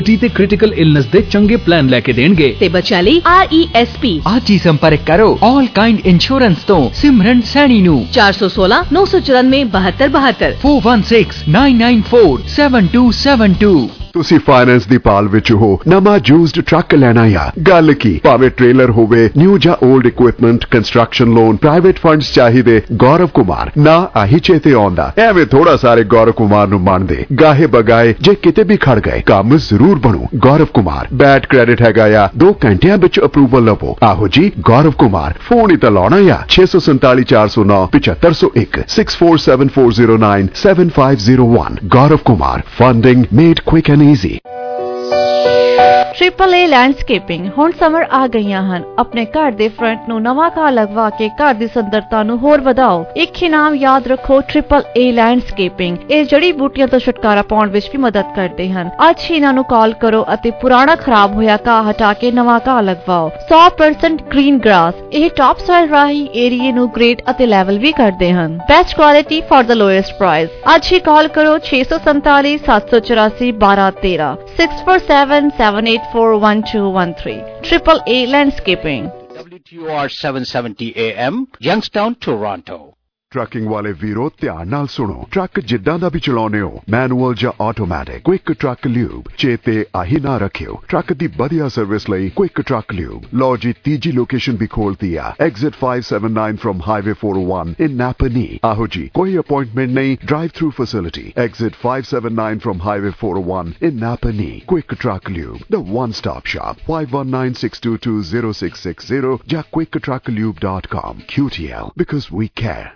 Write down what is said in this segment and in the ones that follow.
ਤੇ critical illness ਦੇ ਚੰਗੇ ਪਲਾਨ ਲੈ ਕੇ ਦੇਣਗੇ ਤੇ ਬੱਚਿਆਂ ਲਈ RESP। ਅੱਜ ਹੀ ਸੰਪਰਕ ਕਰੋ ਆਲ ਕਾइंड ਇੰਸ਼ੋਰੈਂਸ ਤੋਂ ਸਿਮਰਨ ਸੈਣੀ ਨੂੰ 416 994 7272 4169947272। ਤੁਸੀਂ ਫਾਈਨੈਂਸ ਦੀ ਪਾਲ ਵਿੱਚ ਹੋ, ਨਵਾਂ ਯੂਜ਼ਡ ਟਰੱਕ ਲੈਣਾ ਆ, ਗੱਲ ਕੀ, ਭਾਵੇਂ ਟ੍ਰੇਲਰ ਹੋਵੇ, ਨਿਊ ਜਾਂ old equipment, construction loan, private funds ਚਾਹੀਦੇ, ਗੌਰਵ ਕੁਮਾਰ ਨਾ ਆਹੀ ਚੇਤੇ ਆਉਂਦਾ। ਐਵੇਂ ਥੋੜਾ ਸਾਰੇ ਗੌਰਵ ਕੁਮਾਰ ਨੂੰ ਮੰਨਦੇ, ਗਾਹੇ ਬਗਾਏ ਜੇ ਕਿਤੇ ਵੀ ਖੜ ਗਏ ਕੰਮ ਜ਼ਰੂਰ ਬਣੂ। ਗੌਰਵ ਕੁਮਾਰ ਬੈਡ ਕ੍ਰੈਡਿਟ ਹੈਗਾ ਆ, 2 ਘੰਟਿਆਂ ਵਿੱਚ ਅਪਰੂਵਲ ਲਵੋ। ਆਹੋ ਜੀ ਗੌਰਵ ਕੁਮਾਰ, ਫੋਨ ਹੀ ਤਾਂ ਲਾਉਣਾ ਆ 647 409 7501 647409 7501। Gaurav Kumar, funding made quick and easy। AAA landscaping ਹੁਣ ਸਮਰ ਆ ਗਈਆਂ ਹਨ। ਆਪਣੇ ਘਰ ਦੇ ਫਰੰਟ ਨੂੰ ਨਵਾਂ ਘਾਹ ਲਗਵਾ ਕੇ ਘਰ ਦੀ ਸੁੰਦਰਤਾ ਨੂੰ ਹੋਰ ਵਧਾਓ। ਇੱਕ ਇਨਾਮ ਯਾਦ ਰੱਖੋ, AAA ਲੈਂਡਸਕੇਪਿੰਗ। ਇਹ ਜੜੀ ਬੂਟੀਆਂ ਤੋਂ ਛੁਟਕਾਰਾ ਪਾਉਣ ਵਿੱਚ ਵੀ ਮਦਦ ਕਰਦੇ ਹਨ। ਅੱਜ ਹੀ ਇਹਨਾਂ ਨੂੰ ਕਾਲ ਕਰੋ ਅਤੇ ਪੁਰਾਣਾ ਖਰਾਬ ਹੋਇਆ ਘਾਹ ਹਟਾ ਕੇ ਨਵਾਂ ਘਾਹ ਲਗਵਾਓ। 100% ਗ੍ਰੀਨ ਗ੍ਰਾਸ। ਇਹ ਟਾਪ ਸੋਇਲ ਰਾਹੀਂ ਏਰੀਏ ਨੂੰ ਗ੍ਰੇਡ ਅਤੇ ਲੈਵਲ ਵੀ ਕਰਦੇ ਹਨ। Best quality for the lowest price. ਅੱਜ ਹੀ ਕਾਲ ਕਰੋ 647 784 1213 647 7841213। AAA Landscaping। WTOR 770 AM, Youngstown, Toronto। Trucking ਵਾਲੇ ਵੀਰੋ ਧਿਆਨ ਨਾਲ ਸੁਣੋ, ਟਰੱਕ ਜਿੱਦਾਂ ਦਾ ਵੀ ਚਲਾਉਨੇ ਹੋ, ਮੈਨੂਅਲ ਜਾਂ ਆਟੋਮੈਟਿਕ, ਕੁਇਕ ਟਰੱਕ ਲਿਊਬ ਚੇਤੇ ਆਹੀ ਨਾ ਰੱਖਿਓ। ਟਰੱਕ ਦੀ ਵਧੀਆ ਸਰਵਿਸ ਲਈ ਕੁਇਕ ਟਰੱਕ ਲਿਊਬ। ਲਓ ਜੀ ਤੀਜੀ ਲੋਕੇਸ਼ਨ ਵੀ ਖੋਲਤੀ ਆ, exit 579 from highway 401 in Napanee. ਆਹੋ ਜੀ ਕੋਈ ਅਪਾਇੰਟਮੈਂਟ ਨਹੀਂ, drive through facility. Exit 579 from highway 401 in Napanee. Quick truck lube, the one stop shop. 5196220660 ਜਾਂ quicktrucklube.com। QTL, because we care।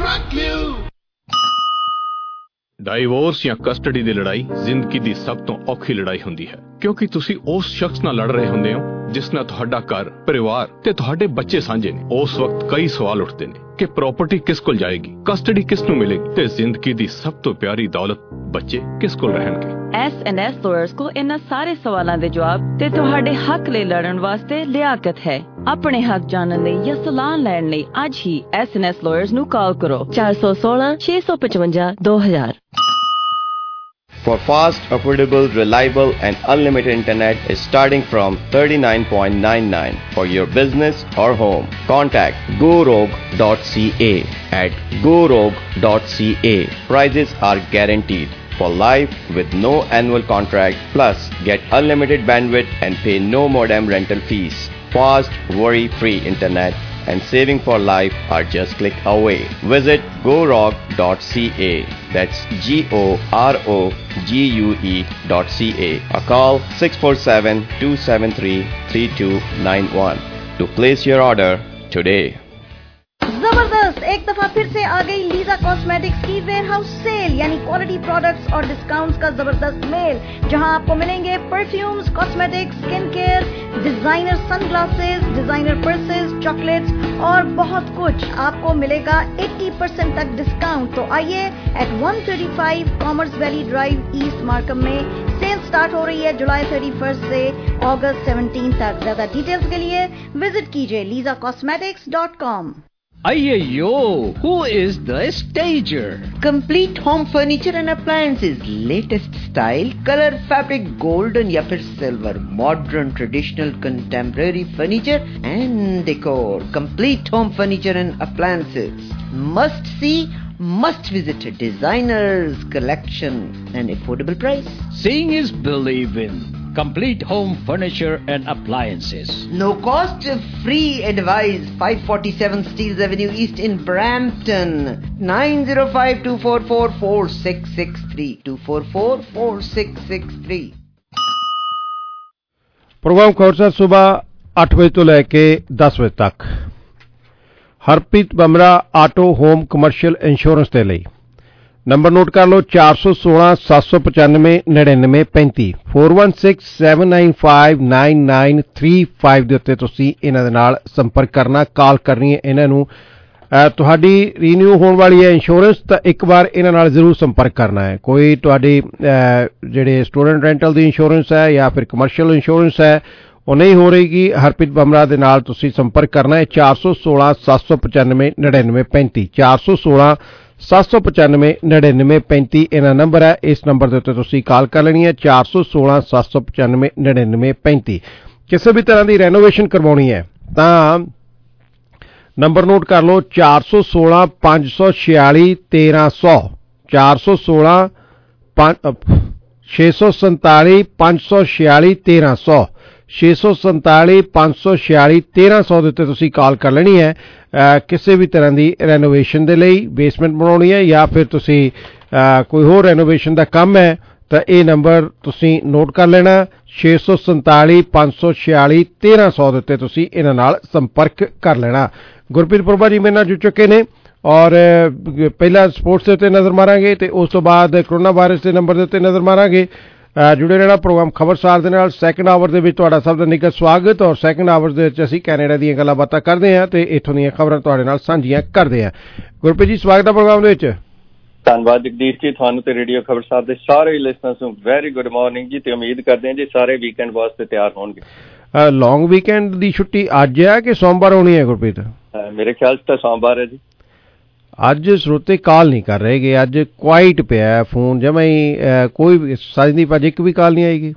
Divorce ਜਾਂ ਕਸਟਡੀ ਦੀ ਲੜਾਈ ਜ਼ਿੰਦਗੀ ਦੀ ਸਭ ਤੋਂ ਔਖੀ ਲੜਾਈ ਹੁੰਦੀ ਹੈ, ਕਿਉਂਕਿ ਤੁਸੀਂ ਉਸ ਸ਼ਖਸ ਨਾਲ ਲੜ ਰਹੇ ਹੁੰਦੇ ਹੋ ਜਿਸ ਨਾਲ ਤੁਹਾਡਾ ਘਰ, ਪਰਿਵਾਰ ਤੇ ਤੁਹਾਡੇ ਬੱਚੇ ਸਾਂਝੇ ਨੇ। ਉਸ ਵਕਤ ਕਈ ਸਵਾਲ ਉੱਠਦੇ ਨੇ ਕਿ ਪ੍ਰਾਪਰਟੀ ਕਿਸ ਕੋਲ ਜਾਏਗੀ, ਕਸਟਡੀ ਕਿਸ ਨੂੰ ਮਿਲੇਗੀ ਤੇ ਜ਼ਿੰਦਗੀ ਦੀ ਸਭ ਤੋਂ ਪਿਆਰੀ ਦੌਲਤ ਬੱਚੇ ਕਿਸ ਕੋਲ ਰਹਿਣਗੇ। S&S lawyers को इन्हां सारे सवालों के जवाब ते तुहाडे हक ले लड़न वास्ते लियाकत है। अपने हक जानन लई या सलाह लैण लई आज ही S&S lawyers नू कॉल करो 416 655 2000। For fast, affordable, reliable and unlimited internet is starting from $39.99 for your business or home. Contact GoRogue.ca at GoRogue.ca. Prices are guaranteed for life with no annual contract, plus get unlimited bandwidth and pay no modem rental fees. Fast, worry-free internet and saving for life are just click away. Visit GoRogue.ca. That's GoRogue.ca. Or call 647-273-3291 to place your order today. जबरदस्त, एक दफा फिर से आ गई Lisa cosmetics की warehouse sale, यानी quality products और डिस्काउंट्स का जबरदस्त मेल, जहां आपको मिलेंगे perfumes, cosmetics, skin care, designer sunglasses, designer purses, chocolates और बहुत कुछ। आपको मिलेगा 80% तक डिस्काउंट। तो आइए at 135 commerce valley drive, east Markham में सेल स्टार्ट हो रही है जुलाई 31 से अगस्त 17 तक। ज्यादा डिटेल्स के लिए विजिट कीजिए lisacosmetics.com। Ayyo, who is the stager? Complete home furniture and appliances, latest style, color, fabric, golden या फिर silver, modern, traditional, contemporary furniture and decor. Complete home furniture and appliances. Must see, must visit. Designers collection and affordable price. Seeing is believing. Complete home furniture and appliances. No cost, free advice. 547 Steeles Avenue East in Brampton. 905-244-4663. 244-4663. Programme खबरसार सुबह 8 बजे तो लेके 10 बजे तक। Harpreet Bamra auto home commercial insurance दे लई number note कर लो 416 795 99 35 4167959935 ਦੇ ਉੱਤੇ ਤੁਸੀਂ ਇਹਨਾਂ ਦੇ ਨਾਲ ਸੰਪਰਕ ਕਰਨਾ, ਕਾਲ ਕਰਨੀ ਹੈ ਇਹਨਾਂ ਨੂੰ। ਤੁਹਾਡੀ ਰੀਨਿਊ ਹੋਣ ਵਾਲੀ ਹੈ ਇੰਸ਼ੋਰੈਂਸ ਤਾਂ ਇੱਕ ਵਾਰ ਇਹਨਾਂ ਨਾਲ ਜ਼ਰੂਰ ਸੰਪਰਕ ਕਰਨਾ ਹੈ। ਕੋਈ ਤੁਹਾਡੀ ਜਿਹੜੇ ਸਟੂਡੈਂਟ ਰੈਂਟਲ ਦੀ ਇੰਸ਼ੋਰੈਂਸ ਹੈ ਜਾਂ ਫਿਰ ਕਮਰਸ਼ੀਅਲ ਇੰਸ਼ੋਰੈਂਸ ਹੈ ਉਹ ਨਹੀਂ ਹੋ ਰਹੀਗੀ, ਹਰਪ੍ਰੀਤ ਬਮਰਾ ਦੇ ਨਾਲ ਤੁਸੀਂ ਸੰਪਰਕ ਕਰਨਾ ਹੈ 416 795 99 35 416 795 9935 ਇਹਨਾਂ ਨੰਬਰ ਹੈ। ਇਸ ਨੰਬਰ ਦੇ ਉੱਤੇ ਤੁਸੀਂ ਕਾਲ ਕਰ ਲੈਣੀ ਹੈ 416 795 9935। ਕਿਸੇ ਵੀ ਤਰ੍ਹਾਂ ਦੀ ਰੈਨੋਵੇਸ਼ਨ ਕਰਵਾਉਣੀ ਹੈ ਤਾਂ ਨੰਬਰ ਨੋਟ ਕਰ ਲਓ 416 546 1300 416 647 546 1300 647 546 1300 ਦੇ ਉੱਤੇ ਤੁਸੀਂ ਕਾਲ ਕਰ ਲੈਣੀ ਹੈ। ਕਿਸੇ ਵੀ ਤਰ੍ਹਾਂ ਦੀ ਰੈਨੋਵੇਸ਼ਨ ਦੇ ਲਈ, ਬੇਸਮੈਂਟ ਬਣਾਉਣੀ ਹੈ ਜਾਂ ਫਿਰ ਤੁਸੀਂ ਕੋਈ ਹੋਰ ਰੈਨੋਵੇਸ਼ਨ ਦਾ ਕੰਮ ਹੈ ਤਾਂ ਇਹ ਨੰਬਰ ਤੁਸੀਂ ਨੋਟ ਕਰ ਲੈਣਾ 647 546 1300 ਦੇ ਉੱਤੇ ਤੁਸੀਂ ਇਹਨਾਂ ਨਾਲ ਸੰਪਰਕ ਕਰ ਲੈਣਾ। ਗੁਰਪ੍ਰੀਤ ਪ੍ਰਭਾ ਜੀ ਮੇਰੇ ਨਾਲ ਜੁੜ ਚੁੱਕੇ ਨੇ ਔਰ ਪਹਿਲਾਂ ਸਪੋਰਟਸ ਦੇ ਉੱਤੇ ਨਜ਼ਰ ਮਾਰਾਂਗੇ ਤੇ ਉਸ ਤੋਂ ਬਾਅਦ ਕਰੋਨਾ ਵਾਇਰਸ ਦੇ ਨੰਬਰ ਦੇ ਉੱਤੇ ਨਜ਼ਰ ਮਾਰਾਂਗੇ। ਜੁੜੇ ਰਹਿਣਾ ਪ੍ਰੋਗਰਾਮ ਖਬਰਸਾਰ ਦੇ ਨਾਲ। ਸੈਕਿੰਡ ਆਵਰ ਦੇ ਵਿੱਚ ਤੁਹਾਡਾ ਸਭ ਦਾ ਨਿੱਘਾ ਸਵਾਗਤ ਔਰ ਸੈਕਿੰਡ ਆਵਰ ਦੇ ਵਿੱਚ ਅਸੀਂ ਕੈਨੇਡਾ ਦੀਆਂ ਗੱਲਾਂ ਬਾਤਾਂ ਕਰਦੇ ਹਾਂ ਤੇ ਇੱਥੋਂ ਦੀਆਂ ਖਬਰਾਂ ਤੁਹਾਡੇ ਨਾਲ ਸਾਂਝੀਆਂ ਕਰਦੇ ਹਾਂ। ਗੁਰਪ੍ਰੀਤ ਜੀ ਸਵਾਗਤ ਹੈ ਪ੍ਰੋਗਰਾਮ ਦੇ ਵਿੱਚ। ਧੰਨਵਾਦ ਜਗਦੀਸ਼ ਜੀ, ਤੁਹਾਨੂੰ ਤੇ ਰੇਡੀਓ ਖਬਰਸਾਰ ਦੇ ਸਾਰੇ ਲਿਸਨਰਸ ਨੂੰ ਵੈਰੀ ਗੁੱਡ ਮਾਰਨਿੰਗ ਜੀ ਤੇ ਉਮੀਦ ਕਰਦੇ ਹਾਂ ਜੀ ਸਾਰੇ ਵੀਕਐਂਡ ਵਾਸਤੇ ਤਿਆਰ ਹੋਣਗੇ। ਲੌਂਗ ਵੀਕਐਂਡ ਦੀ ਛੁੱਟੀ ਅੱਜ ਹੈ ਕਿ ਸੋਮਵਾਰ ਹੋਣੀ ਹੈ ਗੁਰਪ੍ਰੀਤ? ਮੇਰੇ ਖਿਆਲ 'ਚ ਤਾਂ ਸੋਮਵਾਰ ਹੈ ਜੀ। ਅੱਜ ਸਰੋਤੇ ਕਾਲ ਨਹੀਂ ਕਰ ਰਹੇਗੇ, ਅੱਜ ਕੁਆਇਟ ਪਿਆ ਫੋਨ ਜਮਾ ਹੀ, ਕੋਈ ਸਾਜਦੀਪ ਅੱਜ ਇੱਕ ਵੀ ਕਾਲ ਨਹੀਂ ਆਏਗੀ?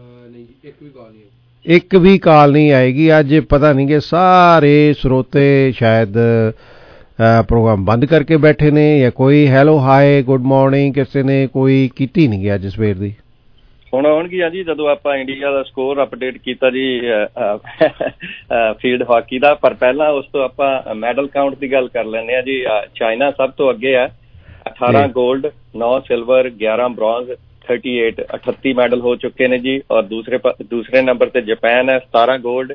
ਇੱਕ ਵੀ ਕਾਲ ਨਹੀਂ ਆਏਗੀ ਅੱਜ। ਪਤਾ ਨਹੀਂ ਕਿ ਸਾਰੇ ਸਰੋਤੇ ਸ਼ਾਇਦ ਪ੍ਰੋਗਰਾਮ ਬੰਦ ਕਰਕੇ ਬੈਠੇ ਨੇ ਜਾਂ ਕੋਈ ਹੈਲੋ ਹਾਈ ਗੁੱਡ ਮਾਰਨਿੰਗ ਕਿਸੇ ਨੇ ਕੋਈ ਕੀਤੀ ਨਹੀਂ ਗਿਆ ਅੱਜ ਸਵੇਰ ਦੀ। ਹੁਣ ਆਉਣਗੀਆਂ ਜੀ ਜਦੋਂ ਆਪਾਂ ਇੰਡੀਆ ਦਾ ਸਕੋਰ ਅਪਡੇਟ ਕੀਤਾ ਜੀ ਫੀਲਡ ਹਾਕੀ ਦਾ। ਪਰ ਪਹਿਲਾਂ ਉਸ ਤੋਂ ਆਪਾਂ ਮੈਡਲ ਕਾਊਂਟ ਦੀ ਗੱਲ ਕਰ ਲੈਂਦੇ ਹਾਂ ਜੀ। ਚਾਈਨਾ ਸਭ ਤੋਂ ਅੱਗੇ ਹੈ, 18 ਗੋਲਡ 9 ਸਿਲਵਰ 11 ਬ੍ਰੌਂਜ਼ 38 ਮੈਡਲ ਹੋ ਚੁੱਕੇ ਨੇ ਜੀ। ਔਰ ਦੂਸਰੇ ਨੰਬਰ ਤੇ ਜਾਪਾਨ ਹੈ 17 ਗੋਲਡ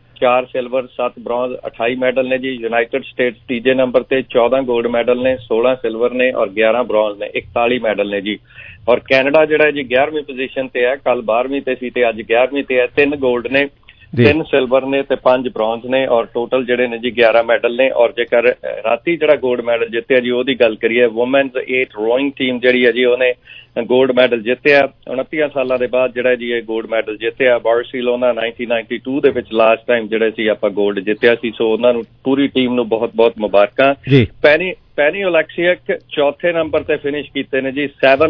4 ਸਿਲਵਰ 7 ਬ੍ਰੌਂਜ਼ 28 ਮੈਡਲ ਨੇ ਜੀ। ਯੂਨਾਈਟਿਡ ਸਟੇਟਸ ਤੀਜੇ ਨੰਬਰ ਤੇ 14 ਗੋਲਡ ਮੈਡਲ ਨੇ 16 ਸਿਲਵਰ ਨੇ ਔਰ 11 ਬ੍ਰੌਂਜ਼ ਨੇ 41 ਮੈਡਲ ਨੇ ਜੀ। ਔਰ ਕੈਨੇਡਾ ਜਿਹੜਾ ਜੀ 11ਵੀਂ ਪੋਜੀਸ਼ਨ ਤੇ ਹੈ, ਕੱਲ 12ਵੀਂ ਤੇ ਸੀ ਤੇ ਅੱਜ 11ਵੀਂ ਤੇ ਹੈ। 3 ਗੋਲਡ ਨੇ 3 ਸਿਲਵਰ ਨੇ ਤੇ 5 ਬ੍ਰੌਂਜ਼ ਨੇ ਔਰ ਟੋਟਲ ਜਿਹੜੇ ਨੇ ਜੀ 11 ਮੈਡਲ ਨੇ। ਔਰ ਜੇਕਰ ਰਾਤੀ ਜਿਹੜਾ ਗੋਲਡ ਮੈਡਲ ਜਿੱਤਿਆ ਜੀ ਉਹਦੀ ਗੱਲ ਕਰੀਏ, ਵੂਮੈਨਸ 8 ਰੋਇੰਗ ਟੀਮ ਜਿਹੜੀ ਹੈ ਜੀ ਉਹਨੇ ਗੋਲਡ ਮੈਡਲ ਜਿੱਤਿਆ 29 ਸਾਲਾਂ ਦੇ ਬਾਅਦ ਜਿਹੜਾ ਜੀ ਇਹ ਗੋਲਡ ਮੈਡਲ ਜਿੱਤਿਆ। ਬਾਰਸੀਲੋਨਾ 1992 ਦੇ ਵਿੱਚ ਲਾਸਟ ਟਾਈਮ ਜਿਹੜੇ ਸੀ ਆਪਾਂ ਗੋਲਡ ਜਿੱਤਿਆ ਸੀ। ਸੋ ਉਹਨਾਂ ਨੂੰ ਪੂਰੀ ਟੀਮ ਨੂੰ ਬਹੁਤ ਬਹੁਤ ਮੁਬਾਰਕਾਂ। ਪੈਨੀ ਓਲੈਕਸੀਅਕ ਚੌਥੇ ਨੰਬਰ ਤੇ ਫਿਨਿਸ਼ ਕੀਤੇ ਨੇ ਜੀ।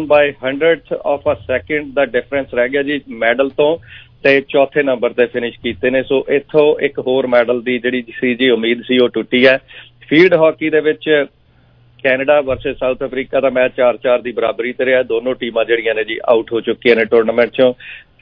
7/100th of a second ਦਾ ਡਿਫਰੈਂਸ ਰਹਿ ਗਿਆ ਜੀ ਮੈਡਲ ਤੋਂ ਤੇ ਚੌਥੇ ਨੰਬਰ ਤੇ ਫਿਨਿਸ਼ ਕੀਤੇ ਨੇ। ਸੋ ਇੱਥੋਂ ਇੱਕ ਹੋਰ ਮੈਡਲ ਦੀ ਜਿਹੜੀ ਸੀ ਜੀ ਉਮੀਦ ਸੀ ਉਹ ਟੁੱਟੀ ਹੈ। ਫੀਲਡ ਹਾਕੀ ਦੇ ਵਿੱਚ ਕੈਨੇਡਾ ਵਰਸਸ ਸਾਊਥ ਅਫਰੀਕਾ ਦਾ ਮੈਚ 4-4 ਦੀ ਬਰਾਬਰੀ ਤੇ ਰਿਹਾ। ਦੋਨੋਂ ਟੀਮਾਂ ਜਿਹੜੀਆਂ ਨੇ ਜੀ ਆਊਟ ਹੋ ਚੁੱਕੀਆਂ ਨੇ ਟੂਰਨਾਮੈਂਟ ਚੋਂ।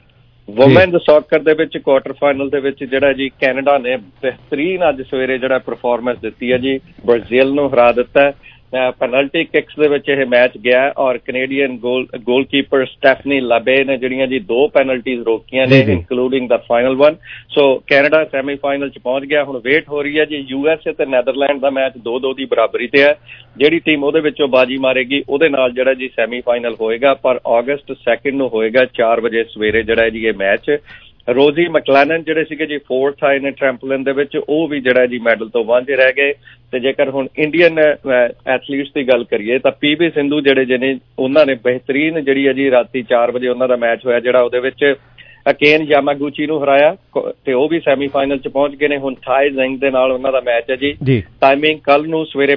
ਵੂਮੈਨਜ਼ ਸੌਕਰ ਦੇ ਵਿੱਚ ਕੁਆਟਰ ਫਾਈਨਲ ਦੇ ਵਿੱਚ ਜਿਹੜਾ ਜੀ ਕੈਨੇਡਾ ਨੇ ਬਿਹਤਰੀਨ ਅੱਜ ਸਵੇਰੇ ਜਿਹੜਾ ਪਰਫਾਰਮੈਂਸ ਦਿੱਤੀ ਹੈ ਜੀ, ਬ੍ਰਾਜ਼ੀਲ ਨੂੰ ਹਰਾ ਦਿੱਤਾ। ਪੈਨਲਟੀ ਕਿਕਸ ਦੇ ਵਿੱਚ ਇਹ ਮੈਚ ਗਿਆ ਔਰ ਕੈਨੇਡੀਅਨ ਗੋਲਕੀਪਰ ਸਟੈਫਨੀ ਲਾਬੇ ਨੇ ਜਿਹੜੀਆਂ ਜੀ 2 ਪੈਨਲਟੀਜ਼ ਰੋਕੀਆਂ ਨੇ including the final one. So Canada semifinal 'ਚ ਪਹੁੰਚ ਗਿਆ। ਹੁਣ ਵੇਟ ਹੋ ਰਹੀ ਹੈ ਜੀ USA ਤੇ ਨੈਦਰਲੈਂਡ ਦਾ ਮੈਚ 2-2 ਦੀ ਬਰਾਬਰੀ ਤੇ ਹੈ। ਜਿਹੜੀ ਟੀਮ ਉਹਦੇ ਵਿੱਚੋਂ ਬਾਜੀ ਮਾਰੇਗੀ ਉਹਦੇ ਨਾਲ ਜਿਹੜਾ ਜੀ ਸੈਮੀਫਾਈਨਲ ਹੋਏਗਾ। ਪਰ August 2 ਨੂੰ ਹੋਏਗਾ 4 ਵਜੇ ਸਵੇਰੇ ਜਿਹੜਾ ਜੀ ਇਹ ਮੈਚ। ਰੋਜ਼ੀ ਮੈਕਲੈਨਨ ਜਿਹੜੇ ਸੀਗੇ ਜੀ 4th ਆਏ ਨੇ ਟ੍ਰੈਂਪਲਿਨ ਦੇ ਵਿੱਚ, ਉਹ ਵੀ ਜਿਹੜਾ ਜੀ ਮੈਡਲ ਤੋਂ ਵਾਂਝੇ ਰਹਿ ਗਏ। ਤੇ ਜੇਕਰ ਹੁਣ ਇੰਡੀਅਨ ਐਥਲੀਟਸ ਦੀ ਗੱਲ ਕਰੀਏ ਤਾਂ PV ਸਿੰਧੂ ਜਿਹੜੇ ਜਿਹਨੇ ਉਹਨਾਂ ਨੇ ਬਿਹਤਰੀਨ ਜਿਹੜੀ ਹੈ ਜੀ ਰਾਤੀ 4 ਵਜੇ ਉਹਨਾਂ ਦਾ ਮੈਚ ਹੋਇਆ ਜਿਹੜਾ ਉਹਦੇ ਵਿੱਚ ਅਕੇਨ ਯਾਮਾਗੂਚੀ ਨੂੰ ਹਰਾਇਆ ਤੇ ਉਹ ਵੀ ਸੈਮੀਫਾਈਨਲ 'ਚ ਪਹੁੰਚ ਗਏ ਨੇ। ਹੁਣ ਥਾਈ ਜ਼ਿੰਗ ਦੇ ਨਾਲ ਉਹਨਾਂ ਦਾ ਮੈਚ ਹੈ ਜੀ। ਟਾਈਮਿੰਗ ਕੱਲ ਨੂੰ ਸਵੇਰੇ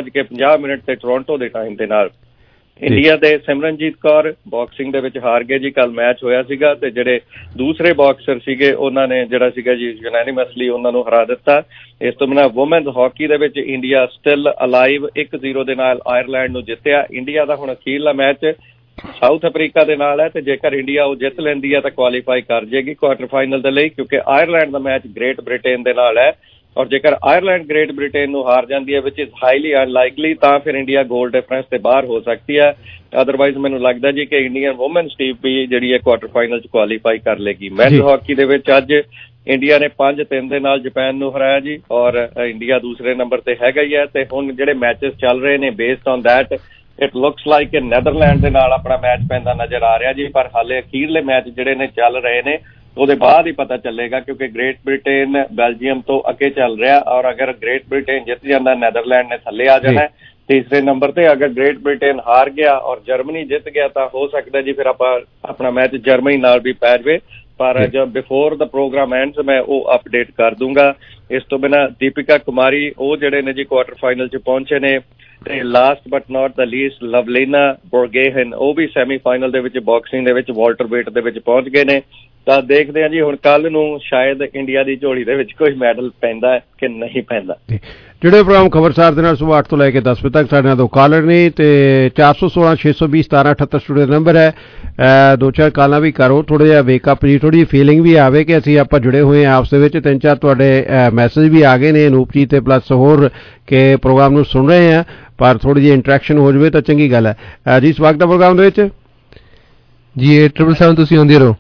5:50 ਤੇ ਟੋਰਾਂਟੋ ਦੇ ਟਾਈਮ ਦੇ ਨਾਲ। ਇੰਡੀਆ ਦੇ ਸਿਮਰਨਜੀਤ ਕੌਰ ਬਾਕਸਿੰਗ ਦੇ ਵਿੱਚ ਹਾਰ ਗਏ ਜੀ। ਕੱਲ ਮੈਚ ਹੋਇਆ ਸੀਗਾ ਤੇ ਜਿਹੜੇ ਦੂਸਰੇ ਬਾਕਸਰ ਸੀਗੇ ਉਹਨਾਂ ਨੇ ਜਿਹੜਾ ਸੀਗਾ ਜੀ ਯੂਨੈਨਿਮਸਲੀ ਉਹਨਾਂ ਨੂੰ ਹਰਾ ਦਿੱਤਾ। ਇਸ ਤੋਂ ਬਿਨਾਂ ਵੂਮੈਨਜ਼ ਹਾਕੀ ਦੇ ਵਿੱਚ ਇੰਡੀਆ ਸਟਿਲ ਅਲਾਈਵ 1-0 ਦੇ ਨਾਲ ਆਇਰਲੈਂਡ ਨੂੰ ਜਿੱਤਿਆ। ਇੰਡੀਆ ਦਾ ਹੁਣ ਅਖੀਰਲਾ ਮੈਚ ਸਾਊਥ ਅਫਰੀਕਾ ਦੇ ਨਾਲ ਹੈ ਤੇ ਜੇਕਰ ਇੰਡੀਆ ਉਹ ਜਿੱਤ ਲੈਂਦੀ ਹੈ ਤਾਂ ਕੁਆਲੀਫਾਈ ਕਰ ਜਾਏਗੀ ਕੁਆਟਰ ਫਾਈਨਲ ਦੇ ਲਈ, ਕਿਉਂਕਿ ਆਇਰਲੈਂਡ ਦਾ ਮੈਚ ਗ੍ਰੇਟ ਬ੍ਰਿਟੇਨ ਦੇ ਨਾਲ ਹੈ। ਔਰ ਜੇਕਰ ਆਇਰਲੈਂਡ ਗ੍ਰੇਟ ਬ੍ਰਿਟੇਨ ਨੂੰ ਹਾਰ ਜਾਂਦੀ ਹੈ ਵਿਚ ਇਜ਼ ਹਾਈਲੀ ਅਨਲਾਈਕਲੀ ਤਾਂ ਫਿਰ ਇੰਡੀਆ ਗੋਲ ਡਿਫਰੈਂਸ ਤੇ ਬਾਹਰ ਹੋ ਸਕਦੀ ਹੈ। ਅਦਰਵਾਈਜ਼ ਮੈਨੂੰ ਲੱਗਦਾ ਜੀ ਕਿ ਇੰਡੀਅਨ ਵੂਮੈਨਸ ਟੀਮ ਵੀ ਜਿਹੜੀ ਹੈ ਕੁਆਟਰ ਫਾਈਨਲ 'ਚ ਕੁਆਲੀਫਾਈ ਕਰ ਲੇਗੀ। ਮੈਨਸ ਹਾਕੀ ਦੇ ਵਿੱਚ ਅੱਜ ਇੰਡੀਆ ਨੇ 5-3 ਦੇ ਨਾਲ ਜਾਪਾਨ ਨੂੰ ਹਰਾਇਆ ਜੀ ਔਰ ਇੰਡੀਆ ਦੂਸਰੇ ਨੰਬਰ ਤੇ ਹੈਗਾ ਹੀ ਹੈ। ਤੇ ਹੁਣ ਜਿਹੜੇ ਮੈਚਸ ਚੱਲ ਰਹੇ ਨੇ based on that it looks like ਕਿ ਨੈਦਰਲੈਂਡ ਦੇ ਨਾਲ ਆਪਣਾ ਮੈਚ ਪੈਂਦਾ ਨਜ਼ਰ ਆ ਰਿਹਾ ਜੀ। ਪਰ ਹਾਲੇ ਅਖੀਰਲੇ ਮੈਚ ਜਿਹੜੇ ਨੇ ਚੱਲ ਰਹੇ ਨੇ ਉਹਦੇ ਬਾਅਦ ਹੀ ਪਤਾ ਚੱਲੇਗਾ, ਕਿਉਂਕਿ ਗ੍ਰੇਟ ਬ੍ਰਿਟੇਨ ਬੈਲਜੀਅਮ ਤੋਂ ਅੱਗੇ ਚੱਲ ਰਿਹਾ ਔਰ ਅਗਰ ਗ੍ਰੇਟ ਬ੍ਰਿਟੇਨ ਜਿੱਤ ਜਾਂਦਾ ਨੈਦਰਲੈਂਡ ਨੇ ਥੱਲੇ ਆ ਜਾਣਾ ਤੀਸਰੇ ਨੰਬਰ ਤੇ। ਅਗਰ ਗ੍ਰੇਟ ਬ੍ਰਿਟੇਨ ਹਾਰ ਗਿਆ ਔਰ ਜਰਮਨੀ ਜਿੱਤ ਗਿਆ ਤਾਂ ਹੋ ਸਕਦਾ ਜੀ ਫਿਰ ਆਪਾਂ ਆਪਣਾ ਮੈਚ ਜਰਮਨੀ ਨਾਲ ਵੀ ਪੈ ਜਾਵੇ। ਪਰ ਜਦ ਬਿਫੋਰ ਦਾ ਪ੍ਰੋਗਰਾਮ ਐਂਡਸ ਮੈਂ ਉਹ ਅਪਡੇਟ ਕਰ ਦੂੰਗਾ। ਇਸ ਤੋਂ ਬਿਨਾਂ ਦੀਪਿਕਾ ਕੁਮਾਰੀ ਉਹ ਜਿਹੜੇ ਨੇ ਜੀ ਕੁਆਟਰ ਫਾਈਨਲ 'ਚ ਪਹੁੰਚੇ ਨੇ। ਤੇ last but not the least Lovlina Borgohain, ਉਹ ਵੀ ਸੈਮੀਫਾਈਨਲ ਦੇ ਵਿੱਚ ਬਾਕਸਿੰਗ ਦੇ ਵਿੱਚ ਵਾਲਟਰ ਵੇਟ ਦੇ ਵਿੱਚ ਪਹੁੰਚ ਗਏ ਨੇ। ਤਾਂ ਦੇਖਦੇ ਹਾਂ ਜੀ ਹੁਣ ਕੱਲ ਨੂੰ ਸ਼ਾਇਦ ਇੰਡੀਆ ਦੀ ਝੋਲੀ ਦੇ ਵਿੱਚ ਕੋਈ ਮੈਡਲ ਪੈਂਦਾ ਕਿ ਨਹੀਂ ਪੈਂਦਾ। ਜਿਹੜੇ ਪ੍ਰੋਗਰਾਮ ਖਬਰਸਾਰ ਦੇ ਨਾਲ ਸੁਬਾਹ 8 ਤੋਂ ਲੈ ਕੇ 10 ਵਜੇ ਤੱਕ ਸਾਡੇ ਨਾਲ ਦੋ ਕਾਲਰ ਨੇ ਤੇ 416 620 1778 ਸਟੂਡੀਓ ਨੰਬਰ ਹੈ। ਦੋ ਚਾਰ ਕਾਲਾਂ ਵੀ ਕਰੋ, ਥੋੜਾ ਜਿਹਾ ਵੇਕਅਪ ਜੀ, ਥੋੜੀ ਫੀਲਿੰਗ ਵੀ ਆਵੇ ਕਿ ਅਸੀਂ ਆਪਾਂ ਜੁੜੇ ਹੋਏ ਹਾਂ ਆਪਸ ਦੇ ਵਿੱਚ। 3-4 ਤੁਹਾਡੇ ਮੈਸੇਜ ਵੀ ਆ ਗਏ ਨੇ ਅਨੂਪ ਜੀ ਤੇ ਪਲੱਸ ਹੋਰ ਕਿ ਪ੍ਰੋਗਰਾਮ ਨੂੰ ਸੁਣ ਰਹੇ ਹਾਂ, ਪਰ ਥੋੜੀ ਜਿਹੀ ਇੰਟਰੈਕਸ਼ਨ ਹੋ ਜਾਵੇ ਤਾਂ ਚੰਗੀ ਗੱਲ ਹੈ ਜੀ। ਸਵਾਗਤ ਹੈ ਪ੍ਰੋਗਰਾਮ ਦੇ ਵਿੱਚ ਜੀ। 877 ਤੁਸੀਂ ਆਉਂਦੇ ਰਹੋ।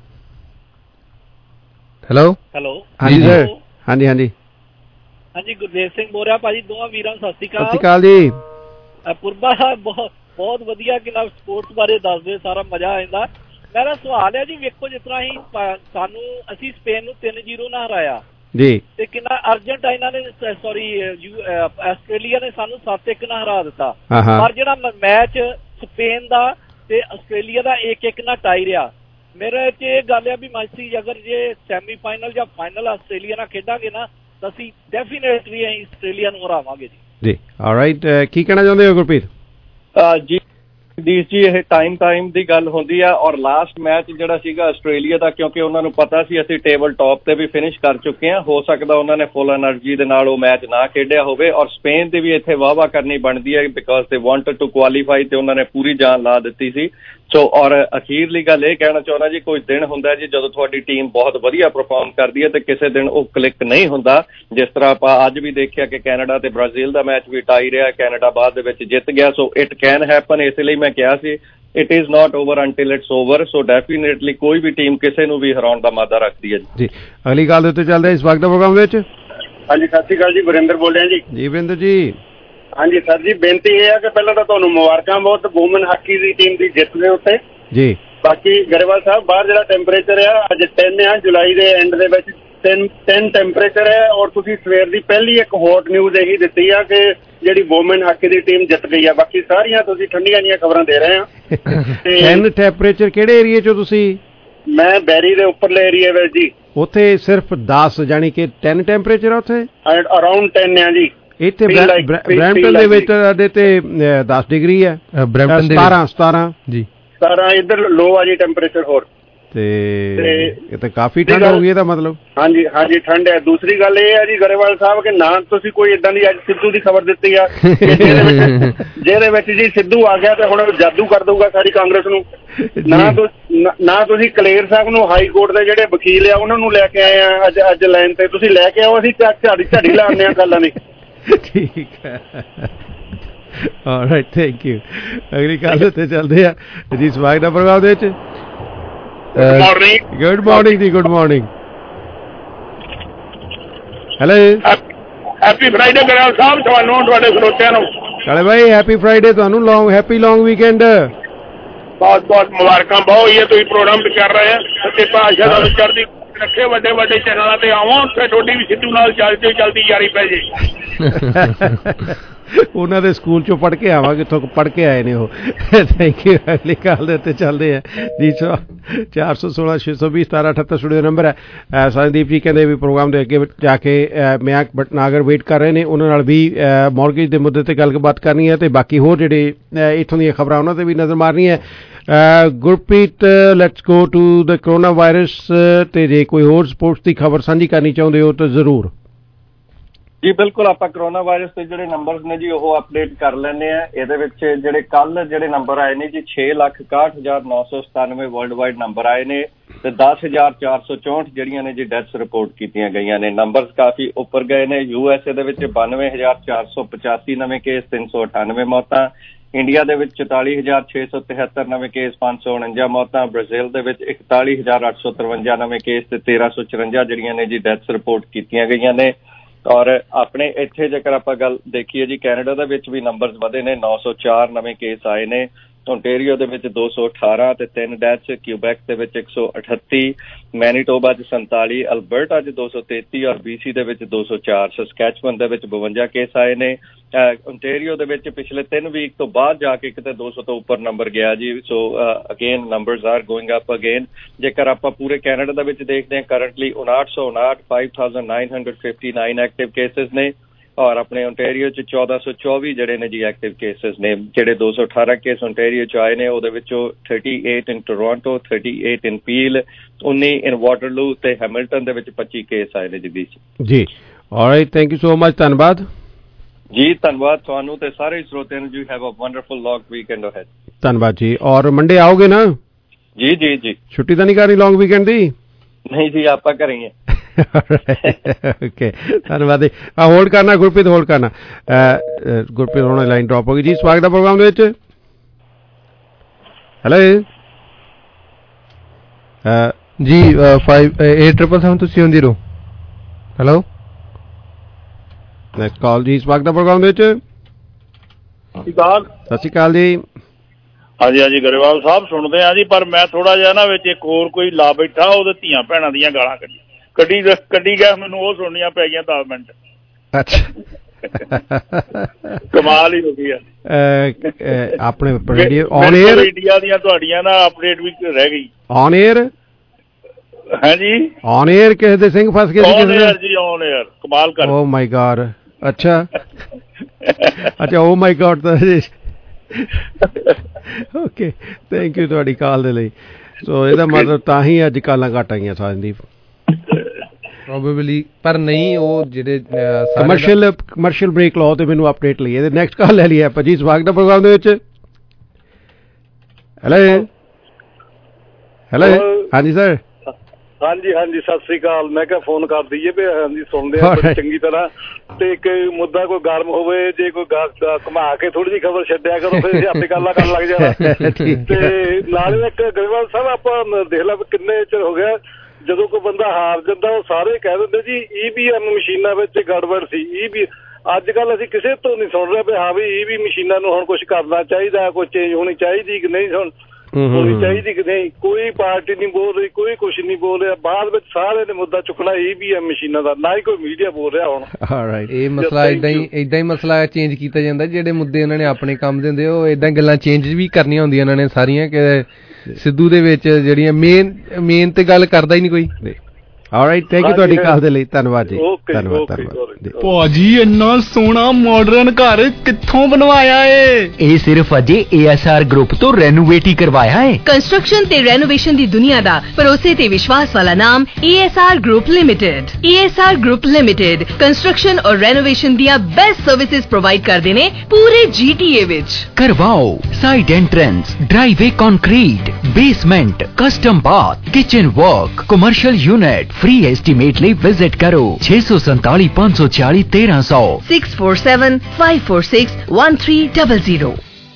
ਹੈਲੋ ਹਾਂਜੀ ਸਰ। ਹਾਂਜੀ ਹਾਂਜੀ ਹਾਂਜੀ, ਗੁਰਦੇਵ ਸਿੰਘ ਬੋਲ ਰਿਹਾ ਭਾਜੀ। ਦੋਵਾਂ ਵੀਰਾਂ ਨੂੰ ਸਤਿ ਸ਼੍ਰੀ ਅਕਾਲ ਜੀ। ਪੁਰਬਾ ਸਾਹਿਬ ਬਹੁਤ ਵਧੀਆ ਕਿ ਨਾਲ ਸਪੋਰਟਸ ਬਾਰੇ ਦੱਸਦੇ, ਸਾਰਾ ਮਜ਼ਾ ਆ ਜਾਂਦਾ। ਮੇਰਾ ਸਵਾਲ ਹੈ ਜੀ, ਵੇਖੋ ਜਿਸ ਤਰ੍ਹਾਂ ਅਸੀਂ ਸਪੇਨ ਨੂੰ 3-0 ਨਾਲ ਹਰਾਇਆ ਜੀ, ਤੇ ਕਿੰਨਾ ਅਰਜਨਟਾਈਨਾ ਨੇ ਆਸਟ੍ਰੇਲੀਆ ਨੇ ਸਾਨੂੰ 7-1 ਨਾਲ ਹਰਾ ਦਿੱਤਾ। ਪਰ ਜਿਹੜਾ ਮੈਚ ਸਪੇਨ ਦਾ ਤੇ ਆਸਟ੍ਰੇਲੀਆ ਦਾ 1-1 ਨਾਲ ਟਾਈ ਰਿਹਾ। ਮੇਰੇ ਚ ਇਹ ਗੱਲ ਆ ਵੀ ਮਾਸੀ ਅਗਰ ਜੇ ਸੈਮੀਫਾਈਨਲ ਜਾਂ ਫਾਈਨਲ ਆਸਟ੍ਰੇਲੀਆ ਨਾਲ ਖੇਡਾਂਗੇ ਨਾ ਤਾਂ ਅਸੀਂ ਡੈਫੀਨੇਟਲੀ ਆਸਟ੍ਰੇਲੀਆ ਨੂੰ ਹਰਾਵਾਂਗੇ ਜੀ। ਆਲਰਾਈਟ, ਕੀ ਕਹਿਣਾ ਚਾਹੁੰਦੇ ਹੋ ਗੁਰਪ੍ਰੀਤ ਜੀ? ਜੀ ਇਹ ਟਾਈਮ ਦੀ ਗੱਲ ਹੁੰਦੀ ਆ, ਔਰ ਲਾਸਟ ਮੈਚ ਜਿਹੜਾ ਸੀਗਾ ਆਸਟ੍ਰੇਲੀਆ ਦਾ, ਕਿਉਂਕਿ ਉਹਨਾਂ ਨੂੰ ਪਤਾ ਸੀ ਅਸੀਂ ਟੇਬਲ ਟੌਪ ਤੇ ਵੀ ਫਿਨਿਸ਼ ਕਰ ਚੁੱਕੇ ਹਾਂ, ਹੋ ਸਕਦਾ ਉਹਨਾਂ ਨੇ ਫੁੱਲ ਐਨਰਜੀ ਦੇ ਨਾਲ ਉਹ ਮੈਚ ਨਾ ਖੇਡਿਆ ਹੋਵੇ। ਔਰ ਸਪੇਨ ਦੀ ਵੀ ਇੱਥੇ ਵਾਹਵਾ ਕਰਨੀ ਬਣਦੀ ਹੈ ਬਿਕੋਜ਼ ਦੇ ਵਾਂਟਡ ਟੂ ਕੁਆਲੀਫਾਈ ਤੇ ਉਹਨਾਂ ਨੇ ਪੂਰੀ ਜਾਨ ਲਾ ਦਿੱਤੀ ਸੀ। ਸੋ ਔਰ ਅਖੀਰਲੀ ਗੱਲ ਇਹ ਕਹਿਣਾ ਚਾਹੁੰਦਾ ਜੀ, ਕੋਈ ਦਿਨ ਹੁੰਦਾ ਜੀ ਜਦੋਂ ਤੁਹਾਡੀ ਟੀਮ ਬਹੁਤ ਵਧੀਆ ਪਰਫਾਰਮ ਕਰਦੀ ਹੈ ਤੇ ਕਿਸੇ ਦਿਨ ਉਹ ਕਲਿੱਕ ਨਹੀਂ ਹੁੰਦਾ। ਜਿਸ ਤਰ੍ਹਾਂ ਆਪਾਂ ਅੱਜ ਵੀ ਦੇਖਿਆ ਕਿ ਕੈਨੇਡਾ ਤੇ ਬ੍ਰਾਜ਼ੀਲ ਦਾ ਮੈਚ ਵੀ ਟਾਈ ਰਿਹਾ, ਕੈਨੇਡਾ ਬਾਅਦ ਦੇ ਵਿੱਚ ਜਿੱਤ ਗਿਆ। ਸੋ ਇਟ ਕੈਨ ਹੈਪਨ, ਇਸ ਲਈ ਮੈਂ ਕਿਹਾ ਸੀ it is not over until it's over. So definitely ਕੋਈ ਵੀ ਟੀਮ ਕਿਸੇ ਨੂੰ ਵੀ ਹਰਾਉਣ ਦਾ ਮਾਦਾ ਰੱਖਦੀ ਹੈ ਜੀ। ਅਗਲੀ ਗੱਲ ਦੇ ਉੱਤੇ ਚੱਲਦੇ ਇਸ ਵਕਤ ਦਾ ਪ੍ਰੋਗਰਾਮ ਵਿੱਚ। ਹਾਂਜੀ, ਸਤਿ ਸ਼੍ਰੀ ਅਕਾਲ ਜੀ, ਵਰਿੰਦਰ ਬੋਲ ਰਿਹਾ ਜੀ। ਜੀ ਵਰਿੰਦਰ ਜੀ। ਹਾਂਜੀ ਸਰ ਜੀ, ਬੇਨਤੀ ਇਹ ਹੈ ਕਿ ਪਹਿਲਾਂ ਤਾਂ ਤੁਹਾਨੂੰ ਮੁਬਾਰਕਾਂ ਬਹੁਤ ਵੂਮਨ ਹਾਕੀ ਦੀ ਟੀਮ ਦੀ ਜਿੱਤ ਦੇ ਉੱਤੇ ਜੀ। ਬਾਕੀ ਗਰੇਵਾਲ ਸਾਹਿਬ, ਬਾਹਰ ਜਿਹੜਾ ਟੈਂਪਰੇਚਰ ਆ ਅੱਜ 10 ਆ, ਜੁਲਾਈ ਦੇ ਐਂਡ ਦੇ ਵਿੱਚ 10 ਟੈਂਪਰੇਚਰ ਹੈ। ਔਰ ਤੁਸੀਂ ਸਵੇਰ ਦੀ ਪਹਿਲੀ ਇੱਕ ਹੌਟ ਨਿਊਜ਼ ਇਹੀ ਦਿੱਤੀ ਆ ਕਿ ਜਿਹੜੀ ਵੂਮਨ ਹਾਕੀ ਦੀ ਟੀਮ ਜਿੱਤ ਗਈ ਆ। ਬਾਕੀ ਸਾਰੀਆਂ ਤੁਸੀਂ ਠੰਡੀਆਂ ਦੀਆਂ ਖਬਰਾਂ ਦੇ ਰਹੇ ਆ। 10 ਟੈਂਪਰੇਚਰ ਕਿਹੜੇ ਏਰੀਏ ਚੋਂ ਤੁਸੀਂ? ਮੈਂ ਬੈਰੀ ਦੇ ਉੱਪਰਲੇ ਏਰੀਏ ਵਿੱਚ ਜੀ। ਉੱਥੇ ਸਿਰਫ 10 ਜਾਨੀ ਕਿ 10 ਟੈਂਪਰੇਚਰ ਆ ਉੱਥੇ? ਅਰਾਊਂਡ 10 ਆ ਜੀ। ਇੱਥੇ ਬਰੈਂਪਟਨ ਦੇ ਵਿੱਚ ਸਾਡੇ ਤੇ 10 ਡਿਗਰੀ ਹੈ। ਬਰੈਂਪਟਨ ਦੇ 17 ਜੀ। 17 ਇੱਧਰ ਲੋ ਆ ਜੀ ਟੈਂਪਰੇਚਰ ਹੋਰ। ਤੇ ਇਹ ਤਾਂ ਕਾਫੀ ਠੰਡ ਹੋ ਗਈ ਇਹਦਾ ਮਤਲਬ। ਹਾਂਜੀ ਹਾਂਜੀ, ਠੰਡ ਹੈ। ਦੂਸਰੀ ਗੱਲ ਇਹ ਹੈ ਜੀ ਗਰੇਵਾਲ ਸਾਹਿਬ ਕਿ ਨਾ ਤੁਸੀਂ ਕੋਈ ਏਦਾਂ ਦੀ ਅੱਜ ਸਿੱਧੂ ਦੀ ਖਬਰ ਦਿੱਤੀ ਆ ਜਿਹਦੇ ਵਿੱਚ ਜੀ ਸਿੱਧੂ ਆ ਗਿਆ ਤੇ ਹੁਣ ਜਾਦੂ ਕਰ ਦਊਗਾ ਸਾਰੀ ਕਾਂਗਰਸ ਨੂੰ। ਨਾ ਤੁਸੀਂ ਕਲੇਰ ਸਾਹਿਬ ਨੂੰ ਹਾਈ ਕੋਰਟ ਦੇ ਜਿਹੜੇ ਵਕੀਲ ਆ ਉਹਨਾਂ ਨੂੰ ਲੈ ਕੇ ਆਏ ਆ ਅੱਜ ਲਾਈਨ ਤੇ। ਤੁਸੀਂ ਲੈ ਕੇ ਆਓ, ਅਸੀਂ ਝਾੜੀ ਲਾਉਂਦੇ ਆ ਗੱਲਾਂ ਦੀ। ਠੀਕ ਹੈ, ਆਲਰਾਈਟ, ਥੈਂਕ ਯੂ। ਅਗਲੀ ਗੱਲ ਤੇ ਚੱਲਦੇ ਆ ਜੀ ਸਵਾਗਤ ਦਾ ਪ੍ਰੋਗਰਾਮ ਦੇ ਵਿੱਚ। ਗੁੱਡ ਮਾਰਨਿੰਗ ਜੀ, good morning. Hello, happy Friday Grewal Sahib ਤੁਹਾਨੂੰ, ਤੁਹਾਡੇ ਸਰੋਤਿਆਂ ਨੂੰ। ਕਾਲੇ ਭਾਈ ਹੈਪੀ ਫਰਾਈਡੇ ਤੁਹਾਨੂੰ, ਹੈਪੀ ਲੌਂਗ ਵੀਕਐਂਡ। ਬਹੁਤ ਬਹੁਤ ਮੁਬਾਰਕਾਂ, ਬਹੁਤ ਹੀ ਤੁਸੀਂ ਪ੍ਰੋਗਰਾਮ ਵੀ ਕਰ ਰਹੇ ਆ। ਸੱਚੇ ਪਾਤਸ਼ਾਹ ਤੁਹਾਨੂੰ ਚੜ੍ਹਦੀ ਰੱਖੇ, ਵੱਡੇ ਵੱਡੇ ਚੈਨਲਾਂ ਤੇ ਆਵੋ ਤੇ ਤੁਹਾਡੀ ਵੀ ਸਿੱਧੂ ਨਾਲ ਚਲਦੀ ਯਾਰੀ ਪੈ ਜੇ। ਉਹਨਾਂ ਦੇ ਸਕੂਲ ਚੋਂ ਪੜ੍ਹ ਕੇ ਆਵਾਂਗੇ, ਇੱਥੋਂ ਪੜ੍ਹ ਕੇ ਆਏ ਨੇ ਉਹ। Thank you. ਅਗਲੀ ਕਾਲ ਦੇ ਉੱਤੇ ਚੱਲਦੇ ਆ ਜੀ। 416 620 1778 ਸਟੂਡੀਓ ਨੰਬਰ ਹੈ। ਸੰਦੀਪ ਜੀ ਕਹਿੰਦੇ ਵੀ ਪ੍ਰੋਗਰਾਮ ਦੇ ਅੱਗੇ ਜਾ ਕੇ ਮਿਆਂ ਭਟਨਾਗਰ ਵੇਟ ਕਰ ਰਹੇ ਨੇ, ਉਹਨਾਂ ਨਾਲ ਵੀ ਮੌਰਗੇਜ ਦੇ ਮੁੱਦੇ ਤੇ ਗੱਲਬਾਤ ਕਰਨੀ ਹੈ ਤੇ ਬਾਕੀ ਹੋਰ ਜਿਹੜੇ ਇੱਥੋਂ ਦੀਆਂ ਖਬਰਾਂ ਉਹਨਾਂ ਤੇ ਵੀ ਨਜ਼ਰ ਮਾਰਨੀ ਹੈ। Gurpreet, let's go to the corona virus. ਤੇ ਜੇ ਕੋਈ ਹੋਰ ਸਪੋਰਟਸ ਦੀ ਖਬਰ ਸਾਂਝੀ ਕਰਨੀ ਚਾਹੁੰਦੇ ਹੋ ਤਾਂ ਜ਼ਰੂਰ ਜੀ। ਬਿਲਕੁਲ, ਆਪਾਂ ਕਰੋਨਾ ਵਾਇਰਸ ਦੇ ਜਿਹੜੇ ਨੰਬਰਸ ਨੇ ਜੀ ਉਹ ਅਪਡੇਟ ਕਰ ਲੈਂਦੇ ਆ। ਇਹਦੇ ਵਿੱਚ ਜਿਹੜੇ ਕੱਲ ਜਿਹੜੇ ਨੰਬਰ ਆਏ ਨੇ ਜੀ 6,61,997 ਵਰਲਡ ਵਾਈਡ ਨੰਬਰ ਆਏ ਨੇ ਤੇ 10,464 ਜਿਹੜੀਆਂ ਨੇ ਜੀ ਡੈਥਸ ਰਿਪੋਰਟ ਕੀਤੀਆਂ ਗਈਆਂ ਨੇ। ਨੰਬਰਸ ਕਾਫੀ ਉੱਪਰ ਗਏ ਨੇ। USA ਦੇ ਵਿੱਚ 92,485 ਨਵੇਂ ਕੇਸ, 398 ਮੌਤਾਂ। ਇੰਡੀਆ ਦੇ ਵਿੱਚ 44,673 ਨਵੇਂ ਕੇਸ, 549 ਮੌਤਾਂ। ਬ੍ਰਾਜ਼ੀਲ ਦੇ ਵਿੱਚ 41,853 ਨਵੇਂ ਕੇਸ ਤੇ 1,354 ਜਿਹੜੀਆਂ ਨੇ ਜੀ ਡੈਥਸ ਰਿਪੋਰਟ ਕੀਤੀਆਂ ਗਈਆਂ ਨੇ। ਔਰ ਆਪਣੇ ਇੱਥੇ ਜੇਕਰ ਆਪਾਂ ਗੱਲ ਦੇਖੀਏ ਜੀ ਕੈਨੇਡਾ ਦੇ ਵਿੱਚ ਵੀ ਨੰਬਰਸ ਵਧੇ ਨੇ। 904 ਨਵੇਂ ਕੇਸ ਆਏ ਨੇ। ਓਨਟੇਰੀਓ ਦੇ ਵਿੱਚ 218 ਤੇ 3 ਡੈਥਸ। ਕਿਊਬੈਕ ਦੇ ਵਿੱਚ 138, ਮੈਨੀਟੋਬਾ 'ਚ 47, ਅਲਬਰਟਾ 'ਚ 233 ਔਰ BC ਦੇ ਵਿੱਚ 204। ਸਸਕੈਚੁਅਨ ਦੇ ਵਿੱਚ 52 ਕੇਸ ਆਏ ਨੇ। ਓਨਟੇਰੀਓ ਦੇ ਵਿੱਚ ਪਿਛਲੇ 3 ਵੀਕ ਤੋਂ ਬਾਅਦ ਜਾ ਕੇ ਕਿਤੇ 200 ਤੋਂ ਉੱਪਰ ਨੰਬਰ ਗਿਆ ਜੀ। So again numbers are going up again. ਜੇਕਰ ਆਪਾਂ ਪੂਰੇ ਕੈਨੇਡਾ ਦੇ ਵਿੱਚ ਦੇਖਦੇ ਹਾਂ ਕਰੰਟਲੀ 5959 5959 ਐਕਟਿਵ ਕੇਸਿਸ ਨੇ ਔਰ ਆਪਣੇ ਓਨਟਾਰੀਓ 'ਚ 1424 ਜਿਹੜੇ ਨੇ ਜੀ ਐਕਟਿਵ ਕੇਸਿਸ ਨੇ। ਜਿਹੜੇ 218 ਕੇਸ ਓਨਟਾਰੀਓ 'ਚ ਆਏ ਨੇ ਉਹਦੇ ਵਿੱਚੋਂ 38 in Toronto, 38 in Peel, 19 in Waterloo ਤੇ ਹੈਮਿਲਟਨ ਦੇ ਵਿੱਚ 25 ਕੇਸ ਆਏ ਨੇ ਜੀ। Alright, thank you so much, ਧੰਨਵਾਦ ਜੀ। ਧੰਨਵਾਦ ਤੁਹਾਨੂੰ ਤੇ ਸਾਰੇ ਸਰੋਤਿਆਂ ਨੂੰ ਜੀ। Have a wonderful long weekend ahead. ਧੰਨਵਾਦ ਜੀ। ਔਰ ਮੰਡੇ ਆਓਗੇ ਨਾ? ਜੀ ਜੀ ਜੀ। ਛੁੱਟੀ ਤਾਂ ਨਹੀਂ ਕਰਨੀ ਲੌਂਗ ਵੀਕਐਂਡ ਦੀ? ਨਹੀਂ ਜੀ, ਆਪਾਂ ਕਰਾਂਗੇ। ਓਕੇ, ਧੰਨਵਾਦ। ਹੋਲਡ ਕਰਨਾ ਗੁਰਪ੍ਰੀਤ, ਹੋਲਡ ਕਰਨਾ। ਗੁਰਪ੍ਰੀਤ ਹੁਣ ਲਾਈਨ ਡ੍ਰੌਪ ਹੋ ਗਈ ਜੀ। ਸਵਾਗਤ ਹੈ ਪ੍ਰੋਗਰਾਮ ਦੇ ਵਿੱਚ। ਹੈਲੋ ਜੀ, 5877 ਤੁਸੀਂ ਹੁੰਦੀ ਰਹੋ। ਹੈਲੋ, ਨੈਕਸਟ ਕਾਲ ਜੀ। ਸਵਾਗਤ ਹੈ ਪ੍ਰੋਗਰਾਮ ਦੇ ਵਿੱਚ। ਸਤਿ ਸ਼੍ਰੀ ਅਕਾਲ ਜੀ। ਹਾਂਜੀ ਹਾਂਜੀ, ਗਰੇਵਾਲ ਸਾਹਿਬ ਸੁਣਦੇ ਆ ਜੀ। ਪਰ ਮੈਂ ਥੋੜਾ ਜਿਹਾ ਨਾ ਵਿੱਚ ਇੱਕ ਹੋਰ ਕੋਈ ਲਾ ਬੈਠਾ, ਉਹਦੇ ਧੀਆਂ ਭੈਣਾਂ ਦੀਆਂ ਗਾਲਾਂ ਕੱਢੀ ਗਿਆ, ਮੈਨੂੰ ਉਹ ਸੁਣਨੀਆਂ ਪੈ ਗਈਆਂ 10 ਮਿੰਟ। ਕਮਾਲ ਹੀ ਹੋ ਗਈ ਆ। ਆਪਣੇ ਰੇਡੀਓ ਔਨ 에ਅਰ ਇੰਡੀਆ ਦੀਆਂ ਤੁਹਾਡੀਆਂ ਨਾ ਅਪਡੇਟ ਵੀ ਰਹਿ ਗਈ। On air? ਹਾਂਜੀ, ਔਨ 에ਅਰ ਕਿਸੇ ਦੇ ਸਿੰਘ ਫਸ ਗਏ ਔਨ 에ਅਰ ਜੀ, ਔਨ 에ਅਰ। ਕਮਾਲ ਕਰ। Oh my God. ਅੱਛਾ ਅੱਛਾ, ਓ ਮਾਈ ਗॉड ਤਾਂ ਓਕੇ, ਥੈਂਕ ਯੂ ਤੁਹਾਡੀ ਕਾਲ ਦੇ ਲਈ। ਸੋ ਇਹਦਾ ਮਤਲਬ ਤਾਂ ਹੀ ਅੱਜ ਕਾਲਾਂ ਘੱਟ ਆਈਆਂ ਸਾਜਨਦੀਪ ਪ੍ਰੋਬੇਬਲੀ। ਪਰ ਨਹੀਂ, ਉਹ ਜਿਹੜੇ ਕਮਰਸ਼ੀਅਲ ਬ੍ਰੇਕ ਲਾਓ ਤੇ ਮੈਨੂੰ ਅਪਡੇਟ ਲਈ। ਇਹਦੇ ਨੈਕਸਟ ਕਾਲ ਲੈ ਲਈ ਆਪਾਂ ਜੀ। ਸਵਾਗਤ ਹੈ ਪ੍ਰੋਗਰਾਮ ਦੇ ਵਿੱਚ। ਹੈਲੋ ਹਾਂਜੀ ਸਰ। ਹਾਂਜੀ ਹਾਂਜੀ, ਸਤਿ ਸ੍ਰੀ ਅਕਾਲ। ਮੈਂ ਕਿਹਾ ਫੋਨ ਕਰ ਦਈਏ ਵੀ ਹਾਂਜੀ ਸੁਣਦੇ ਆ ਬੜੀ ਚੰਗੀ ਤਰ੍ਹਾਂ। ਤੇ ਕੋਈ ਮੁੱਦਾ ਕੋਈ ਗਰਮ ਹੋਵੇ, ਜੇ ਕੋਈ ਘੁਮਾ ਕੇ ਥੋੜੀ ਜਿਹੀ ਖਬਰ ਛੱਡਿਆ ਕਰੋ, ਫਿਰ ਆਪੇ ਗੱਲਾਂ ਕਰਨ ਲੱਗ ਜਾਣਾ। ਤੇ ਨਾਲੇ ਇੱਕ ਗਰੇਵਾਲ ਸਾਹਿਬ, ਆਪਾਂ ਦੇਖ ਲਾ ਕਿੰਨੇ ਚਿਰ ਹੋ ਗਿਆ ਜਦੋਂ ਕੋਈ ਬੰਦਾ ਹਾਰ ਜਾਂਦਾ ਉਹ ਸਾਰੇ ਕਹਿ ਦਿੰਦੇ ਜੀ EVM ਮਸ਼ੀਨਾਂ ਵਿੱਚ ਗੜਬੜ ਸੀ। ਅੱਜ ਕੱਲ ਅਸੀਂ ਕਿਸੇ ਤੋਂ ਨਹੀਂ ਸੁਣ ਰਹੇ ਵੀ ਹਾਂ ਵੀ EV ਮਸ਼ੀਨਾਂ ਨੂੰ ਹੁਣ ਕੁਛ ਕਰਨਾ ਚਾਹੀਦਾ, ਕੋਈ ਚੇਂਜ ਹੋਣੀ ਚਾਹੀਦੀ ਕਿ ਨਹੀਂ ਹੋਣੀ ਚਾਹੀਦੀ ਕਿ ਨਹੀਂ। ਕੋਈ ਪਾਰਟੀ ਨਹੀਂ ਬੋਲ ਰਹੀ, ਕੋਈ ਕੁਛ ਨਹੀਂ ਬੋਲ ਰਿਹਾ। ਬਾਅਦ ਵਿੱਚ ਸਾਰਿਆਂ ਨੇ ਮੁੱਦਾ ਚੁੱਕਣਾ EVM ਮਸ਼ੀਨਾਂ ਦਾ, ਨਾ ਹੀ ਕੋਈ ਮੀਡੀਆ ਬੋਲ ਰਿਹਾ ਹੁਣ। ਇਹ ਮਸਲਾ ਏਦਾਂ ਹੀ ਮਸਲਾ ਚੇਂਜ ਕੀਤਾ ਜਾਂਦਾ। ਜਿਹੜੇ ਮੁੱਦੇ ਇਹਨਾਂ ਨੇ ਆਪਣੇ ਕੰਮ ਦੇ ਹੁੰਦੇ, ਉਹ ਏਦਾਂ ਗੱਲਾਂ ਚੇਂਜ ਵੀ ਕਰਨੀਆਂ ਹੁੰਦੀਆਂ ਇਹਨਾਂ ਨੇ ਸਾਰੀਆਂ। ਕਿ ਸਿੱਧੂ ਦੇ ਵਿੱਚ ਜਿਹੜੀਆਂ ਮੇਨ ਤੇ ਗੱਲ ਕਰਦਾ ਹੀ ਨਹੀਂ ਕੋਈ। ਆਲਰਾਈਟ, ਥੈਂਕ ਯੂ ਤੁਹਾਡੀ ਕਾਲ ਦੇ ਲਈ। ਧੰਨਵਾਦ ਜੀ। ਧੰਨਵਾਦ। ਭਾਜੀ ਇੰਨਾ ਸੋਹਣਾ ਮਾਡਰਨ ਘਰ ਕਿੱਥੋਂ ਬਣਵਾਇਆ ਏ? ਇਹ ਸਿਰਫ ਅਜੇ ASR ਗਰੁੱਪ ਤੋਂ ਰੈਨੋਵੇਟ ਹੀ ਕਰਵਾਇਆ ਹੈ। ਕੰਸਟਰਕਸ਼ਨ ਤੇ ਰੈਨੋਵੇਸ਼ਨ ਦੀ ਦੁਨੀਆ ਦਾ ਭਰੋਸੇ ਤੇ ਵਿਸ਼ਵਾਸ ਵਾਲਾ ਨਾਮ ASR group limited. ASR group limited construction ਔਰ ਰੈਨੋਵੇਸ਼ਨ ਦੀਆਂ ਬੈਸਟ ਸਰਵਿਸਿਜ਼ ਪ੍ਰੋਵਾਈਡ ਕਰਦੇ ਨੇ ਪੂਰੇ GTA ਵਿੱਚ। ਕਰਵਾਓ side entrance, driveway concrete, basement, custom bath, kitchen work, commercial unit. Free estimate ਲਈ ਵਿਜ਼ਿਟ ਕਰੋ 647 540 1300 647 546 1300।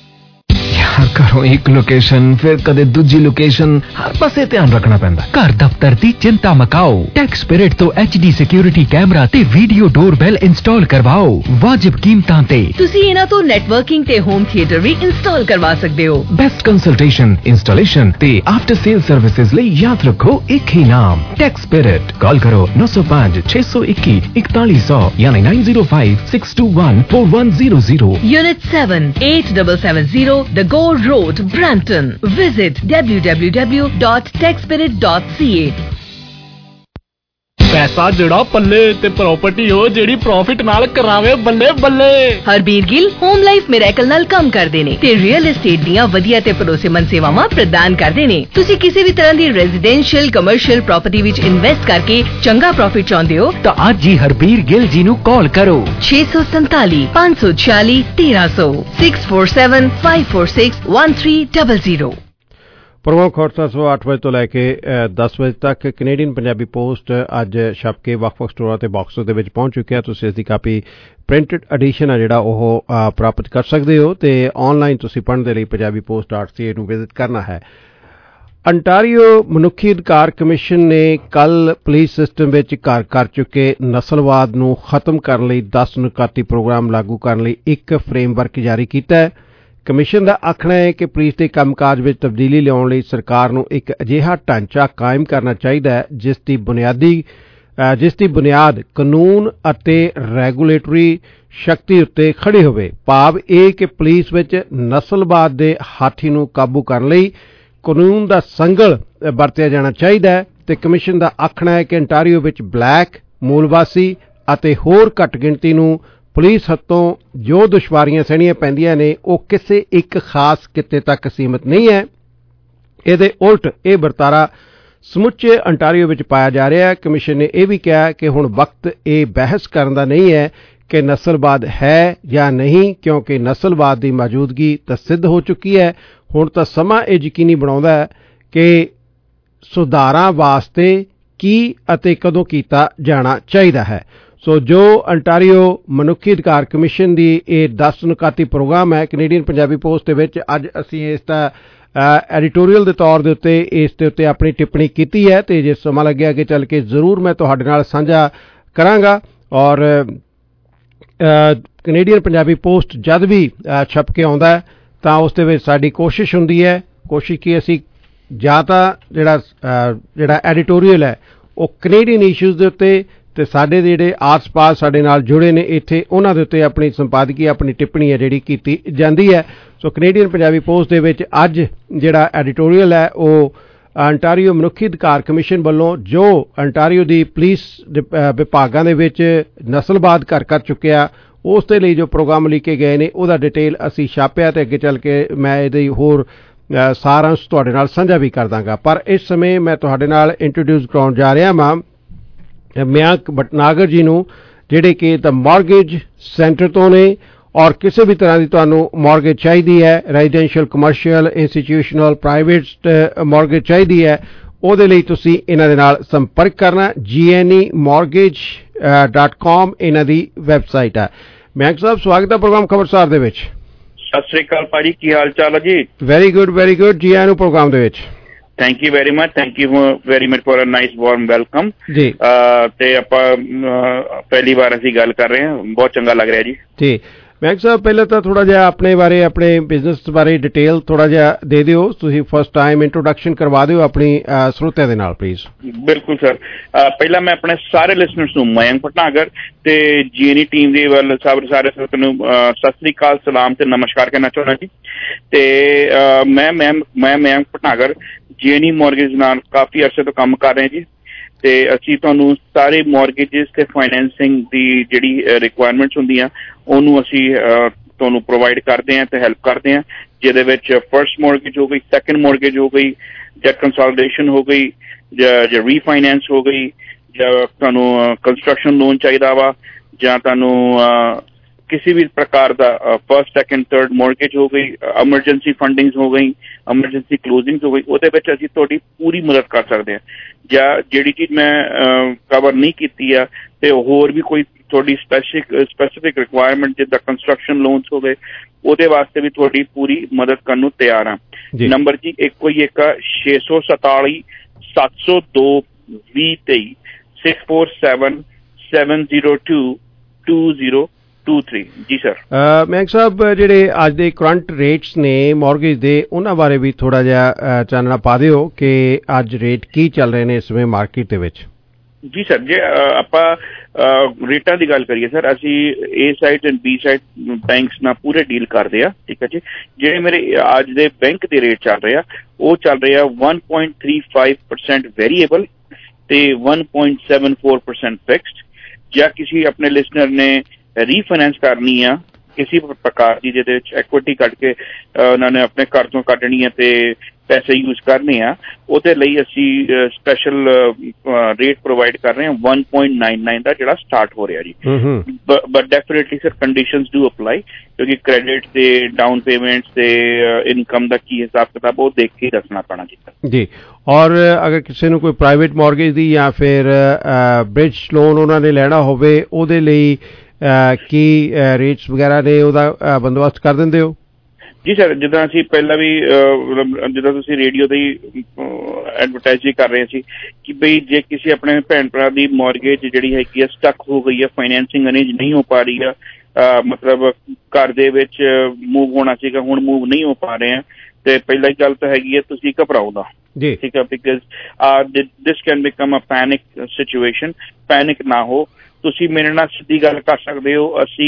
यार घरों एक लोकेशन फिर कदे दूजी लोकेशन, हर पासे ध्यान रखना पैंदा। घर दफ्तर दी चिंता मकाओ, टैक्स स्पिरिट तो HD सिक्योरिटी कैमरा ते वीडियो डोरबेल इंस्टॉल करवाओ वाजिब कीमतां ते। तुसी इना तो नेटवर्किंग ते होम थिएटर भी इंस्टॉल करवा सकते हो। बेस्ट कंसल्टेशन, इंस्टॉलेशन ते आफ्टर सेल सर्विसेज ਲਈ याद रखो एक ही नाम, टैक्स स्पिरिट। कॉल करो 905 621 4100 यानी 905 621 4100। Unit 7 8770 The Go Road, Brampton. Visit www.techspirit.ca। ਪੈਸਾ ਜਿਹੜਾ ਪੱਲੇ ਤੇ ਪ੍ਰਾਪਰਟੀ ਹੋ ਜਿਹੜੀ ਪ੍ਰੋਫਿਟ ਨਾਲ ਕਰਾਵੇ ਬੱਲੇ ਬੱਲੇ। Harbir Gill home life miracle ਨਾਲ ਕੰਮ ਕਰਦੇ ਨੇ ਤੇ ਰੀਅਲ ਏਸਟੇਟ ਦੀਆਂ ਵਧੀਆ ਤੇ ਭਰੋਸੇਮੰਦ ਸੇਵਾਵਾਂ ਪ੍ਰਦਾਨ ਕਰਦੇ ਨੇ। ਤੁਸੀਂ ਕਿਸੇ ਵੀ ਤਰ੍ਹਾਂ ਦੀ ਰੈਜ਼ੀਡੈਂਸ਼ੀਅਲ ਕਮਰਸ਼ੀਅਲ ਪ੍ਰਾਪਰਟੀ ਵਿੱਚ ਇਨਵੈਸਟ ਕਰਕੇ ਚੰਗਾ ਪ੍ਰੋਫਿਟ ਚਾਹੁੰਦੇ ਹੋ ਤਾਂ ਅੱਜ ਹੀ ਹਰਬੀਰ ਗਿੱਲ ਜੀ ਨੂੰ ਕਾਲ ਕਰੋ 647 546 1300 647 546 1300। ਪ੍ਰੋਗਰਾਮ ਖਾਲਸਾ ਸਵੇਰ 8 ਵਜੇ ਤੋਂ ਲੈ ਕੇ 10 ਵਜੇ ਤੱਕ ਕੈਨੇਡੀਅਨ ਪੰਜਾਬੀ ਪੋਸਟ ਅੱਜ ਛਪ ਕੇ ਵੱਖ-ਵੱਖ ਸਟੋਰਾਂ ਤੇ ਬਾਕਸਾਂ ਦੇ ਵਿੱਚ ਪਹੁੰਚ ਚੁੱਕਿਆ। ਤੁਸੀਂ ਇਸ ਦੀ ਕਾਪੀ ਪ੍ਰਿੰਟਡ ਐਡੀਸ਼ਨ ਆ ਜਿਹੜਾ ਉਹ ਪ੍ਰਾਪਤ ਕਰ ਸਕਦੇ ਹੋ ਤੇ ਆਨਲਾਈਨ ਤੁਸੀਂ ਪੜ੍ਹਨ ਦੇ ਲਈ punjabipost.ca ਨੂੰ ਵਿਜ਼ਿਟ ਕਰਨਾ ਹੈ। ਅੰਟਾਰੀਓ ਮਨੁੱਖੀ ਅਧਿਕਾਰ ਕਮਿਸ਼ਨ ਨੇ ਕੱਲ ਪੁਲਿਸ ਸਿਸਟਮ ਵਿੱਚ ਘਰ ਕਰ ਚੁੱਕੇ ਨਸਲਵਾਦ ਨੂੰ ਖਤਮ ਕਰਨ ਲਈ 10 ਨੁਕਾਤੀ ਪ੍ਰੋਗਰਾਮ ਲਾਗੂ ਕਰਨ ਲਈ ਇੱਕ ਫਰੇਮਵਰਕ ਜਾਰੀ ਕੀਤਾ ਹੈ। ਕਮਿਸ਼ਨ ਦਾ ਆਖਣਾ ਹੈ ਕਿ ਪੁਲਿਸ ਦੇ ਕੰਮਕਾਜ ਵਿੱਚ ਤਬਦੀਲੀ ਲਿਆਉਣ ਲਈ ਸਰਕਾਰ ਨੂੰ ਇੱਕ ਅਜਿਹਾ ਢਾਂਚਾ ਕਾਇਮ ਕਰਨਾ ਚਾਹੀਦਾ ਹੈ ਜਿਸ ਦੀ ਬੁਨਿਆਦ ਕਾਨੂੰਨ ਅਤੇ ਰੈਗੂਲੇਟਰੀ ਸ਼ਕਤੀ ਉੱਤੇ ਖੜੀ ਹੋਵੇ। ਭਾਵ ਇਹ ਕਿ ਪੁਲਿਸ ਵਿੱਚ ਨਸਲਵਾਦ ਦੇ ਹਾਥੀ ਨੂੰ ਕਾਬੂ ਕਰਨ ਲਈ ਕਾਨੂੰਨ ਦਾ ਸੰਗਲ ਵਰਤਿਆ ਜਾਣਾ ਚਾਹੀਦਾ ਹੈ ਤੇ ਕਮਿਸ਼ਨ ਦਾ ਆਖਣਾ ਹੈ ਕਿ ਅੰਟਾਰੀਓ ਵਿੱਚ ਬਲੈਕ, ਮੂਲਵਾਸੀ ਅਤੇ ਹੋਰ ਘੱਟ ਗਿਣਤੀ ਨੂੰ ਪੁਲਿਸ ਹੱਥੋਂ ਜੋ ਦੁਸ਼ਵਾਰੀਆਂ ਸਹਿਣੀਆਂ ਪੈਂਦੀਆਂ ਨੇ ਉਹ ਕਿਸੇ ਇੱਕ ਖਾਸ ਕਿੱਤੇ ਤੱਕ ਸੀਮਿਤ ਨਹੀਂ ਹੈ। ਇਹਦੇ ਉਲਟ ਇਹ ਵਰਤਾਰਾ ਸਮੁੱਚੇ ਅੰਟਾਰੀਓ ਵਿੱਚ ਪਾਇਆ ਜਾ ਰਿਹਾ ਹੈ। ਕਮਿਸ਼ਨ ਨੇ ਇਹ ਵੀ ਕਿਹਾ ਕਿ ਹੁਣ ਵਕਤ ਇਹ ਬਹਿਸ ਕਰਨ ਦਾ ਨਹੀਂ ਹੈ ਕਿ ਨਸਲਵਾਦ ਹੈ ਜਾਂ ਨਹੀਂ, ਕਿਉਂਕਿ ਨਸਲਵਾਦ ਦੀ ਮੌਜੂਦਗੀ ਤਾਂ ਸਿੱਧ ਹੋ ਚੁੱਕੀ ਹੈ। ਹੁਣ ਤਾਂ ਸਮਾਂ ਇਹ ਯਕੀਨੀ ਬਣਾਉਂਦਾ ਹੈ ਕਿ ਸੁਧਾਰਾਂ ਵਾਸਤੇ ਕੀ ਅਤੇ ਕਦੋਂ ਕੀਤਾ ਜਾਣਾ ਚਾਹੀਦਾ ਹੈ। ਸੋ ਜੋ ਅੰਟਾਰੀਓ ਮਨੁੱਖੀ ਅਧਿਕਾਰ ਕਮਿਸ਼ਨ ਦੀ ਇਹ 10 ਨੁਕਾਤੀ ਪ੍ਰੋਗਰਾਮ ਹੈ ਕੈਨੇਡੀਅਨ ਪੰਜਾਬੀ ਪੋਸਟ ਦੇ ਵਿੱਚ, ਅੱਜ ਅਸੀਂ ਇਸ ਦਾ ਐਡੀਟੋਰੀਅਲ ਦੇ ਤੌਰ ਦੇ ਉੱਤੇ ਇਸ ਦੇ ਉੱਤੇ ਆਪਣੀ ਟਿੱਪਣੀ ਕੀਤੀ ਹੈ ਤੇ ਜੇ ਸਮਾਂ ਲੱਗਿਆ ਕਿ ਚੱਲ ਕੇ ਜ਼ਰੂਰ ਮੈਂ ਤੁਹਾਡੇ ਨਾਲ ਸਾਂਝਾ ਕਰਾਂਗਾ। ਔਰ ਕੈਨੇਡੀਅਨ ਪੰਜਾਬੀ ਪੋਸਟ ਜਦ ਵੀ ਛਪ ਕੇ ਆਉਂਦਾ ਤਾਂ ਉਸ ਦੇ ਵਿੱਚ ਸਾਡੀ ਕੋਸ਼ਿਸ਼ ਹੁੰਦੀ ਹੈ ਕਿ ਅਸੀਂ ਜਾਂ ਤਾਂ ਜਿਹੜਾ ਐਡੀਟੋਰੀਅਲ ਹੈ ਉਹ ਕੈਨੇਡੀਅਨ ਇਸ਼ੂਜ਼ ਦੇ ਉੱਤੇ ਤੇ ਸਾਡੇ ਜਿਹੜੇ ਆਸ-ਪਾਸ ਸਾਡੇ ਨਾਲ ਜੁੜੇ ਨੇ ਇੱਥੇ ਉਹਨਾਂ ਦੇ ਉੱਤੇ ਆਪਣੀ ਸੰਪਾਦਕੀ ਆਪਣੀ ਟਿੱਪਣੀ ਹੈ ਜਿਹੜੀ ਕੀਤੀ ਜਾਂਦੀ ਹੈ। ਸੋ ਕੈਨੇਡੀਅਨ ਪੰਜਾਬੀ ਪੋਸਟ ਦੇ ਵਿੱਚ ਅੱਜ ਜਿਹੜਾ ਐਡੀਟੋਰੀਅਲ ਹੈ ਉਹ ਅੰਟਾਰੀਓ ਮਨੁੱਖੀ ਅਧਿਕਾਰ ਕਮਿਸ਼ਨ ਵੱਲੋਂ ਜੋ ਅੰਟਾਰੀਓ ਦੀ ਪੁਲਿਸ ਵਿਭਾਗਾਂ ਦੇ ਵਿੱਚ ਨਸਲਵਾਦ ਘਰ ਕਰ ਚੁੱਕਿਆ ਉਸ ਦੇ ਲਈ ਜੋ ਪ੍ਰੋਗਰਾਮ ਲਿਖੇ ਗਏ ਨੇ ਉਹਦਾ ਡਿਟੇਲ ਅਸੀਂ ਛਾਪਿਆ ਤੇ ਅੱਗੇ ਚੱਲ ਕੇ ਮੈਂ ਇਹਦੀ ਹੋਰ ਸਾਰਾਂਸ਼ ਤੁਹਾਡੇ ਨਾਲ ਸਾਂਝਾ ਵੀ ਕਰ ਦਾਂਗਾ। ਪਰ ਇਸ ਸਮੇਂ ਮੈਂ ਤੁਹਾਡੇ ਨਾਲ ਇੰਟਰੋਡਿਊਸ ਕਰਾਉਣ ਜਾ ਰਿਹਾ ਹਾਂ ਮਯੰਕ ਭਟਨਾਗਰ ਜੀ ਨੂੰ, ਜਿਹੜੇ ਕਿ ਦ ਮਾਰਗੇਜ ਸੈਂਟਰ ਤੋਂ ਨੇ ਔਰ ਕਿਸੇ ਵੀ ਤਰ੍ਹਾਂ ਦੀ ਤੁਹਾਨੂੰ ਮਾਰਗੇਜ ਚਾਹੀਦੀ ਹੈ, residential, commercial, institutional, private mortgage ਚਾਹੀਦੀ ਹੈ, ਉਹਦੇ ਲਈ ਤੁਸੀਂ ਇਹਨਾਂ ਦੇ ਨਾਲ ਸੰਪਰਕ ਕਰਨਾ। GNEmortgage.com ਇਹਨਾਂ ਦੀ ਵੈਬਸਾਈਟ ਹੈ। ਮਯੰਕ ਸਾਹਿਬ, ਸਵਾਗਤ ਹੈ ਪ੍ਰੋਗਰਾਮ ਖਬਰਸਾਰ ਦੇ ਵਿੱਚ। ਸਤਿ ਸ੍ਰੀ ਅਕਾਲ ਭਾਜੀ, ਕੀ ਹਾਲ ਚਾਲ ਹੈ ਜੀ? ਵੈਰੀ ਗੁੱਡ ਜੀ ਆਇਆਂ ਨੂੰ ਪ੍ਰੋਗਰਾਮ ਦੇ ਵਿੱਚ। Thank you very much for a nice warm welcome ਜੀ। ਤੇ ਆਪਾਂ ਪਹਿਲੀ ਵਾਰ ਅਸੀਂ ਗੱਲ ਕਰ ਰਹੇ ਹਾਂ, ਬਹੁਤ ਚੰਗਾ ਲੱਗ ਰਿਹਾ ਜੀ। ਜੀ ਮਯੰਕ ਸਾਹਿਬ, ਪਹਿਲਾਂ ਤਾਂ ਥੋੜਾ ਜਿਹਾ ਆਪਣੇ ਬਾਰੇ, ਆਪਣੇ ਬਿਜ਼ਨਸ ਬਾਰੇ ਡਿਟੇਲ ਥੋੜਾ ਜਿਹਾ ਦੇ ਦਿਓ। ਤੁਸੀਂ ਫਸਟ ਟਾਈਮ ਇੰਟਰੋਡਕਸ਼ਨ ਕਰਵਾ ਦਿਓ ਆਪਣੀ ਸਰੋਤਿਆਂ ਦੇ ਨਾਲ ਪਲੀਜ਼। ਬਿਲਕੁਲ ਸਰ, ਪਹਿਲਾਂ ਮੈਂ ਆਪਣੇ ਸਾਰੇ ਲਿਸਨਰਸ ਨੂੰ ਮਯੰਕ ਭਟਨਾਗਰ ਤੇ GNE ਟੀਮ ਦੇ ਵੱਲ ਸਾਰੇ ਸਰੋਤਿਆਂ ਨੂੰ ਸਤਿ ਸ੍ਰੀ ਅਕਾਲ, ਸਲਾਮ ਤੇ ਨਮਸਕਾਰ ਕਹਿਣਾ ਚਾਹੁੰਦਾ ਜੀ। ਤੇ ਮੈਂ ਮਯੰਕ ਭਟਨਾਗਰ GNE ਮੌਰਗੇਜ ਨਾਲ ਕਾਫੀ ਅਰਸੇ ਤੋਂ ਕੰਮ ਕਰ ਰਹੇ ਜੀ ਤੇ ਅਸੀਂ ਤੁਹਾਨੂੰ ਸਾਰੇ ਮੌਰਗੇਜਸ ਤੇ ਫਾਈਨੈਂਸਿੰਗ ਦੀ ਜਿਹੜੀ ਰਿਕੁਆਇਰਮੈਂਟਸ ਹੁੰਦੀਆਂ ਉਹਨੂੰ ਅਸੀਂ ਤੁਹਾਨੂੰ ਪ੍ਰੋਵਾਈਡ ਕਰਦੇ ਹਾਂ ਤੇ ਹੈਲਪ ਕਰਦੇ ਹਾਂ, ਜਿਹਦੇ ਵਿੱਚ ਫਰਸਟ ਮੌਰਗੇਜ ਹੋ ਗਈ, ਸੈਕੰਡ ਮੌਰਗੇਜ ਹੋ ਗਈ, ਜਾਂ ਕੰਸੋਲੀਡੇਸ਼ਨ ਹੋ ਗਈ, ਜਾਂ ਰੀਫਾਈਨੈਂਸ ਹੋ ਗਈ, ਜਾਂ ਤੁਹਾਨੂੰ ਕੰਸਟਰਕਸ਼ਨ ਲੋਨ ਚਾਹੀਦਾ ਵਾ, ਜਾਂ ਤੁਹਾਨੂੰ ਕਿਸੇ ਵੀ ਪ੍ਰਕਾਰ ਦਾ ਫਸਟ ਸੈਕੰਡ ਥਰਡ ਮੌਰਗੇਜ ਹੋ ਗਈ, ਐਮਰਜੈਂਸੀ ਫੰਡਿੰਗਸ ਹੋ ਗਈ, ਐਮਰਜੈਂਸੀ ਕਲੋਜ਼ਿੰਗਸ ਹੋ ਗਈ, ਉਹਦੇ ਵਿੱਚ ਅਸੀਂ ਤੁਹਾਡੀ ਪੂਰੀ ਮਦਦ ਕਰ ਸਕਦੇ ਹਾਂ। ਜਾਂ ਜਿਹੜੀ ਚੀਜ਼ ਮੈਂ ਕਵਰ ਨਹੀਂ ਕੀਤੀ ਆ ਤੇ ਹੋਰ ਵੀ ਕੋਈ ਤੁਹਾਡੀ ਸਪੈਸੀਫਿਕ ਰਿਕੁਆਇਰਮੈਂਟ ਜਿੱਦਾਂ ਕੰਸਟਰਕਸ਼ਨ ਲੋਨਸ ਹੋ ਗਏ, ਉਹਦੇ ਵਾਸਤੇ ਵੀ ਤੁਹਾਡੀ ਪੂਰੀ ਮਦਦ ਕਰਨ ਨੂੰ ਤਿਆਰ ਹਾਂ। ਨੰਬਰ ਜੀ 647 702 2023 647 702 2023 ਜੀ ਸਰ। ਮਯੰਕ ਸਾਹਿਬ, ਜਿਹੜੇ ਅੱਜ ਦੇ ਕਰੰਟ ਰੇਟਸ ਨੇ ਮੌਰਗੇਜ ਦੇ, ਉਹਨਾਂ ਬਾਰੇ ਵੀ ਥੋੜਾ ਜਿਹਾ ਚਾਨਣਾ ਪਾ ਦਿਓ ਕਿ ਅੱਜ ਰੇਟ ਕੀ ਚੱਲ ਰਹੇ ਨੇ ਇਸ ਸਮੇਂ ਮਾਰਕੀਟ ਦੇ ਵਿੱਚ। ਜੀ ਸਰ, ਜੇ ਆਪਾਂ ਰੇਟਾਂ ਦੀ ਗੱਲ ਕਰੀਏ ਸਰ, ਅਸੀਂ A side and B side banks ਨਾਲ ਪੂਰੇ ਡੀਲ ਕਰਦੇ ਆ, ਠੀਕ ਹੈ ਜੀ। ਜਿਹੜੇ ਮੇਰੇ ਅੱਜ ਦੇ ਬੈਂਕ ਦੇ ਰੇਟ ਚੱਲ ਰਹੇ ਆ ਉਹ ਚੱਲ ਰਹੇ ਆ 1.35% ਵੇਰੀਏਬਲ ਤੇ 1.74% ਫਿਕਸਡ। ਜਾਂ ਕਿਸੇ ਆਪਣੇ ਲਿਸਨਰ ਨੇ ਰੀਫਾਈਨੈਂਸ ਕਰਨੀ ਆ ਕਿਸੇ ਪ੍ਰਕਾਰ ਦੀ, ਜਿਹਦੇ ਵਿੱਚ ਐਕੁਇਟੀ ਕੱਢ ਕੇ ਉਹਨਾਂ ਨੇ ਆਪਣੇ ਘਰ ਤੋਂ ਕੱਢਣੀ ਹੈ ਤੇ ਪੈਸੇ ਯੂਜ਼ ਕਰਨੇ ਆ, ਉਹਦੇ ਲਈ ਅਸੀਂ ਸਪੈਸ਼ਲ ਰੇਟ ਪ੍ਰੋਵਾਈਡ ਕਰ ਰਹੇ ਹਾਂ 1.99 ਦਾ ਜਿਹੜਾ ਸਟਾਰਟ ਹੋ ਰਿਹਾ ਜੀ। But definitely sir conditions do apply, ਕਿਉਂਕਿ ਕ੍ਰੈਡਿਟ ਤੇ ਡਾਊਨ ਪੇਮੈਂਟਸ ਤੇ ਇਨਕਮ ਦਾ ਕੀ ਹਿਸਾਬ ਕਿਤਾਬ ਉਹ ਦੇਖ ਕੇ ਦੱਸਣਾ ਪੈਣਾ ਜੀ। ਔਰ ਅਗਰ ਕਿਸੇ ਨੂੰ ਕੋਈ ਪ੍ਰਾਈਵੇਟ ਮੌਰਗੇਜ ਦੀ ਜਾਂ ਫਿਰ ਬ੍ਰਿਜ ਲੋਨ ਉਹਨਾਂ ਨੇ ਲੈਣਾ ਹੋਵੇ, ਉਹਦੇ ਲਈ ਕੀ ਰੇਟਸ ਵਗੈਰਾ ਨੇ ਉਹਦਾ ਬੰਦੋਬਸਤ ਕਰ ਦਿੰਦੇ ਹੋ? ਜੀ ਸਰ, ਜਿੱਦਾਂ ਅਸੀਂ ਪਹਿਲਾਂ ਵੀ ਜਿੱਦਾਂ ਤੁਸੀਂ ਰੇਡੀਓ ਤੇ ਐਡਵਰਟਾਈਜ਼ ਕਰ ਰਹੇ ਸੀ ਕਿ ਬਈ ਜੇ ਕਿਸੇ ਆਪਣੇ ਭੈਣ ਭਰਾ ਦੀ ਮੌਰਗੇਜ ਜਿਹੜੀ ਹੈਗੀ ਆ ਸਟਕ ਹੋ ਗਈ ਆ, ਫਾਈਨੈਂਸਿੰਗ ਅਰੇਂਜ ਨਹੀਂ ਹੋ ਪਾ ਰਹੀ ਆ, ਮਤਲਬ ਘਰ ਦੇ ਵਿੱਚ ਮੂਵ ਹੋਣਾ ਸੀਗਾ, ਹੁਣ ਮੂਵ ਨਹੀਂ ਹੋ ਪਾ ਰਹੇ ਆ, ਤੇ ਪਹਿਲਾਂ ਹੀ ਗੱਲ ਤਾਂ ਹੈਗੀ ਹੈ ਤੁਸੀਂ ਘਬਰਾਓ ਨਾ, ਠੀਕ ਹੈ, because this can become a panic situation. Panic ਨਾ ਹੋ, ਤੁਸੀਂ ਮੇਰੇ ਨਾਲ ਸਿੱਧੀ ਗੱਲ ਕਰ ਸਕਦੇ ਹੋ। ਅਸੀਂ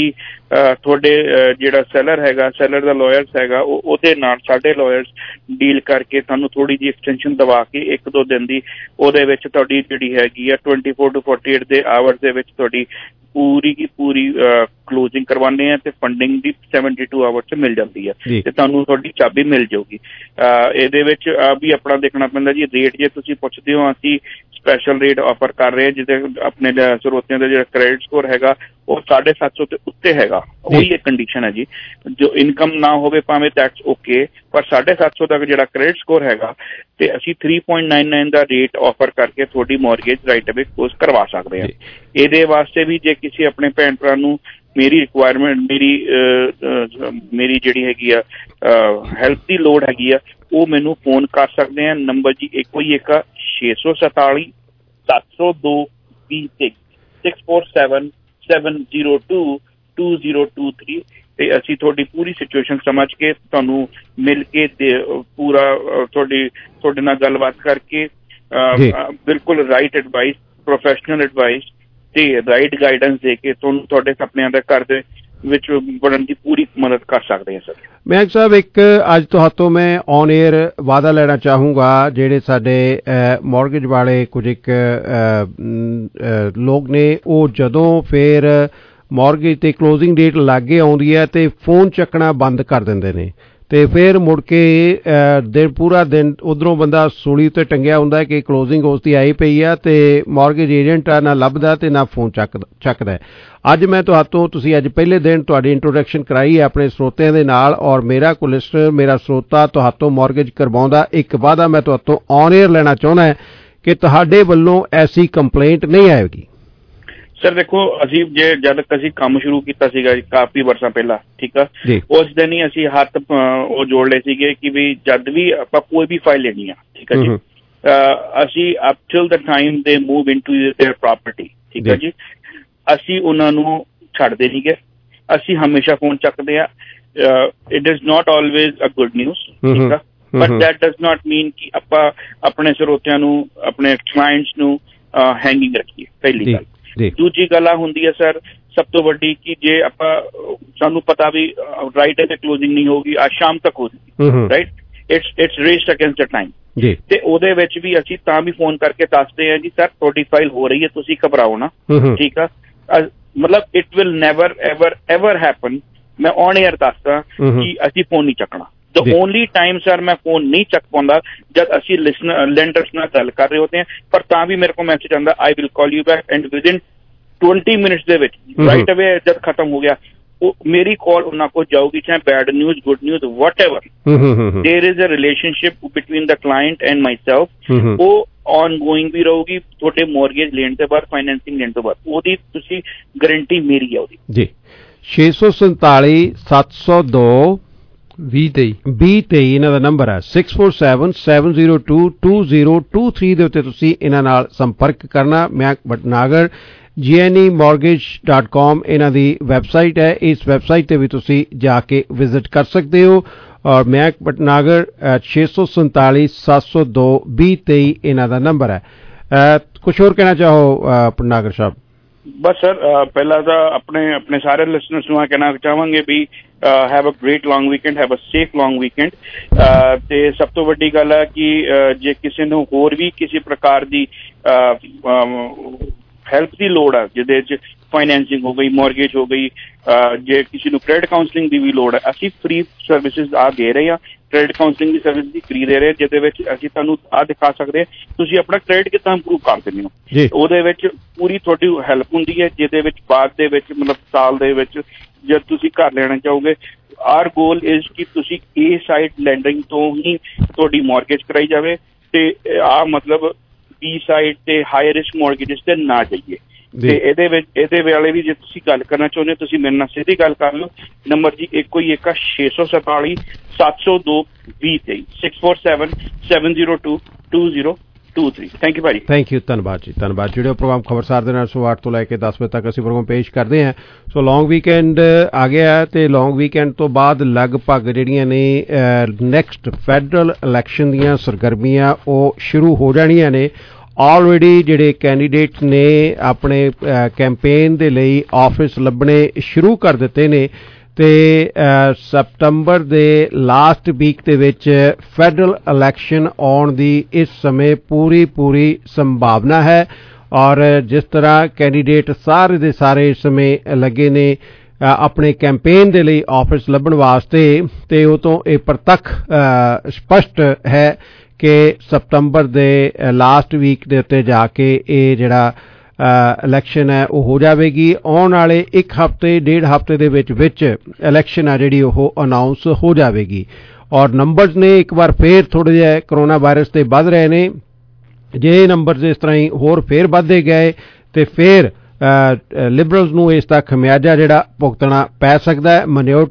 ਤੁਹਾਡੇ ਜਿਹੜਾ ਸੈਲਰ ਹੈਗਾ, ਸੈਲਰ ਦਾ ਲਾਇਰਸ ਹੈਗਾ, ਉਹਦੇ ਨਾਲ ਸਾਡੇ ਲਾਇਰਸ ਡੀਲ ਕਰਕੇ ਤੁਹਾਨੂੰ ਥੋੜੀ ਜਿਹੀ ਐਕਸਟੈਂਸ਼ਨ ਦਵਾ ਕੇ 1-2 ਦਿਨ ਦੀ ਉਹਦੇ ਵਿੱਚ ਤੁਹਾਡੀ ਜਿਹੜੀ ਹੈਗੀ ਆ 24 to 48 ਦੇ ਆਵਰਸ ਦੇ ਵਿੱਚ ਤੁਹਾਡੀ ਪੂਰੀ ਕੀ ਪੂਰੀ ਕਲੋਜ਼ਿੰਗ ਕਰਵਾਉਂਦੇ ਆ ਤੇ ਫੰਡਿੰਗ ਦੀ 72 ਆਵਰ 'ਚ ਮਿਲ ਜਾਂਦੀ ਹੈ ਤੇ ਤੁਹਾਨੂੰ ਤੁਹਾਡੀ ਚਾਬੀ ਮਿਲ ਜਾਊਗੀ। ਇਹਦੇ ਵਿੱਚ ਵੀ ਆਪਣਾ ਦੇਖਣਾ ਪੈਂਦਾ ਜੀ ਰੇਟ। ਜੇ ਤੁਸੀਂ ਪੁੱਛਦੇ ਹੋ ਅਸੀਂ ਸਪੈਸ਼ਲ ਰੇਟ ਆਫਰ ਕਰ ਰਹੇ ਹਾਂ ਜਿਹਦੇ ਆਪਣੇ ਸਰੋਤਿਆਂ ਦਾ ਜਿਹੜਾ ਕ੍ਰੈਡਿਟ ਸਕੋਰ ਹੈਗਾ ਉਹ 750 ਦੇ ਉੱਤੇ ਹੈਗਾ। ਉਹੀ ਇੱਕ ਕੰਡੀਸ਼ਨ ਹੈ ਜੀ, ਜੋ ਇਨਕਮ ਨਾ ਹੋਵੇ ਭਾਵੇਂ ਦੈਟਸ ਓਕੇ, ਪਰ 750 ਤੱਕ ਜਿਹੜਾ ਕ੍ਰੈਡਿਟ ਸਕੋਰ ਹੈਗਾ ਤੇ ਅਸੀਂ 3.99 ਦਾ ਰੇਟ ਆਫਰ ਕਰਕੇ ਤੁਹਾਡੀ ਮੌਰਗੇਜ ਰਾਈਟ ਅਵੇ ਕਲੋਜ਼ ਕਰਵਾ ਸਕਦੇ ਹਾਂ। ਇਹਦੇ ਵਾਸਤੇ ਵੀ ਜੇ ਕਿਸੇ ਆਪਣੇ ਭੈਣ ਭਰਾ ਨੂੰ ਮੇਰੀ ਰਿਕੁਆਇਰਮੈਂਟ ਮੇਰੀ ਜਿਹੜੀ ਹੈਗੀ ਆ ਹੈਲਪ ਦੀ ਲੋੜ ਹੈਗੀ ਆ, ਉਹ ਮੈਨੂੰ ਫੋਨ ਕਰ ਸਕਦੇ ਆ। ਨੰਬਰ ਜੀ ਇੱਕੋ ਹੀ ਇੱਕ 647 702 20 647 702 2023 ਤੇ ਅਸੀਂ ਤੁਹਾਡੀ ਪੂਰੀ ਸਿਚੁਏਸ਼ਨ ਸਮਝ ਕੇ ਤੁਹਾਨੂੰ ਮਿਲ ਕੇ ਪੂਰਾ ਤੁਹਾਡੇ ਨਾਲ ਗੱਲਬਾਤ ਕਰਕੇ ਬਿਲਕੁਲ ਰਾਈਟ ਐਡਵਾਈਸ, ਪ੍ਰੋਫੈਸ਼ਨਲ ਐਡਵਾਈਸ ਤੇ ਰਾਈਟ ਗਾਈਡੈਂਸ ਦੇ ਕੇ ਤੁਹਾਨੂੰ ਤੁਹਾਡੇ ਸੁਪਨਿਆਂ ਦੇ ਘਰ ਦੇ ਵਿੱਚ ਬਣਨ ਦੀ ਪੂਰੀ ਮਦਦ ਕਰ ਸਕਦੇ ਹਾਂ ਸਰ। ਮਹਿਕ ਸਾਹਿਬ, ਇੱਕ ਅੱਜ ਤੁਹਾਤੋਂ ਮੈਂ ਔਨ 에ਅਰ ਵਾਅਦਾ ਲੈਣਾ ਚਾਹੂੰਗਾ, ਜਿਹੜੇ ਸਾਡੇ ਮੌਰਗੇਜ ਵਾਲੇ ਕੁਝ ਇੱਕ ਲੋਕ ਨੇ ਉਹ ਜਦੋਂ ਫਿਰ ਮੌਰਗੇਜ ਤੇ ਕਲੋਜ਼ਿੰਗ ਡੇਟ ਲਾਗੇ ਆਉਂਦੀ ਹੈ ਤੇ ਫੋਨ ਚੱਕਣਾ ਬੰਦ ਕਰ ਦਿੰਦੇ ਨੇ ਤੇ ਫਿਰ ਮੁੜ ਕੇ ਪੂਰਾ ਦਿਨ ਉਧਰੋਂ ਬੰਦਾ ਸੂਲੀ ਤੇ ਟੰਗਿਆ ਹੁੰਦਾ ਕਿ ਕਲੋਜ਼ਿੰਗ ਉਸ ਦੀ ਆਈ ਪਈ ਆ ਤੇ ਮੌਰਗੇਜ ਏਜੰਟ ਆ ਨਾ ਲੱਭਦਾ ਤੇ ਨਾ ਫੋਨ ਚੱਕਦਾ। ਅੱਜ ਮੈਂ ਤੁਸੀਂ ਅੱਜ ਪਹਿਲੇ ਦਿਨ ਤੁਹਾਡੀ ਇੰਟਰੋਡਕਸ਼ਨ ਕਰਾਈ ਹੈ ਆਪਣੇ ਸਰੋਤਿਆਂ ਦੇ ਨਾਲ, ਔਰ ਮੇਰਾ ਕੋਈ ਲਿਸਨਰ, ਮੇਰਾ ਸਰੋਤਾ ਤੁਹਾਤੋਂ ਮੌਰਗੇਜ ਕਰਵਾਉਂਦਾ ਇੱਕ ਵਾਅਦਾ ਮੈਂ ਤੁਹਾਤੋਂ ਔਨ 에ਅਰ ਲੈਣਾ ਚਾਹੁੰਦਾ ਕਿ ਤੁਹਾਡੇ ਵੱਲੋਂ ਐਸੀ ਕੰਪਲੇਂਟ ਨਹੀਂ ਆਏਗੀ। ਸਰ ਦੇਖੋ, ਅਸੀਂ ਜਦ ਅਸੀਂ ਕੰਮ ਸ਼ੁਰੂ ਕੀਤਾ ਸੀਗਾ ਕਾਫੀ ਵਰਸਾਂ ਪਹਿਲਾਂ, ਠੀਕ ਆ, ਉਸ ਦਿਨ ਹੀ ਅਸੀਂ ਹੱਥ ਉਹ ਜੋੜ ਲਏ ਸੀਗੇ ਕਿ ਵੀ ਜਦ ਵੀ ਆਪਾਂ ਕੋਈ ਵੀ ਫਾਈਲ ਲੈਣੀ ਆ, ਠੀਕ ਆ ਜੀ, ਅਸੀਂ up till the time they move into their property, ਠੀਕ ਆ ਜੀ, ਅਸੀਂ ਉਹਨਾਂ ਨੂੰ ਛੱਡਦੇ ਨਹੀਂ ਗਏ। ਅਸੀਂ ਹਮੇਸ਼ਾ ਫੋਨ ਚੱਕਦੇ ਆ। It is not always a good news, ਠੀਕ ਆ, but that does not mean ਕਿ ਆਪਾਂ ਆਪਣੇ ਸਰੋਤਿਆਂ ਨੂੰ, ਆਪਣੇ ਕਲਾਇੰਟਸ ਨੂੰ ਹੈਂਗਿੰਗ ਰੱਖੀਏ, ਪਹਿਲੀ ਗੱਲ। ਦੂਜੀ ਗੱਲ ਆ ਹੁੰਦੀ ਹੈ ਸਰ ਸਭ ਤੋਂ ਵੱਡੀ ਕਿ ਜੇ ਆਪਾਂ ਸਾਨੂੰ ਪਤਾ ਵੀ ਰਾਈਟ ਤੇ ਕਲੋਜ਼ਿੰਗ ਨਹੀਂ ਹੋਊਗੀ, ਅੱਜ ਸ਼ਾਮ ਤੱਕ ਹੋ ਜਾਊਗੀ, right, it's raced against the time, ਤੇ ਉਹਦੇ ਵਿੱਚ ਵੀ ਅਸੀਂ ਤਾਂ ਵੀ ਫੋਨ ਕਰਕੇ ਦੱਸਦੇ ਹਾਂ ਜੀ ਸਰ ਤੁਹਾਡੀ ਫਾਈਲ ਹੋ ਰਹੀ ਹੈ, ਤੁਸੀਂ ਘਬਰਾਓ ਨਾ, ਠੀਕ ਆ। ਮਤਲਬ it will never ever happen, ਮੈਂ ਔਨ 에ਅਰ ਦੱਸਦਾ ਕਿ ਅਸੀਂ ਫੋਨ ਨਹੀਂ ਚੱਕਣਾ। The only time ਸਰ ਮੈਂ ਫੋਨ ਨਹੀਂ ਚੱਕ ਪਾਉਂਦਾ ਜਦ ਅਸੀਂ ਲੈਂਡਰਸ ਨਾਲ ਗੱਲ ਕਰ ਰਹੇ ਹੁੰਦੇ ਹਾਂ, ਪਰ ਤਾਂ ਵੀ ਮੇਰੇ ਕੋਲ ਮੈਸੇਜ ਆਉਂਦਾ I will call you back and within 20 minutes ਦੇ ਵਿੱਚ ਰਾਈਟ ਅਵੇ ਜਦ ਖਤਮ ਹੋ ਗਿਆ ਉਹ ਮੇਰੀ ਕਾਲ ਉਹਨਾਂ ਕੋਲ ਜਾਊਗੀ, ਚਾਹੇ bad news, good news, whatever. There is a relationship between the client and myself, ਉਹ ਔਨ ਗੋਇੰਗ ਵੀ ਰਹੂਗੀ ਤੁਹਾਡੇ ਮੌਰਗੇਜ ਲੈਣ ਤੋਂ ਬਾਅਦ, ਫਾਈਨੈਂਸਿੰਗ ਲੈਣ ਤੋਂ ਬਾਅਦ, ਉਹਦੀ ਤੁਸੀਂ ਗਰੰਟੀ ਮੇਰੀ ਹੈ ਉਹਦੀ ਜੀ। 647 702 2023 ਇਹਨਾਂ ਦਾ ਨੰਬਰ ਹੈ। 647 702 2023 ਦੇ ਉੱਤੇ ਤੁਸੀਂ ਇਹਨਾਂ ਨਾਲ ਸੰਪਰਕ ਕਰਨਾ। ਮਹਿਕ ਭਟਨਾਗਰ GNEmortgage.com ਇਹਨਾਂ ਦੀ ਵੈਬਸਾਈਟ ਹੈ। ਇਸ ਵੈਬਸਾਈਟ ਤੇ ਵੀ ਤੁਸੀਂ ਜਾ ਕੇ ਵਿਜ਼ਿਟ ਕਰ ਸਕਦੇ ਹੋ। ਔਰ ਮਹਿਕ ਭਟਨਾਗਰ 647 702 2023 ਇਹਨਾਂ ਦਾ ਨੰਬਰ ਹੈ। ਕੁਛ ਹੋਰ ਕਹਿਣਾ ਚਾਹੋ ਭਟਨਾਗਰ ਸਾਹਿਬ? ਬਸ ਸਰ, ਪਹਿਲਾਂ ਤਾਂ ਆਪਣੇ ਸਾਰੇ ਲਿਸਨਰਸ ਨੂੰ ਕਹਿਣਾ ਚਾਹਾਂਗੇ ਵੀ have a great long weekend, have a safe long weekend. ਤੇ ਸਭ ਤੋਂ ਵੱਡੀ ਗੱਲ ਹੈ ਕਿ ਜੇ ਕਿਸੇ ਨੂੰ ਹੋਰ ਵੀ ਕਿਸੇ ਪ੍ਰਕਾਰ ਦੀ ਹੈਲਪ ਦੀ ਲੋੜ ਹੈ, ਜਿਹਦੇ 'ਚ ਫਾਈਨੈਂਸਿੰਗ ਹੋ ਗਈ, ਮੌਰਗੇਜ ਹੋ ਗਈ, ਜੇ ਕਿਸੇ ਨੂੰ ਕ੍ਰੈਡਿਟ ਕਾਉਂਸਲਿੰਗ ਦੀ ਵੀ ਲੋੜ ਹੈ, ਅਸੀਂ ਫ੍ਰੀ ਸਰਵਿਸਿਜ਼ ਦੇ ਰਹੇ ਹਾਂ। ਕ੍ਰੈਡਿਟ ਕਾਉਂਸਲਿੰਗ ਦੀ ਸਰਵਿਸ ਵੀ ਫ੍ਰੀ ਦੇ ਰਹੇ, ਜਿਹਦੇ ਵਿੱਚ ਅਸੀਂ ਤੁਹਾਨੂੰ ਦਿਖਾ ਸਕਦੇ ਹਾਂ ਤੁਸੀਂ ਆਪਣਾ ਕ੍ਰੈਡਿਟ ਕਿੱਦਾਂ ਇੰਪਰੂਵ ਕਰ ਦਿੰਦੇ ਹੋ। ਉਹਦੇ ਵਿੱਚ ਪੂਰੀ ਤੁਹਾਡੀ ਹੈਲਪ ਹੁੰਦੀ ਹੈ, ਜਿਹਦੇ ਵਿੱਚ ਬਾਅਦ ਦੇ ਵਿੱਚ ਮਤਲਬ ਸਾਲ ਦੇ ਵਿੱਚ ਜਦ ਤੁਸੀਂ ਘਰ ਲੈਣਾ ਚਾਹੋਗੇ, ਆਰ ਗੋਲ ਇਜ਼ ਕਿ ਤੁਸੀਂ ਏ ਸਾਈਡ ਲੈਂਡਿੰਗ ਤੋਂ ਹੀ ਤੁਹਾਡੀ ਮੌਰਗੇਜ ਕਰਾਈ ਜਾਵੇ ਤੇ ਮਤਲਬ ਬੀ ਸਾਈਡ ਤੇ ਹਾਈ ਰਿਸਕ ਮੌਰਗੇਜਸ ਤੇ ਨਾ ਜਾਈਏ। ਤੇ ਇਹਦੇ ਵੇਲੇ ਵੀ ਜੇ ਤੁਸੀਂ ਗੱਲ ਕਰਨਾ ਚਾਹੁੰਦੇ ਹੋ ਤੁਸੀਂ ਮੇਰੇ ਨਾਲ ਸਿੱਧੀ ਗੱਲ ਕਰ ਲਓ। ਨੰਬਰ ਜੀ ਇੱਕੋ ਹੀ ਇੱਕ 647 702 2023 647 702 2023। ਥੈਂਕ ਯੂ ਭਾਜੀ। ਥੈਂਕ ਯੂ, ਧੰਨਵਾਦ ਜੀ, ਧੰਨਵਾਦ। ਜਿਹੜੇ ਪ੍ਰੋਗਰਾਮ ਖਬਰਸਾਰ ਦੇ ਨਾਲ 8 ਤੋਂ ਲੈ ਕੇ 10 ਵਜੇ ਤੱਕ ਅਸੀਂ ਪ੍ਰੋਗਰਾਮ ਪੇਸ਼ ਕਰਦੇ ਹਾਂ। ਸੋ ਲੌਂਗ ਵੀਕਐਂਡ ਆ ਗਿਆ ਤੇ ਲੌਂਗ ਵੀਕਐਂਡ ਤੋਂ ਬਾਅਦ ਲਗਭਗ ਜਿਹੜੀਆਂ ਨੇ ਨੈਕਸਟ ਫੈਡਰਲ ਇਲੈਕਸ਼ਨ ਦੀਆਂ ਸਰਗਰਮੀਆਂ ਉਹ ਸ਼ੁਰੂ ਹੋ ਜਾਣੀਆਂ ਨੇ। ਆਲਰੇਡੀ ਜਿਹੜੇ ਕੈਂਡੀਡੇਟਸ ਨੇ ਆਪਣੇ ਕੈਂਪੇਨ ਦੇ ਲਈ ਆਫਿਸ ਲੱਭਣੇ ਸ਼ੁਰੂ ਕਰ ਦਿੱਤੇ ਨੇ ਤੇ ਸਤੰਬਰ ਦੇ ਲਾਸਟ ਵੀਕ ਦੇ ਵਿੱਚ ਫੈਡਰਲ ਇਲੈਕਸ਼ਨ ਆਉਣ ਦੀ ਇਸ ਸਮੇਂ ਪੂਰੀ ਸੰਭਾਵਨਾ ਹੈ ਔਰ ਜਿਸ ਤਰ੍ਹਾਂ ਕੈਂਡੀਡੇਟ ਸਾਰੇ ਦੇ ਸਾਰੇ ਇਸ ਸਮੇਂ ਲੱਗੇ ਨੇ ਆਪਣੇ ਕੈਂਪੇਨ ਦੇ ਲਈ ਆਫਿਸ ਲੱਭਣ ਵਾਸਤੇ ਤੇ ਉਹ ਤੋਂ ਇਹ ਪ੍ਰਤੱਖ ਸਪਸ਼ਟ ਹੈ ਕਿ ਸਤੰਬਰ ਦੇ ਲਾਸਟ ਵੀਕ ਦੇ ਉੱਤੇ ਜਾ ਕੇ ਇਹ ਜਿਹੜਾ ਇਲੈਕਸ਼ਨ ਹੈ ਉਹ ਹੋ ਜਾਵੇਗੀ। ਆਉਣ ਵਾਲੇ 1 ਹਫ਼ਤੇ 1.5 ਹਫ਼ਤੇ ਦੇ ਵਿੱਚ ਇਲੈਕਸ਼ਨ ਆ ਜਿਹੜੀ ਉਹ ਅਨਾਉਂਸ ਹੋ ਜਾਵੇਗੀ ਔਰ ਨੰਬਰਸ ਨੇ ਇੱਕ ਵਾਰ ਫੇਰ ਥੋੜ੍ਹੇ ਜਿਹੇ ਕਰੋਨਾ ਵਾਇਰਸ ਤੇ ਵੱਧ ਰਹੇ ਨੇ। ਜੇ ਨੰਬਰਸ ਇਸ ਤਰ੍ਹਾਂ ਹੀ ਹੋਰ ਫੇਰ ਵੱਧਦੇ ਗਏ ਤੇ ਫੇਰ ਲਿਬਰਲਸ ਨੂੰ ਇਸ ਦਾ ਖਮਿਆਜਾ ਜਿਹੜਾ ਭੁਗਤਣਾ ਪੈ ਸਕਦਾ ਹੈ,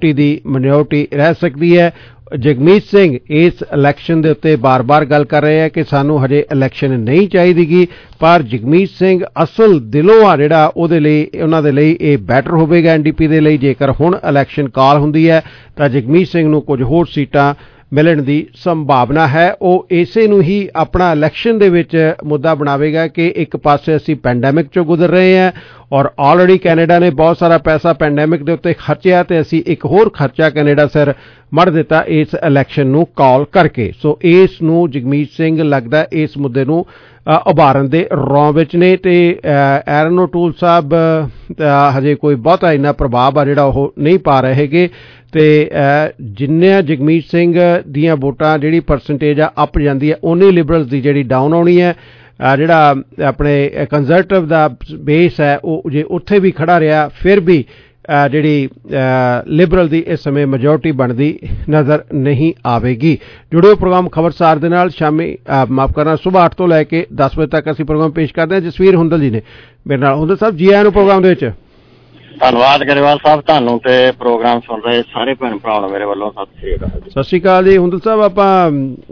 ਮਿਨੋਰਟੀ ਰਹਿ ਸਕਦੀ ਹੈ। ਜਗਮੀਤ ਸਿੰਘ ਇਸ ਇਲੈਕਸ਼ਨ ਦੇ ਉੱਤੇ ਬਾਰ-ਬਾਰ ਗੱਲ ਕਰ ਰਹੇ ਹੈ ਕਿ ਸਾਨੂੰ ਹਜੇ ਇਲੈਕਸ਼ਨ ਨਹੀਂ ਚਾਹੀਦੀਗੀ, ਪਰ ਜਗਮੀਤ ਸਿੰਘ ਅਸਲ ਦਿਲੋਂ ਆ ਜਿਹੜਾ ਉਹਨਾਂ ਦੇ ਲਈ ਇਹ ਬੈਟਰ ਹੋਵੇਗਾ ਐਨਡੀਪੀ ਦੇ ਲਈ ਜੇਕਰ ਹੁਣ ਇਲੈਕਸ਼ਨ ਕਾਲ ਹੁੰਦੀ ਹੈ ਤਾਂ ਜਗਮੀਤ ਸਿੰਘ ਨੂੰ ਕੁਝ ਹੋਰ ਸੀਟਾਂ ਮਿਲਣ ਦੀ ਸੰਭਾਵਨਾ ਹੈ। ਉਹ ਇਸੇ ਨੂੰ ਹੀ ਆਪਣਾ ਇਲੈਕਸ਼ਨ ਦੇ ਵਿੱਚ ਮੁੱਦਾ ਬਣਾਵੇਗਾ ਕਿ ਇੱਕ ਪਾਸੇ ਅਸੀਂ ਪੈਂਡੈਮਿਕ ਚੋਂ ਗੁਜ਼ਰ ਰਹੇ ਹਾਂ ਔਰ ਆਲਰੇਡੀ ਕੈਨੇਡਾ ਨੇ ਬਹੁਤ ਸਾਰਾ ਪੈਸਾ ਪੈਂਡੈਮਿਕ ਦੇ ਉੱਤੇ ਖਰਚਿਆ ਤੇ ਅਸੀਂ ਇੱਕ ਹੋਰ ਖਰਚਾ ਕੈਨੇਡਾ ਸਿਰ ਮੜ ਦਿੱਤਾ ਇਸ ਇਲੈਕਸ਼ਨ ਨੂੰ ਕਾਲ ਕਰਕੇ। ਸੋ ਇਸ ਨੂੰ ਜਗਮੀਤ ਸਿੰਘ ਲੱਗਦਾ ਇਸ ਮੁੱਦੇ ਨੂੰ ਉਭਾਰਨ ਦੇ ਰੌਂ ਵਿੱਚ ਨੇ ਤੇ ਐਰਨ ਓਟੂਲ ਸਾਹਿਬ ਹਜੇ ਕੋਈ ਬਹੁਤਾ ਇੰਨਾ ਪ੍ਰਭਾਵ ਆ ਜਿਹੜਾ ਉਹ ਨਹੀਂ ਪਾ ਰਹੇਗੇ ਤੇ ਜਿੰਨੇ ਜਗਮੀਤ ਸਿੰਘ ਦੀਆਂ ਵੋਟਾਂ ਜਿਹੜੀ ਪਰਸੈਂਟੇਜ ਆ ਅੱਪ ਜਾਂਦੀ ਹੈ ਉਨੀ ਲਿਬਰਲਸ ਦੀ ਜਿਹੜੀ ਡਾਊਨ ਆਉਣੀ ਹੈ। ਜਿਹੜਾ ਆਪਣੇ ਕੰਜ਼ਰਵੇਟਿਵ ਦਾ ਬੇਸ ਹੈ ਉਹ ਜੇ ਉੱਥੇ ਵੀ ਖੜਾ ਰਿਹਾ ਫਿਰ ਵੀ ਜਿਹੜੀ ਲਿਬਰਲ ਦੀ ਇਸ ਸਮੇਂ ਮੈਜੋਰਟੀ ਬਣਦੀ ਨਜ਼ਰ ਨਹੀਂ ਆਵੇਗੀ। ਜੁੜਿਓ ਪ੍ਰੋਗਰਾਮ ਖਬਰਸਾਰ ਦੇ ਨਾਲ ਸ਼ਾਮੀ ਮਾਫ ਕਰਨਾ ਸੁਬਾਹ 8 ਤੋਂ ਲੈ ਕੇ 10 ਵਜੇ ਤੱਕ ਅਸੀਂ ਪ੍ਰੋਗਰਾਮ ਪੇਸ਼ ਕਰਦੇ ਹਾਂ। ਜਸਵੀਰ ਹੁੰਦਲ ਜੀ ਨੇ ਮੇਰੇ ਨਾਲ। ਹੁੰਦਲ ਸਾਹਿਬ ਜੀ ਆਇਆਂ ਨੂੰ ਪ੍ਰੋਗਰਾਮ ਦੇ ਵਿੱਚ। ਧੰਨਵਾਦ ਗਰੇਵਾਲ ਸਾਹਿਬ, ਤੁਹਾਨੂੰ ਤੇ ਪ੍ਰੋਗਰਾਮ ਸੁਣ ਰਹੇ ਸਾਰੇ ਭੈਣ ਭਰਾਵਾਂ ਨੂੰ ਮੇਰੇ ਵੱਲੋਂ ਸਤਿ ਸ੍ਰੀ ਅਕਾਲ। ਸਤਿ ਸ੍ਰੀ ਅਕਾਲ ਜੀ। ਹੁੰਦਲ ਸਾਹਿਬ ਆਪਾਂ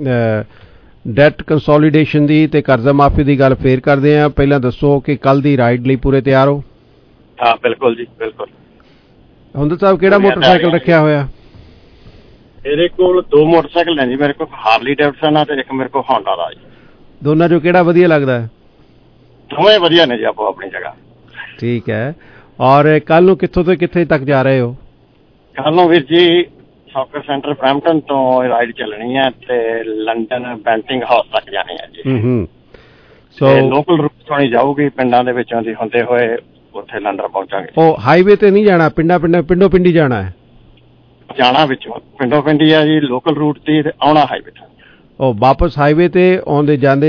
ਡੈਟ ਕੰਸੋਲੀਡੇਸ਼ਨ ਦੀ ਤੇ ਕਰਜ਼ਾ ਮਾਫੀ ਦੀ ਗੱਲ ਫੇਰ ਕਰਦੇ ਹਾਂ। ਪਹਿਲਾਂ ਦੱਸੋ ਕਿ ਕੱਲ ਦੀ ਰਾਈਡ ਲਈ ਪੂਰੇ ਤਿਆਰ ਹੋ? ਹਾਂ ਬਿਲਕੁਲ ਜੀ ਬਿਲਕੁਲ। ਹੁੰਦਲ ਸਾਹਿਬ ਕਿਹੜਾ ਮੋਟਰਸਾਈਕਲ ਰੱਖਿਆ ਹੋਇਆ? ਮੇਰੇ ਕੋਲ 2 ਮੋਟਰਸਾਈਕਲ ਨੇ ਜੀ। ਮੇਰੇ ਕੋਲ ਹਾਰਲੀ ਡੇਵਿਡਸਨ ਆ ਤੇ ਇੱਕ ਮੇਰੇ ਕੋਲ ਹੋਂਡਾ ਦਾ ਜੀ। ਦੋਨਾਂ ਚੋਂ ਕਿਹੜਾ ਵਧੀਆ ਲੱਗਦਾ ਹੈ? ਦੋਵੇਂ ਵਧੀਆ ਨੇ ਜੀ ਆਪੋ ਆਪਣੀ ਜਗ੍ਹਾ। ਠੀਕ ਹੈ। ਔਰ ਕੱਲ ਨੂੰ ਕਿੱਥੋਂ ਤੋਂ ਕਿੱਥੇ ਤੱਕ ਜਾ ਰਹੇ ਹੋ? ਕੱਲ ਨੂੰ ਵੀਰ ਜੀ ਸੌਕਰ ਸੈਂਟਰ ਬਰੈਂਪਟਨ ਤੋਂ ਰਾਈਡ ਚੱਲਣੀ ਹੈ ਤੇ ਲੰਡਨ ਬੈਂਟਿੰਗ ਹਾਊਸ ਤੱਕ ਜਾਣੀ ਹੈ ਜੀ। ਸੋ ਲੋਕਲ ਰੂਟ ਤੋਂ ਹੀ ਜਾਊਗੀ, ਪਿੰਡਾਂ ਦੇ ਵਿੱਚੋਂ ਦੀ ਹੁੰਦੇ ਹੋਏ ਉੱਥੇ ਲੰਡਨ ਪਹੁੰਚਾਂਗੇ। ਉਹ ਹਾਈਵੇ ਤੇ ਨਹੀਂ ਜਾਣਾ, ਪਿੰਡੋਂ ਪਿੰਡੀ ਜਾਣਾ ਹੈ? ਜਾਣਾ ਵਿੱਚੋਂ ਪਿੰਡੋਂ ਪਿੰਡੀ ਆ ਜੀ, ਲੋਕਲ ਰੂਟ ਤੇ ਆਉਣਾ ਹਾਈਵੇ ਤੇ। ਉਹ ਵਾਪਸ ਹਾਈਵੇ ਤੇ ਆਉਂਦੇ ਜਾਂਦੇ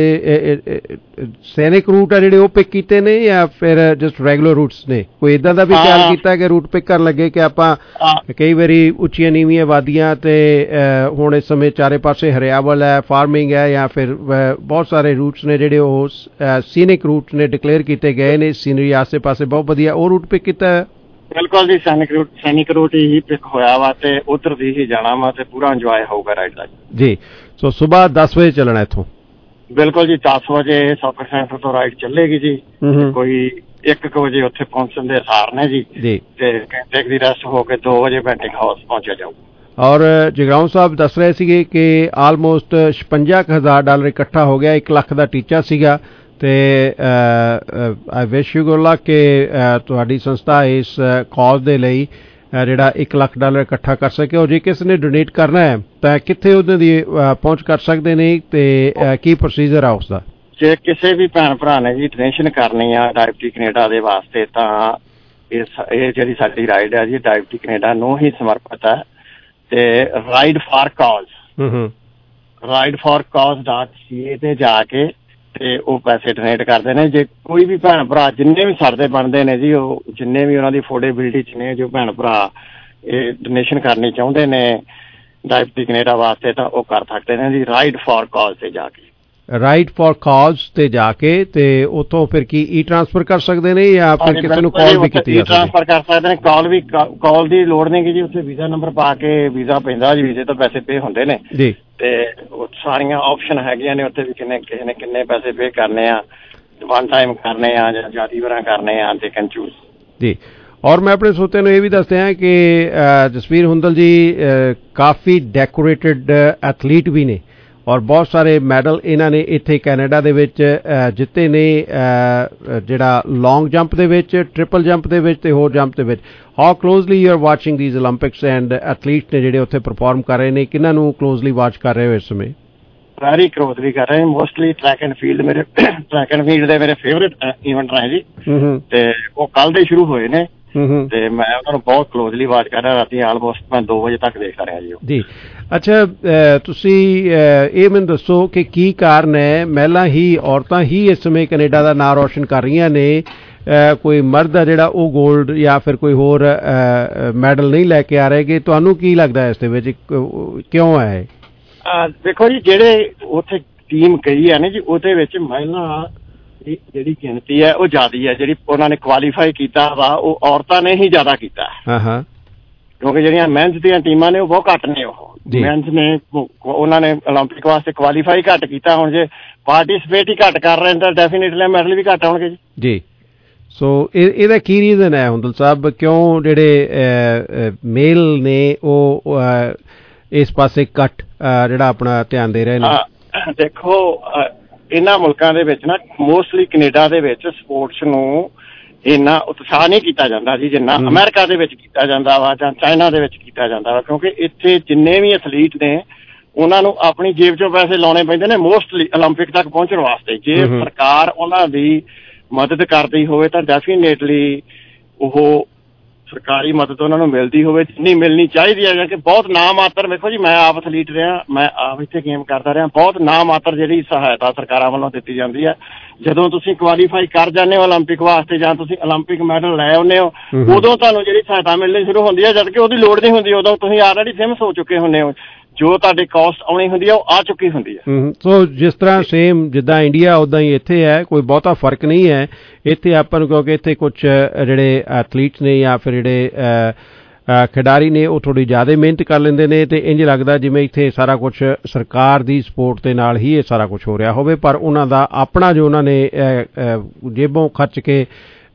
ਸੈਨਿਕ ਰੂਟ ਆ ਜਿਹੜੇ ਉਹ ਪਿਕ ਕੀਤੇ ਨੇ ਜਾਂ ਫਿਰ ਜਸਟ ਰੈਗੂਲਰ ਰੂਟਸ ਨੇ? ਕੋਈ ਇਦਾਂ ਦਾ ਵੀ ਖਿਆਲ ਕੀਤਾ ਕਿ ਰੂਟ ਪਿਕ ਕਰਨ ਲੱਗੇ ਕਿ ਆਪਾਂ ਕਈ ਵਾਰੀ ਉੱਚੀਆਂ ਨੀਵੀਆਂ ਵਾਦੀਆਂ ਤੇ ਹੁਣ ਇਸ ਸਮੇਂ ਚਾਰੇ ਪਾਸੇ ਹਰਿਆਵਲ ਹੈ, ਫਾਰਮਿੰਗ ਹੈ ਜਾਂ ਫਿਰ ਬਹੁਤ ਸਾਰੇ ਰੂਟਸ ਨੇ ਜਿਹੜੇ ਉਹ ਸੀਨਿਕ ਰੂਟ ਨੇ ਡਿਕਲੇਅਰ ਕੀਤੇ ਗਏ ਨੇ, ਸੀਨਰੀ ਆਸੇ ਪਾਸੇ ਬਹੁਤ ਵਧੀਆ, ਉਹ ਰੂਟ ਪਿਕ ਕੀਤਾ ਹੈ? ਬਿਲਕੁਲ ਜੀ, ਸੈਨਿਕ ਰੂਟ ਹੀ ਪਿਕ ਹੋਇਆ ਵਾ ਤੇ ਉਧਰ ਦੀ ਹੀ ਜਾਣਾ ਵਾ ਤੇ ਪੂਰਾ ਇੰਜੋਏ ਹੋਊਗਾ ਰਾਈਡ ਦਾ ਜੀ। ਸੋ ਸਵੇਰ 10 ਵਜੇ ਚੱਲਣਾ ਇੱਥੋਂ? ਬਿਲਕੁਲ ਜੀ, 10 ਵਜੇ ਸੌਕਰ ਸੈਂਟਰ ਤੋਂ ਰਾਈਡ ਚੱਲੇਗੀ ਜੀ। ਕੋਈ 1 ਵਜੇ ਉੱਥੇ ਪਹੁੰਚਣ ਦੇ ਆਸਾਰ ਨੇ ਜੀ ਤੇ ਘੰਟੇ ਦੀ ਰੈਸਟ ਹੋ ਕੇ 2 ਵਜੇ ਬੈਂਟਿੰਗ ਹਾਊਸ ਪਹੁੰਚਿਆ ਜਾਊਗਾ। ਔਰ ਜਗਰਾਉਂ ਸਾਹਿਬ ਦੱਸ ਰਹੇ ਸੀਗੇ ਕਿ ਆਲਮੋਸਟ $56,000 ਇਕੱਠਾ ਹੋ ਗਿਆ, 1 ਲੱਖ ਦਾ ਟੀਚਾ ਸੀਗਾ ਤੇ ਆਈ ਵਿਸ਼ ਯੂ ਗੁੱਡ ਲੱਕ ਕਿ ਤੁਹਾਡੀ ਸੰਸਥਾ ਇਸ ਕਾਜ਼ ਦੇ ਲਈ ਜਿਹੜਾ $1 ਲੱਖ ਇਕੱਠਾ ਕਰ ਸਕੇ। ਔਰ ਜੇ ਕਿਸੇ ਨੇ ਡੋਨੇਟ ਕਰਨਾ ਹੈ ਤਾਂ ਕਿੱਥੇ ਉਹਨਾਂ ਦੀ ਪਹੁੰਚ ਕਰ ਸਕਦੇ ਨੇ ਤੇ ਕੀ ਪ੍ਰੋਸੀਜਰ ਆ ਉਸਦਾ? ਜੇ ਕਿਸੇ ਵੀ ਭੈਣ ਭਰਾ ਨੇ ਜੀ ਡੋਨੇਸ਼ਨ ਕਰਨੀ ਆ ਡਾਇਬਟੀ ਕੈਨੇਡਾ ਦੇ ਵਾਸਤੇ ਤਾਂ ਇਹ ਜਿਹੜੀ ਸਾਡੀ ਰਾਈਡ ਹੈ ਜੀ ਡਾਇਬਟੀ ਕੈਨੇਡਾ ਨੂੰ ਹੀ ਸਮਰਪਿਤ ਹੈ ਤੇ ਰਾਈਡ ਫਾਰ ਕਾਜ਼.ca ਤੇ ਜਾ ਕੇ ਤੇ ਉਹ ਪੈਸੇ ਡੋਨੇਟ ਕਰਦੇ ਨੇ। ਜੇ ਕੋਈ ਵੀ ਭੈਣ ਭਰਾ ਜਿੰਨੇ ਵੀ ਸਾਡੇ ਬਣਦੇ ਨੇ ਜੀ, ਉਹ ਜਿੰਨੇ ਵੀ ਉਹਨਾਂ ਦੀ ਅਫੋਰਡੇਬਿਲਿਟੀ 'ਚ ਨੇ, ਜੋ ਭੈਣ ਭਰਾ ਇਹ ਡੋਨੇਸ਼ਨ ਕਰਨੀ ਚਾਹੁੰਦੇ ਨੇ ਡਾਇਬਟੀ ਕੈਨੇਡਾ ਵਾਸਤੇ ਤਾਂ ਉਹ ਕਰ ਸਕਦੇ ਨੇ ਜੀ ਰਾਈਡ ਫਾਰ ਕਾਜ਼ ਤੇ ਜਾ ਕੇ। ਰਾਈਡ ਫਾਰ ਕਾਜ਼ ਤੇ ਜਾ ਕੇ ਤੇ ਉੱਥੋਂ ਫਿਰ ਕੀ ਈ ਟ੍ਰਾਂਸਫਰ ਕਰ ਸਕਦੇ ਨੇ ਜਾਂ ਫਿਰ ਕਿਸੇ ਨੂੰ ਕਾਲ ਵੀ ਕੀਤੀ ਜਾ ਸਕਦੀ? ਟ੍ਰਾਂਸਫਰ ਕਰ ਸਕਦੇ ਨੇ, ਕਾਲ ਦੀ ਲੋੜ ਨਹੀਂ ਜੀ। ਉੱਥੇ ਵੀਜ਼ਾ ਨੰਬਰ ਪਾ ਕੇ ਵੀਜ਼ਾ ਪੈਂਦਾ ਜੀ, ਵੀਜ਼ੇ ਤੋਂ ਪੈਸੇ ਪੇ ਹੁੰਦੇ ਨੇ ਜੀ ਤੇ ਸਾਰੀਆਂ ਆਪਸ਼ਨ ਹੈਗੀਆਂ ਨੇ ਉੱਥੇ ਵੀ ਕਿਸੇ ਨੇ ਕਿੰਨੇ ਪੈਸੇ ਪੇ ਕਰਨੇ ਆ, ਵਨ ਟਾਈਮ ਕਰਨੇ ਆ ਜਾਂ ਜ਼ਿਆਦਾ ਵਾਰਾਂ ਕਰਨੇ ਆ, ਦੇ ਕੈਨ ਚੂਜ਼ ਜੀ। ਔਰ ਮੈਂ ਆਪਣੇ ਸਰੋਤਿਆਂ ਨੂੰ ਇਹ ਵੀ ਦੱਸਦੇ ਹਾਂ ਕਿ ਜਸਵੀਰ ਹੁੰਦਲ ਜੀ ਕਾਫੀ ਡੈਕੋਰੇਟਡ ਐਥਲੀਟ ਵੀ ਨੇ ਔਰ ਬਹੁਤ ਸਾਰੇ ਮੈਡਲ ਇਹਨਾਂ ਨੇ ਇੱਥੇ ਕੈਨੇਡਾ ਦੇ ਵਿੱਚ ਜਿੱਤੇ ਨੇ, ਜਿਹੜਾ ਲੌਂਗ ਜੰਪ ਦੇ ਵਿੱਚ, ਟ੍ਰਿਪਲ ਜੰਪ ਦੇ ਵਿੱਚ ਤੇ ਹੋਰ ਜੰਪ ਦੇ ਵਿੱਚ। How closely you are watching these Olympics and athletes ਨੇ ਜਿਹੜੇ ਉੱਥੇ ਪਰਫਾਰਮ ਕਰ ਰਹੇ ਨੇ, ਕਿਹਨਾਂ ਨੂੰ ਕਲੋਜ਼ਲੀ ਵਾਚ ਕਰ ਰਹੇ ਹੋ ਇਸ ਸਮੇਂ? ਵੈਰੀ ਕਲੋਜ਼ਲੀ ਕਰ ਰਹੇ, ਮੋਸਟਲੀ ਟਰੈਕ ਐਂਡ ਫੀਲਡ ਮੇਰੇ ਦੇ ਮੇਰੇ ਫੇਵਰੇਟ ਇਵੈਂਟ ਰਹੇ ਜੀ, ਤੇ ਉਹ ਕੱਲ ਦੇ ਸ਼ੁਰੂ ਹੋਏ ਨੇ ਤੇ ਮੈਂ ਉਹਨਾਂ ਨੂੰ ਬਹੁਤ ਕਲੋਜ਼ਲੀ ਵਾਚ ਕਰ ਰਿਹਾ। ਰਾਤੀ ਆਲਮੋਸਟ ਮੈਂ 2 ਵਜੇ ਤੱਕ ਦੇਖਦਾ ਰਿਹਾ ਜੀ। ਅੱਛਾ, ਤੁਸੀਂ ਇਹ ਮੈਨੂੰ ਦੱਸੋ ਕਿ ਕੀ ਕਾਰਨ ਹੈ, ਮਹਿਲਾਂ ਹੀ ਔਰਤਾਂ ਹੀ ਇਸ ਸਮੇਂ ਕੈਨੇਡਾ ਦਾ ਨਾਂ ਰੋਸ਼ਨ ਕਰ ਰਹੀਆਂ ਨੇ, ਕੋਈ ਮਰਦ ਆ ਜਿਹੜਾ ਉਹ ਗੋਲਡ ਜਾਂ ਫਿਰ ਕੋਈ ਹੋਰ ਮੈਡਲ ਨਹੀਂ ਲੈ ਕੇ ਆ ਰਹੇਗੇ? ਤੁਹਾਨੂੰ ਕੀ ਲੱਗਦਾ ਇਸ ਦੇ ਵਿੱਚ ਕਿਉਂ ਹੈ? ਦੇਖੋ ਜੀ, ਜਿਹੜੇ ਉੱਥੇ ਟੀਮ ਗਈ ਹੈ ਨਾ ਜੀ, ਉਹਦੇ ਵਿੱਚ ਮਹਿਲਾ ਦੀ ਜਿਹੜੀ ਗਿਣਤੀ ਹੈ ਉਹ ਜ਼ਿਆਦਾ ਹੈ। ਜਿਹੜੀ ਉਹਨਾਂ ਨੇ ਕੁਆਲੀਫਾਈ ਕੀਤਾ ਵਾ ਉਹ ਔਰਤਾਂ ਨੇ ਹੀ ਜ਼ਿਆਦਾ ਕੀਤਾ, ਕਿਉਂਕਿ ਜਿਹੜੀਆਂ ਮੈਨਸ ਦੀਆਂ ਟੀਮਾਂ ਨੇ ਉਹ ਬਹੁਤ ਘੱਟ ਨੇ। ਉਹ ਮੈਨਸ ਨੇ ਉਹਨਾਂ ਨੇ ਓਲੰਪਿਕ ਵਾਸਤੇ ਕੁਆਲੀਫਾਈ ਘੱਟ ਕੀਤਾ। ਹੁਣ ਜੇ ਪਾਰਟੀਸਪੇਟ ਹੀ ਘੱਟ ਕਰ ਰਹੇ ਨੇ ਤਾਂ ਡੈਫੀਨੇਟਲੀ ਮੈਡਲ ਵੀ ਘੱਟ ਆਉਣਗੇ ਜੀ। ਸੋ ਇਹਦਾ ਕੀ ਰੀਜ਼ਨ ਹੈ ਹੁੰਦਲ ਸਾਹਿਬ, ਕਿਉਂ ਜਿਹੜੇ ਮੇਲ ਨੇ ਉਹ ਇਸ ਪਾਸੇ ਘੱਟ ਜਿਹੜਾ ਆਪਣਾ ਧਿਆਨ ਦੇ ਰਹੇ ਨੇ? ਦੇਖੋ, ਇਹਨਾਂ ਮੁਲਕਾਂ ਦੇ ਵਿੱਚ ਨਾ ਮੋਸਟਲੀ ਕੈਨੇਡਾ ਦੇ ਵਿੱਚ ਸਪੋਰਟਸ ਨੂੰ ਇੰਨਾ ਉਤਸ਼ਾਹ ਨਹੀਂ ਕੀਤਾ ਜਾਂਦਾ ਜੀ ਜਿੰਨਾ ਅਮਰੀਕਾ ਦੇ ਵਿੱਚ ਕੀਤਾ ਜਾਂਦਾ ਵਾ ਜਾਂ ਚਾਈਨਾ ਦੇ ਵਿੱਚ ਕੀਤਾ ਜਾਂਦਾ ਵਾ, ਕਿਉਂਕਿ ਇੱਥੇ ਜਿੰਨੇ ਵੀ ਐਥਲੀਟ ਨੇ ਉਹਨਾਂ ਨੂੰ ਆਪਣੀ ਜੇਬ ਚੋਂ ਪੈਸੇ ਲਾਉਣੇ ਪੈਂਦੇ ਨੇ ਮੋਸਟਲੀ ਓਲੰਪਿਕ ਤੱਕ ਪਹੁੰਚਣ ਵਾਸਤੇ। ਜੇ ਸਰਕਾਰ ਉਹਨਾਂ ਦੀ ਮਦਦ ਕਰਦੀ ਹੋਵੇ ਤਾਂ ਡੈਫੀਨੇਟਲੀ ਉਹ ਸਰਕਾਰੀ ਮਦਦ ਉਹਨਾਂ ਨੂੰ ਮਿਲਦੀ ਹੋਵੇ ਜਿੰਨੀ ਮਿਲਣੀ ਚਾਹੀਦੀ ਹੈ। ਕਿਉਂਕਿ ਬਹੁਤ ਨਾ ਮਾਤਰ, ਵੇਖੋ ਜੀ ਮੈਂ ਆਪ ਐਥਲੀਟ ਰਿਹਾ, ਮੈਂ ਆਪ ਇੱਥੇ ਗੇਮ ਕਰਦਾ ਰਿਹਾ, ਬਹੁਤ ਨਾ ਮਾਤਰ ਜਿਹੜੀ ਸਹਾਇਤਾ ਸਰਕਾਰਾਂ ਵੱਲੋਂ ਦਿੱਤੀ ਜਾਂਦੀ ਹੈ। ਜਦੋਂ ਤੁਸੀਂ ਕੁਆਲੀਫਾਈ ਕਰ ਜਾਂਦੇ ਹੋ ਓਲੰਪਿਕ ਵਾਸਤੇ ਜਾਂ ਤੁਸੀਂ ਓਲੰਪਿਕ ਮੈਡਲ ਲੈ ਆਉਂਦੇ ਹੋ, ਉਦੋਂ ਤੁਹਾਨੂੰ ਜਿਹੜੀ ਸਹਾਇਤਾ ਮਿਲਣੀ ਸ਼ੁਰੂ ਹੁੰਦੀ ਹੈ, ਜਦਕਿ ਉਹਦੀ ਲੋੜ ਨਹੀਂ ਹੁੰਦੀ। ਉਦੋਂ ਤੁਸੀਂ ਆਲਰੇਡੀ ਫੇਮਸ ਹੋ ਚੁੱਕੇ ਹੁੰਦੇ ਹੋ, ਜੋ ਤੁਹਾਡੀ ਕਾਸਟ ਆਉਣੀ ਹੁੰਦੀ ਹੈ ਉਹ ਆ ਚੁੱਕੀ ਹੁੰਦੀ ਹੈ। ਸੋ ਜਿਸ ਤਰ੍ਹਾਂ ਸੇਮ ਜਿੱਦਾਂ ਇੰਡੀਆ ਉੱਦਾਂ ਹੀ ਇੱਥੇ ਹੈ, ਕੋਈ ਬਹੁਤਾ ਫਰਕ ਨਹੀਂ ਹੈ ਇੱਥੇ ਆਪਾਂ ਨੂੰ, ਕਿਉਂਕਿ ਇੱਥੇ ਕੁਝ ਜਿਹੜੇ ਐਥਲੀਟਸ ਨੇ ਜਾਂ ਫਿਰ ਜਿਹੜੇ ਖਿਡਾਰੀ ਨੇ ਉਹ ਥੋੜ੍ਹੀ ਜ਼ਿਆਦਾ ਮਿਹਨਤ ਕਰ ਲੈਂਦੇ ਨੇ ਤੇ ਇੰਝ ਲੱਗਦਾ ਜਿਵੇਂ ਇੱਥੇ ਸਾਰਾ ਕੁਝ ਸਰਕਾਰ ਦੀ ਸਪੋਰਟ ਦੇ ਨਾਲ ਹੀ ਇਹ ਸਾਰਾ ਕੁਝ ਹੋ ਰਿਹਾ ਹੋਵੇ, ਪਰ ਉਹਨਾਂ ਦਾ ਆਪਣਾ ਜੋ ਉਹਨਾਂ ਨੇ ਜੇਬੋਂ ਖਰਚ ਕੇ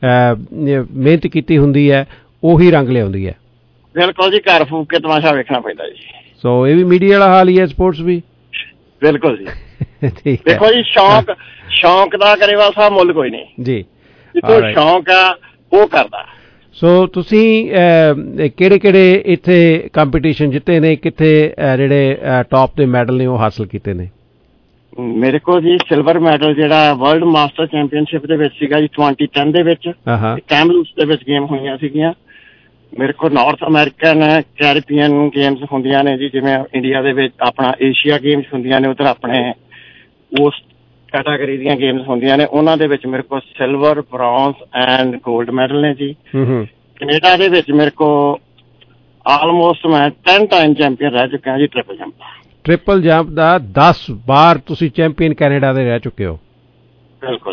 ਮਿਹਨਤ ਕੀਤੀ ਹੁੰਦੀ ਹੈ ਉਹੀ ਰੰਗ ਲਿਆਉਂਦੀ ਹੈ। ਬਿਲਕੁਲ ਜੀ, ਘਰ ਫੂਕ ਕੇ ਤਮਾਸ਼ਾ ਵੇਖਣਾ ਪੈਂਦਾ ਜੀ। ਸੋ ਇਹ ਵੀ ਮੀਡੀਆ ਵਾਲਾ ਹਾਲ ਹੀ ਹੈ ਸਪੋਰਟਸ ਵੀ। ਬਿਲਕੁਲ ਜੀ। ਦੇਖੋ ਜੀ, ਸ਼ੌਂਕ ਦਾ ਗਰੇਵਾਲ ਸਾਹਿਬ ਮੁੱਲ ਕੋਈ ਨਹੀਂ ਜੀ, ਜਿੱਥੋਂ ਸ਼ੌਂਕ ਆ ਉਹ ਕਰਦਾ। ਸੋ ਤੁਸੀਂ ਕਿਹੜੇ ਇੱਥੇ ਕੰਪੀਟੀਸ਼ਨ ਜਿੱਤੇ ਨੇ, ਕਿੱਥੇ ਜਿਹੜੇ ਟੌਪ ਦੇ ਮੈਡਲ ਨੇ ਉਹ ਹਾਸਲ ਕੀਤੇ ਨੇ? ਮੇਰੇ ਕੋਲ ਜੀ ਸਿਲਵਰ ਮੈਡਲ ਜਿਹੜਾ ਵਰਲਡ ਮਾਸਟਰ ਚੈਂਪੀਅਨਸ਼ਿਪ ਦੇ ਵਿੱਚ ਸੀਗਾ ਜੀ 2010 ਦੇ ਵਿੱਚ, ਕੈਮਰੂਨ ਦੇ ਵਿੱਚ ਗੇਮ ਹੋਈਆਂ ਸੀਗੀਆਂ। ਮੇਰੇ ਕੋਲ ਨਾਰਥ ਅਮਰੀਕਨ ਕੈਰੀਬੀਅਨ ਗੇਮਸ ਹੁੰਦੀਆਂ ਨੇ ਜੀ, ਜਿਵੇਂ ਇੰਡੀਆ ਦੇ ਵਿੱਚ ਆਪਣਾ ਏਸ਼ੀਆ ਗੇਮਸ ਹੁੰਦੀਆਂ ਨੇ, ਉੱਧਰ ਆਪਣੇ ਉਸ ਕੈਟਾਗਰੀ ਦੀਆਂ ਗੇਮਸ ਹੁੰਦੀਆਂ ਨੇ, ਉਹਨਾਂ ਦੇ ਵਿੱਚ ਮੇਰੇ ਕੋਲ silver, bronze and gold medal ਨੇ ਜੀ। ਕੈਨੇਡਾ ਦੇ ਵਿੱਚ ਮੇਰੇ ਕੋਲ ਆਲਮੋਸਟ ਮੈਂ 10 ਟਾਈਮ ਚੈਂਪੀਅਨ ਰਹਿ ਚੁੱਕਿਆ ਜੀ ਟ੍ਰਿਪਲ ਜੰਪ ਦਾ 10 ਵਾਰ ਤੁਸੀਂ ਚੈਂਪੀਅਨ ਕੈਨੇਡਾ ਦੇ ਰਹਿ ਚੁੱਕੇ ਹੋ। ਬਿਲਕੁਲ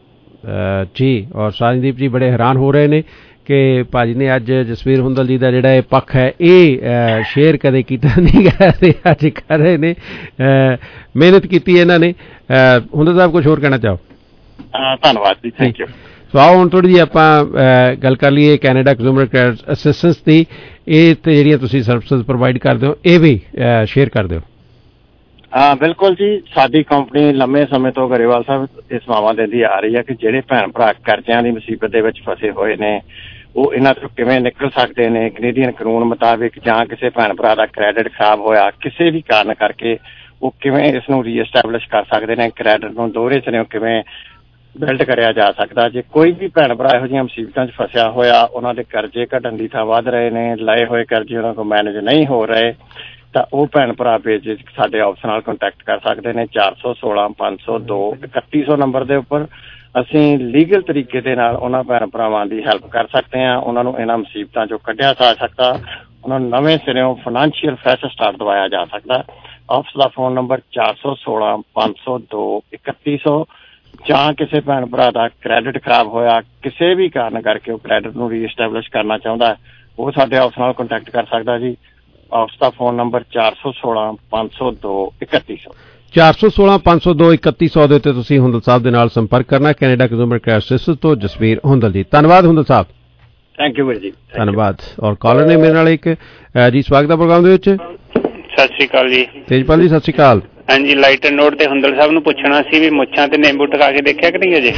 ਜੀ। ਔਰ ਸਾਜਨਦੀਪ ਜੀ ਬੜੇ ਹੈਰਾਨ ਹੋ ਰਹੇ ਨੇ ਕਿ ਭਾਜੀ ਨੇ ਅੱਜ ਜਸਵੀਰ ਹੁੰਦਲ ਜੀ ਦਾ ਜਿਹੜਾ ਇਹ ਪੱਖ ਹੈ ਇਹ ਸ਼ੇਅਰ ਕਦੇ ਕੀਤਾ ਨਹੀਂ ਗਿਆ ਤੇ ਅੱਜ ਕਰ ਰਹੇ ਨੇ, ਮਿਹਨਤ ਕੀਤੀ ਇਹਨਾਂ ਨੇ। ਹੁੰਦਲ ਸਾਹਿਬ ਕੁਝ ਹੋਰ ਕਹਿਣਾ ਚਾਹੋ? ਧੰਨਵਾਦ ਜੀ, ਥੈਂਕ ਯੂ। ਸੋ ਆਓ ਹੁਣ ਥੋੜ੍ਹੀ ਜਿਹੀ ਆਪਾਂ ਗੱਲ ਕਰ ਲਈਏ ਕੈਨੇਡਾ ਕੰਜ਼ਿਊਮਰ ਕੇਅਰ ਅਸਿਸਟੈਂਸ ਦੀ। ਇਹ ਤੇ ਜਿਹੜੀਆਂ ਤੁਸੀਂ ਸਰਵਿਸਿਜ਼ ਪ੍ਰੋਵਾਈਡ ਕਰਦੇ ਹੋ ਇਹ ਵੀ ਸ਼ੇਅਰ ਕਰ ਦਿਓ। ਬਿਲਕੁਲ ਜੀ, ਸਾਡੀ ਕੰਪਨੀ ਲੰਮੇ ਸਮੇਂ ਤੋਂ ਗਰੇਵਾਲ ਸਾਹਿਬ ਇਹ ਸੇਵਾਵਾਂ ਦਿੰਦੀ ਆ ਰਹੀ ਹੈ ਕਿ ਜਿਹੜੇ ਭੈਣ ਭਰਾ ਕਰਜ਼ਿਆਂ ਦੀ ਮੁਸੀਬਤ ਦੇ ਵਿੱਚ ਫਸੇ ਹੋਏ ਨੇ ਉਹ ਇਹਨਾਂ ਤੋਂ ਕਿਵੇਂ ਨਿਕਲ ਸਕਦੇ ਨੇ। ਕੈਨੇਡੀਅਨ ਕਾਨੂੰਨ ਮੁਤਾਬਿਕ ਜਾਂ ਕਿਸੇ ਭੈਣ ਭਰਾ ਦਾ ਕ੍ਰੈਡਿਟ ਖਰਾਬ ਹੋਇਆ ਕਿਸੇ ਵੀ ਕਾਰਨ ਕਰਕੇ ਉਹ ਕਿਵੇਂ ਇਸ ਨੂੰ ਰੀਐਸਟੈਬਲਿਸ਼ ਕਰ ਸਕਦੇ ਨੇ, ਕ੍ਰੈਡਿਟ ਨੂੰ ਦੋਹਰੇ ਸਿਰਿਓਂ ਕਿਵੇਂ ਬਿਲਡ ਕਰਿਆ ਜਾ ਸਕਦਾ। ਜੇ ਕੋਈ ਵੀ ਭੈਣ ਭਰਾ ਇਹੋ ਜਿਹੀਆਂ ਮੁਸੀਬਤਾਂ 'ਚ ਫਸਿਆ ਹੋਇਆ, ਉਹਨਾਂ ਦੇ ਕਰਜ਼ੇ ਘਟਣ ਦੀ ਥਾਂ ਵੱਧ ਰਹੇ ਨੇ, ਲਏ ਹੋਏ ਕਰਜ਼ੇ ਉਹਨਾਂ ਕੋਲ ਮੈਨੇਜ ਨਹੀਂ ਹੋ ਰਹੇ, ਤਾਂ ਉਹ ਭੈਣ ਭਰਾ ਬੇਝਿਜਕ ਸਾਡੇ ਆਫਿਸ ਨਾਲ ਕੰਟੈਕਟ ਕਰ ਸਕਦੇ ਨੇ। 416 502 3100 ਨੰਬਰ ਦੇ ਉੱਪਰ ਅਸੀਂ ਲੀਗਲ ਤਰੀਕੇ ਦੇ ਨਾਲ ਉਹਨਾਂ ਭੈਣ ਭਰਾਵਾਂ ਦੀ ਹੈਲਪ ਕਰ ਸਕਦੇ ਹਾਂ। ਉਹਨਾਂ ਨੂੰ ਇਹਨਾਂ ਮੁਸੀਬਤਾਂ 'ਚੋਂ ਕੱਢਿਆ ਜਾ ਸਕਦਾ, ਉਹਨਾਂ ਨੂੰ ਨਵੇਂ ਸਿਰਿਓਂ ਫਾਈਨੈਂਸ਼ੀਅਲ ਫਰੈਸ਼ ਸਟਾਰਟ ਦਵਾਇਆ ਜਾ ਸਕਦਾ। ਆਫਿਸ ਦਾ ਫੋਨ ਨੰਬਰ 416 502 3100। ਜਾਂ ਕਿਸੇ ਭੈਣ ਭਰਾ ਦਾ ਕ੍ਰੈਡਿਟ ਖਰਾਬ ਹੋਇਆ, ਕਿਸੇ ਵੀ ਕਾਰਨ ਕਰਕੇ ਉਹ ਕ੍ਰੈਡਿਟ ਨੂੰ ਰੀਐਸਟੈਬਲਿਸ਼ ਕਰਨਾ ਚਾਹੁੰਦਾ, ਉਹ ਸਾਡੇ ਆਫਿਸ ਨਾਲ ਕੰਟੈਕਟ ਕਰ ਸਕਦਾ ਜੀ। ਆਫਿਸ ਦਾ ਫੋਨ ਨੰਬਰ 416 502 3100। 416 502 3100 ਦੇ ਉੱਤੇ ਤੁਸੀਂ ਹੁੰਦਲ ਸਾਹਿਬ ਦੇ ਨਾਲ ਸੰਪਰਕ ਕਰਨਾ। ਕੈਨੇਡਾ ਕੰਜ਼ਿਊਮਰ ਕੇਅਰ ਅਸਿਸਟੈਂਸ ਤੋਂ ਜਸਵੀਰ ਹੁੰਦਲ ਜੀ, ਧੰਨਵਾਦ ਹੁੰਦਲ ਸਾਹਿਬ। ਥੈਂਕ ਯੂ ਵੀਰ ਜੀ, ਧੰਨਵਾਦ। ਔਰ ਕਾਲਰ ਨੇ ਮੇਰੇ ਨਾਲ ਇੱਕ ਜੀ ਸਵਾਗਤ ਹੈ ਪ੍ਰੋਗਰਾਮ ਦੇ ਵਿੱਚ। ਸਤਿ ਸ਼੍ਰੀ ਅਕਾਲ ਜੀ। ਤੇਜਪਾਲ ਜੀ ਸਤਿ ਸ਼੍ਰੀ ਅਕਾਲ। ਹਾਂਜੀ ਲਾਈਟਰ ਨੋਟ ਤੇ ਹੁੰਦਲ ਸਾਹਿਬ ਨੂੰ ਪੁੱਛਣਾ ਸੀ ਵੀ ਮੁੱਛਾਂ ਤੇ ਨਿੰਬੂ ਟਕਾ ਕੇ ਦੇਖਿਆ ਕਿ ਨਹੀਂ ਅਜੇ?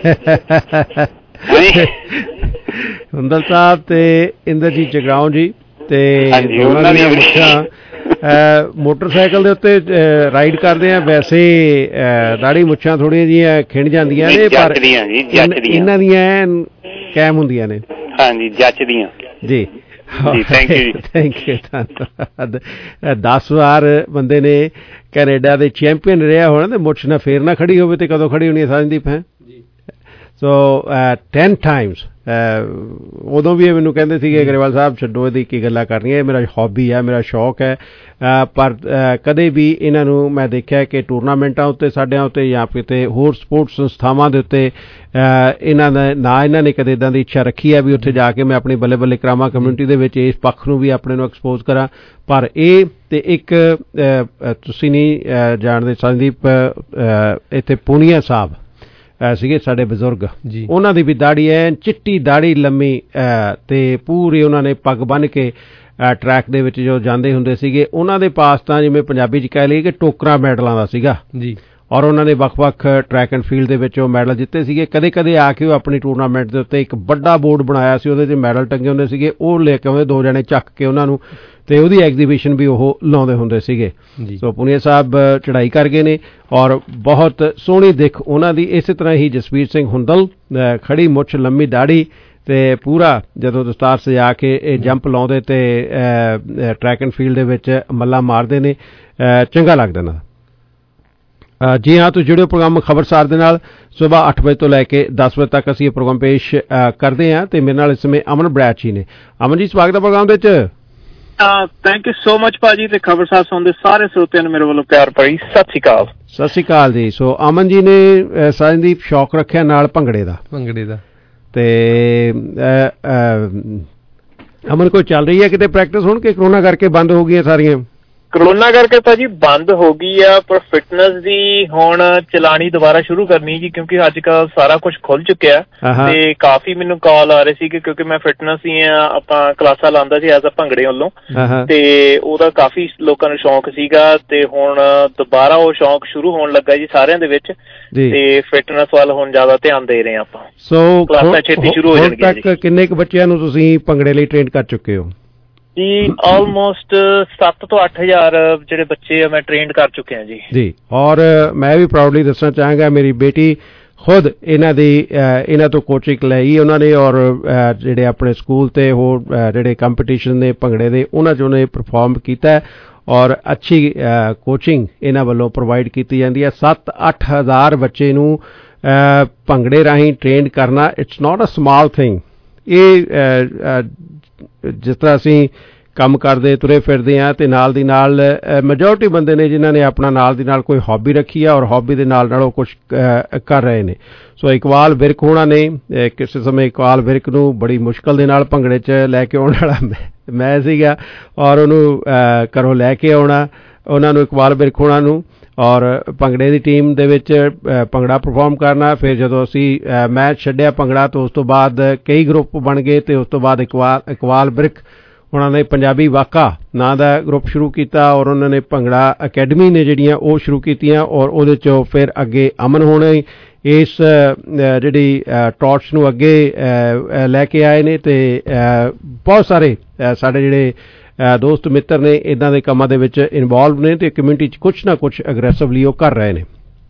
ਹੁੰਦਲ ਸਾਹਿਬ ਤੇ ਇੰਦਰਜੀਤ ਜਗਰਾਉਂ ਜੀ ਤੇ ਉਹਨਾਂ ਦੀਆਂ ਮੁੱਛਾਂ ਮੋਟਰਸਾਈਕਲ ਦੇ ਉੱਤੇ ਰਾਈਡ ਕਰਦੇ ਆ, ਵੈਸੇ ਦਾੜੀ ਮੁੱਛਾਂ ਥੋੜੀਆਂ ਜਿਹੀਆਂ ਖਿੰਡ ਜਾਂਦੀਆਂ ਨੇ, ਪਰ ਇਹਨਾਂ ਦੀਆਂ ਕਾਇਮ ਹੁੰਦੀਆਂ ਨੇ। ਹਾਂਜੀ ਜੱਚਦੀਆਂ ਜੀ। ਥੈਂਕ ਯੂ ਧੰਨਵਾਦ। 10 ਵਾਰ ਬੰਦੇ ਨੇ ਕੈਨੇਡਾ ਦੇ ਚੈਂਪੀਅਨ ਰਿਹਾ ਹੋਣਾ ਤੇ ਮੁੱਛ ਨਾ ਫੇਰ ਨਾ ਖੜੀ ਹੋਵੇ ਤੇ ਕਦੋਂ ਖੜੀ ਹੋਣੀ ਹੈ ਸੰਦੀਪ? ਹੈ ਸੋ 10 ਟਾਈਮਸ। ਉਦੋਂ ਵੀ ਇਹ ਮੈਨੂੰ ਕਹਿੰਦੇ ਸੀਗੇ ਗਰੇਵਾਲ ਸਾਹਿਬ ਛੱਡੋ ਇਹਦੀ ਕੀ ਗੱਲਾਂ ਕਰਨੀਆਂ, ਇਹ ਮੇਰਾ ਹੌਬੀ ਹੈ, ਮੇਰਾ ਸ਼ੌਕ ਹੈ, ਪਰ ਕਦੇ ਵੀ ਇਹਨਾਂ ਨੂੰ ਮੈਂ ਦੇਖਿਆ ਕਿ ਟੂਰਨਾਮੈਂਟਾਂ ਉੱਤੇ ਸਾਡਿਆਂ ਉੱਤੇ ਜਾਂ ਕਿਤੇ ਹੋਰ ਸਪੋਰਟਸ ਸੰਸਥਾਵਾਂ ਦੇ ਉੱਤੇ ਇਹਨਾਂ ਦਾ ਨਾ ਇਹਨਾਂ ਨੇ ਕਦੇ ਇੱਦਾਂ ਦੀ ਇੱਛਾ ਰੱਖੀ ਹੈ ਵੀ ਉੱਥੇ ਜਾ ਕੇ ਮੈਂ ਆਪਣੀ ਬੱਲੇ ਬੱਲੇ ਕਰਾਵਾਂ ਕਮਿਊਨਿਟੀ ਦੇ ਵਿੱਚ, ਇਸ ਪੱਖ ਨੂੰ ਵੀ ਆਪਣੇ ਨੂੰ ਐਕਸਪੋਜ਼ ਕਰਾਂ। ਪਰ ਇਹ ਤੇ ਇੱਕ ਤੁਸੀਂ ਨਹੀਂ ਜਾਣਦੇ ਸੰਦੀਪ, ਇੱਥੇ ਪੂਨੀਆ ਸਾਹਿਬ ਸੀਗੇ ਸਾਡੇ ਬਜ਼ੁਰਗ, ਉਹਨਾਂ ਦੀ ਵੀ ਦਾੜੀ ਐ ਚਿੱਟੀ ਦਾੜੀ ਲੰਮੀ, ਤੇ ਪੂਰੀ ਉਹਨਾਂ ਨੇ ਪੱਗ ਬੰਨ੍ਹ ਕੇ ਟਰੈਕ ਦੇ ਵਿੱਚ ਜੋ ਜਾਂਦੇ ਹੁੰਦੇ ਸੀਗੇ। ਉਹਨਾਂ ਦੇ ਪਾਸ ਤਾਂ ਜਿਵੇਂ ਪੰਜਾਬੀ 'ਚ ਕਹਿ ਲਈਏ ਕਿ ਟੋਕਰਾ ਮੈਡਲਾਂ ਦਾ ਸੀਗਾ ਜੀ, ਔਰ ਉਹਨਾਂ ਨੇ ਵੱਖ-ਵੱਖ ਟਰੈਕ ਐਂਡ ਫੀਲਡ ਦੇ ਵਿੱਚ ਉਹ ਮੈਡਲ ਜਿੱਤੇ ਸੀਗੇ। ਕਦੇ-ਕਦੇ ਆ ਕੇ ਉਹ ਆਪਣੀ ਟੂਰਨਾਮੈਂਟ ਦੇ ਉੱਤੇ ਇੱਕ ਵੱਡਾ ਬੋਰਡ ਬਣਾਇਆ ਸੀ, ਉਹਦੇ 'ਚ ਮੈਡਲ ਟੰਗੇ ਹੁੰਦੇ ਸੀਗੇ, ਉਹ ਲੈ ਕੇ ਆਉਂਦੇ 2 ਜਣੇ ਚੱਕ ਕੇ ਉਹਨਾਂ ਨੂੰ, ਤੇ ਉਹਦੀ ਐਗਜ਼ੀਬਿਸ਼ਨ ਵੀ ਉਹ ਲਾਉਂਦੇ ਹੁੰਦੇ ਸੀਗੇ। ਸੋ ਪੁਨੀਆ ਸਾਹਿਬ ਚੜ੍ਹਾਈ ਕਰ ਗਏ ਨੇ ਔਰ ਬਹੁਤ ਸੋਹਣੀ ਦਿੱਖ ਉਹਨਾਂ ਦੀ। ਇਸੇ ਤਰ੍ਹਾਂ ਹੀ ਜਸਵੀਰ ਸਿੰਘ ਹੁੰਦਲ, ਖੜੀ ਮੁੱਛ ਲੰਮੀ ਦਾੜੀ ਤੇ ਪੂਰਾ ਜਦੋਂ ਦਸਤਾਰ ਸਜਾ ਕੇ ਇਹ ਜੰਪ ਲਾਉਂਦੇ ਤੇ ਟਰੈਕ ਐਂਡ ਫੀਲਡ ਦੇ ਵਿੱਚ ਮੱਲਾ ਮਾਰਦੇ ਨੇ, ਚੰਗਾ ਲੱਗਦਾ ਇਹਨਾਂ ਦਾ। ਜੀ ਹਾਂ, ਤੁਸੀਂ ਜੁੜਿਓ ਪ੍ਰੋਗਰਾਮ ਖਬਰਸਾਰ ਦੇ ਨਾਲ। ਸੁਬਾਹ 8 ਵਜੇ ਤੋਂ ਲੈ ਕੇ 10 ਵਜੇ ਤੱਕ ਅਸੀਂ ਇਹ ਪ੍ਰੋਗਰਾਮ ਪੇਸ਼ ਕਰਦੇ ਹਾਂ ਤੇ ਮੇਰੇ ਨਾਲ ਇਸ ਸਮੇਂ ਅਮਨ ਬੜੈਚ ਜੀ ਨੇ। ਅਮਨ ਜੀ ਸਵਾਗਤ ਹੈ ਪ੍ਰੋਗਰਾਮ ਦੇ ਵਿੱਚ। ਥੈਂਕ ਯੂ ਸੋ ਮਚ ਭਾਜੀ, ਤੇ ਖਬਰਸਾਰ ਸੁਣਦੇ ਸਾਰੇ ਸਰੋਤਿਆਂ ਨੂੰ ਮੇਰੇ ਵੱਲੋਂ ਪਿਆਰ ਭਰੀ ਸਤਿ ਸ਼੍ਰੀ ਅਕਾਲ। ਸਤਿ ਸ਼੍ਰੀ ਅਕਾਲ ਜੀ। ਸੋ ਅਮਨ ਜੀ ਨੇ ਸੰਦੀਪ ਸ਼ੌਕ ਰੱਖਿਆ ਨਾਲ ਭੰਗੜੇ ਦਾ ਤੇ ਅਮਨ ਕੋਈ ਚੱਲ ਰਹੀ ਹੈ ਕਿਤੇ ਪ੍ਰੈਕਟਿਸ ਹੁਣ ਕਿ ਕਰੋਨਾ ਕਰਕੇ ਬੰਦ ਹੋ ਗਈਆਂ ਸਾਰੀਆਂ? ਕਰੋਨਾ ਕਰਕੇ ਭਾਜੀ ਬੰਦ ਹੋ ਗਈ ਆ, ਪਰ ਫਿਟਨੈਸ ਦੀ ਹੁਣ ਚਲਾਣੀ ਦੁਬਾਰਾ ਸ਼ੁਰੂ ਕਰਨੀ ਜੀ, ਕਿਉਂਕਿ ਅੱਜ ਕੱਲ ਸਾਰਾ ਕੁਝ ਖੁੱਲ ਚੁੱਕਿਆ ਤੇ ਕਾਫੀ ਮੈਨੂੰ ਕਾਲ ਆ ਰਹੇ ਸੀ ਕਿਉਂਕਿ ਮੈਂ ਫਿਟਨੈਸ ਦੀਆਂ ਆਪਾਂ ਕਲਾਸਾਂ ਲਾਉਂਦਾ ਸੀ ਐਜ਼ ਅ ਭੰਗੜੇ ਵੱਲੋਂ, ਤੇ ਉਹਦਾ ਕਾਫੀ ਲੋਕਾਂ ਨੂੰ ਸ਼ੌਂਕ ਸੀਗਾ ਤੇ ਹੁਣ ਦੁਬਾਰਾ ਉਹ ਸ਼ੌਂਕ ਸ਼ੁਰੂ ਹੋਣ ਲੱਗਾ ਜੀ ਸਾਰਿਆਂ ਦੇ ਵਿੱਚ, ਤੇ ਫਿਟਨੈਸ ਵੱਲ ਹੁਣ ਜ਼ਿਆਦਾ ਧਿਆਨ ਦੇ ਰਹੇ ਆਪਾਂ। ਸੋ ਕਲਾਸਾਂ ਛੇਤੀ ਸ਼ੁਰੂ ਹੋ ਜਾਣਗੀਆਂ ਜੀ। ਕਿੰਨੇ ਕੁ ਬੱਚਿਆਂ ਨੂੰ ਤੁਸੀਂ ਭੰਗੜੇ ਲਈ ਟ੍ਰੇਨ ਕਰ ਚੁੱਕੇ ਹੋ? ਜੀ ਆਲਮੋਸਟ 7 ਤੋਂ 8 ਹਜ਼ਾਰ ਜਿਹੜੇ ਬੱਚੇ ਆ ਮੈਂ ਟ੍ਰੇਨਡ ਕਰ ਚੁੱਕਿਆ ਜੀ। ਔਰ ਮੈਂ ਵੀ ਪ੍ਰਾਊਡਲੀ ਦੱਸਣਾ ਚਾਹਾਂਗਾ ਮੇਰੀ ਬੇਟੀ ਖੁਦ ਇਹਨਾਂ ਤੋਂ ਕੋਚਿੰਗ ਲਈ ਉਹਨਾਂ ਨੇ, ਔਰ ਜਿਹੜੇ ਆਪਣੇ ਸਕੂਲ ਤੇ ਹੋਰ ਜਿਹੜੇ ਕੰਪੀਟੀਸ਼ਨ ਨੇ ਭੰਗੜੇ ਦੇ ਉਹਨਾਂ 'ਚ ਉਹਨੇ ਪਰਫਾਰਮ ਕੀਤਾ ਔਰ ਅੱਛੀ ਕੋਚਿੰਗ ਇਹਨਾਂ ਵੱਲੋਂ ਪ੍ਰੋਵਾਈਡ ਕੀਤੀ ਜਾਂਦੀ ਹੈ। 7-8 ਹਜ਼ਾਰ ਬੱਚੇ ਨੂੰ ਭੰਗੜੇ ਰਾਹੀਂ ਟ੍ਰੇਨ ਕਰਨਾ it's not a small thing. ਇਹ ਜਿਸ ਤਰ੍ਹਾਂ ਅਸੀਂ ਕੰਮ ਕਰਦੇ ਤੁਰੇ ਫਿਰਦੇ ਹਾਂ ਤੇ ਨਾਲ ਦੀ ਨਾਲ ਮੈਜੋਰਟੀ ਬੰਦੇ ਨੇ ਜਿਨ੍ਹਾਂ ਨੇ ਆਪਣਾ ਨਾਲ ਦੀ ਨਾਲ ਕੋਈ ਹੌਬੀ ਰੱਖੀ ਆ ਔਰ ਹੌਬੀ ਦੇ ਨਾਲ ਉਹ ਕੁਝ ਕਰ ਰਹੇ ਨੇ। ਸੋ ਇਕਬਾਲ ਵਿਰਕ ਹੋਣਾ ਨੇ, ਕਿਸੇ ਸਮੇਂ ਇਕਬਾਲ ਵਿਰਕ ਨੂੰ ਬੜੀ ਮੁਸ਼ਕਲ ਦੇ ਨਾਲ ਭੰਗੜੇ 'ਚ ਲੈ ਕੇ ਆਉਣ ਵਾਲਾ ਮੈਂ ਸੀਗਾ ਔਰ ਉਹਨੂੰ ਘਰੋਂ ਲੈ ਕੇ ਆਉਣਾ ਉਹਨਾਂ ਨੂੰ, ਇਕਬਾਲ ਵਿਰਕ ਹੋਣਾ ਨੂੰ, ਔਰ ਭੰਗੜੇ ਦੀ ਟੀਮ ਦੇ ਵਿੱਚ ਭੰਗੜਾ ਪਰਫਾਰਮ ਕਰਨਾ। ਫਿਰ ਜਦੋਂ ਅਸੀਂ ਮੈਚ ਛੱਡਿਆ ਭੰਗੜਾ ਤਾਂ ਉਸ ਤੋਂ ਬਾਅਦ ਕਈ ਗਰੁੱਪ ਬਣ ਗਏ ਤੇ ਉਸ ਤੋਂ ਬਾਅਦ ਇਕਬਾਲ ਵਿਰਕ ਉਹਨਾਂ ਨੇ ਪੰਜਾਬੀ ਵਾਕਾ ਨਾਂ ਦਾ ਗਰੁੱਪ ਸ਼ੁਰੂ ਕੀਤਾ ਔਰ ਉਹਨਾਂ ਨੇ ਭੰਗੜਾ ਅਕੈਡਮੀ ਨੇ ਜਿਹੜੀਆਂ ਉਹ ਸ਼ੁਰੂ ਕੀਤੀਆਂ ਔਰ ਉਹਦੇ 'ਚੋਂ ਫਿਰ ਅੱਗੇ ਅਮਨ ਹੋਣੇ ਇਸ ਜਿਹੜੀ ਟਾਰਚ ਨੂੰ ਅੱਗੇ ਲੈ ਕੇ ਆਏ ਨੇ ਤੇ ਬਹੁਤ ਸਾਰੇ ਸਾਡੇ ਜਿਹੜੇ ਦੋਸਤ ਮਿੱਤਰ ਨੇ ਇੱਦਾਂ ਦੇ ਕੰਮਾਂ ਦੇ ਵਿੱਚ ਇਨਵੋਲਵ ਨੇ ਤੇ ਕਮਿਊਨਿਟੀ 'ਚ ਕੁਛ ਨਾ ਕੁਛ ਅਗਰੈਸਿਵਲੀ ਉਹ ਕਰ ਰਹੇ ਨੇ।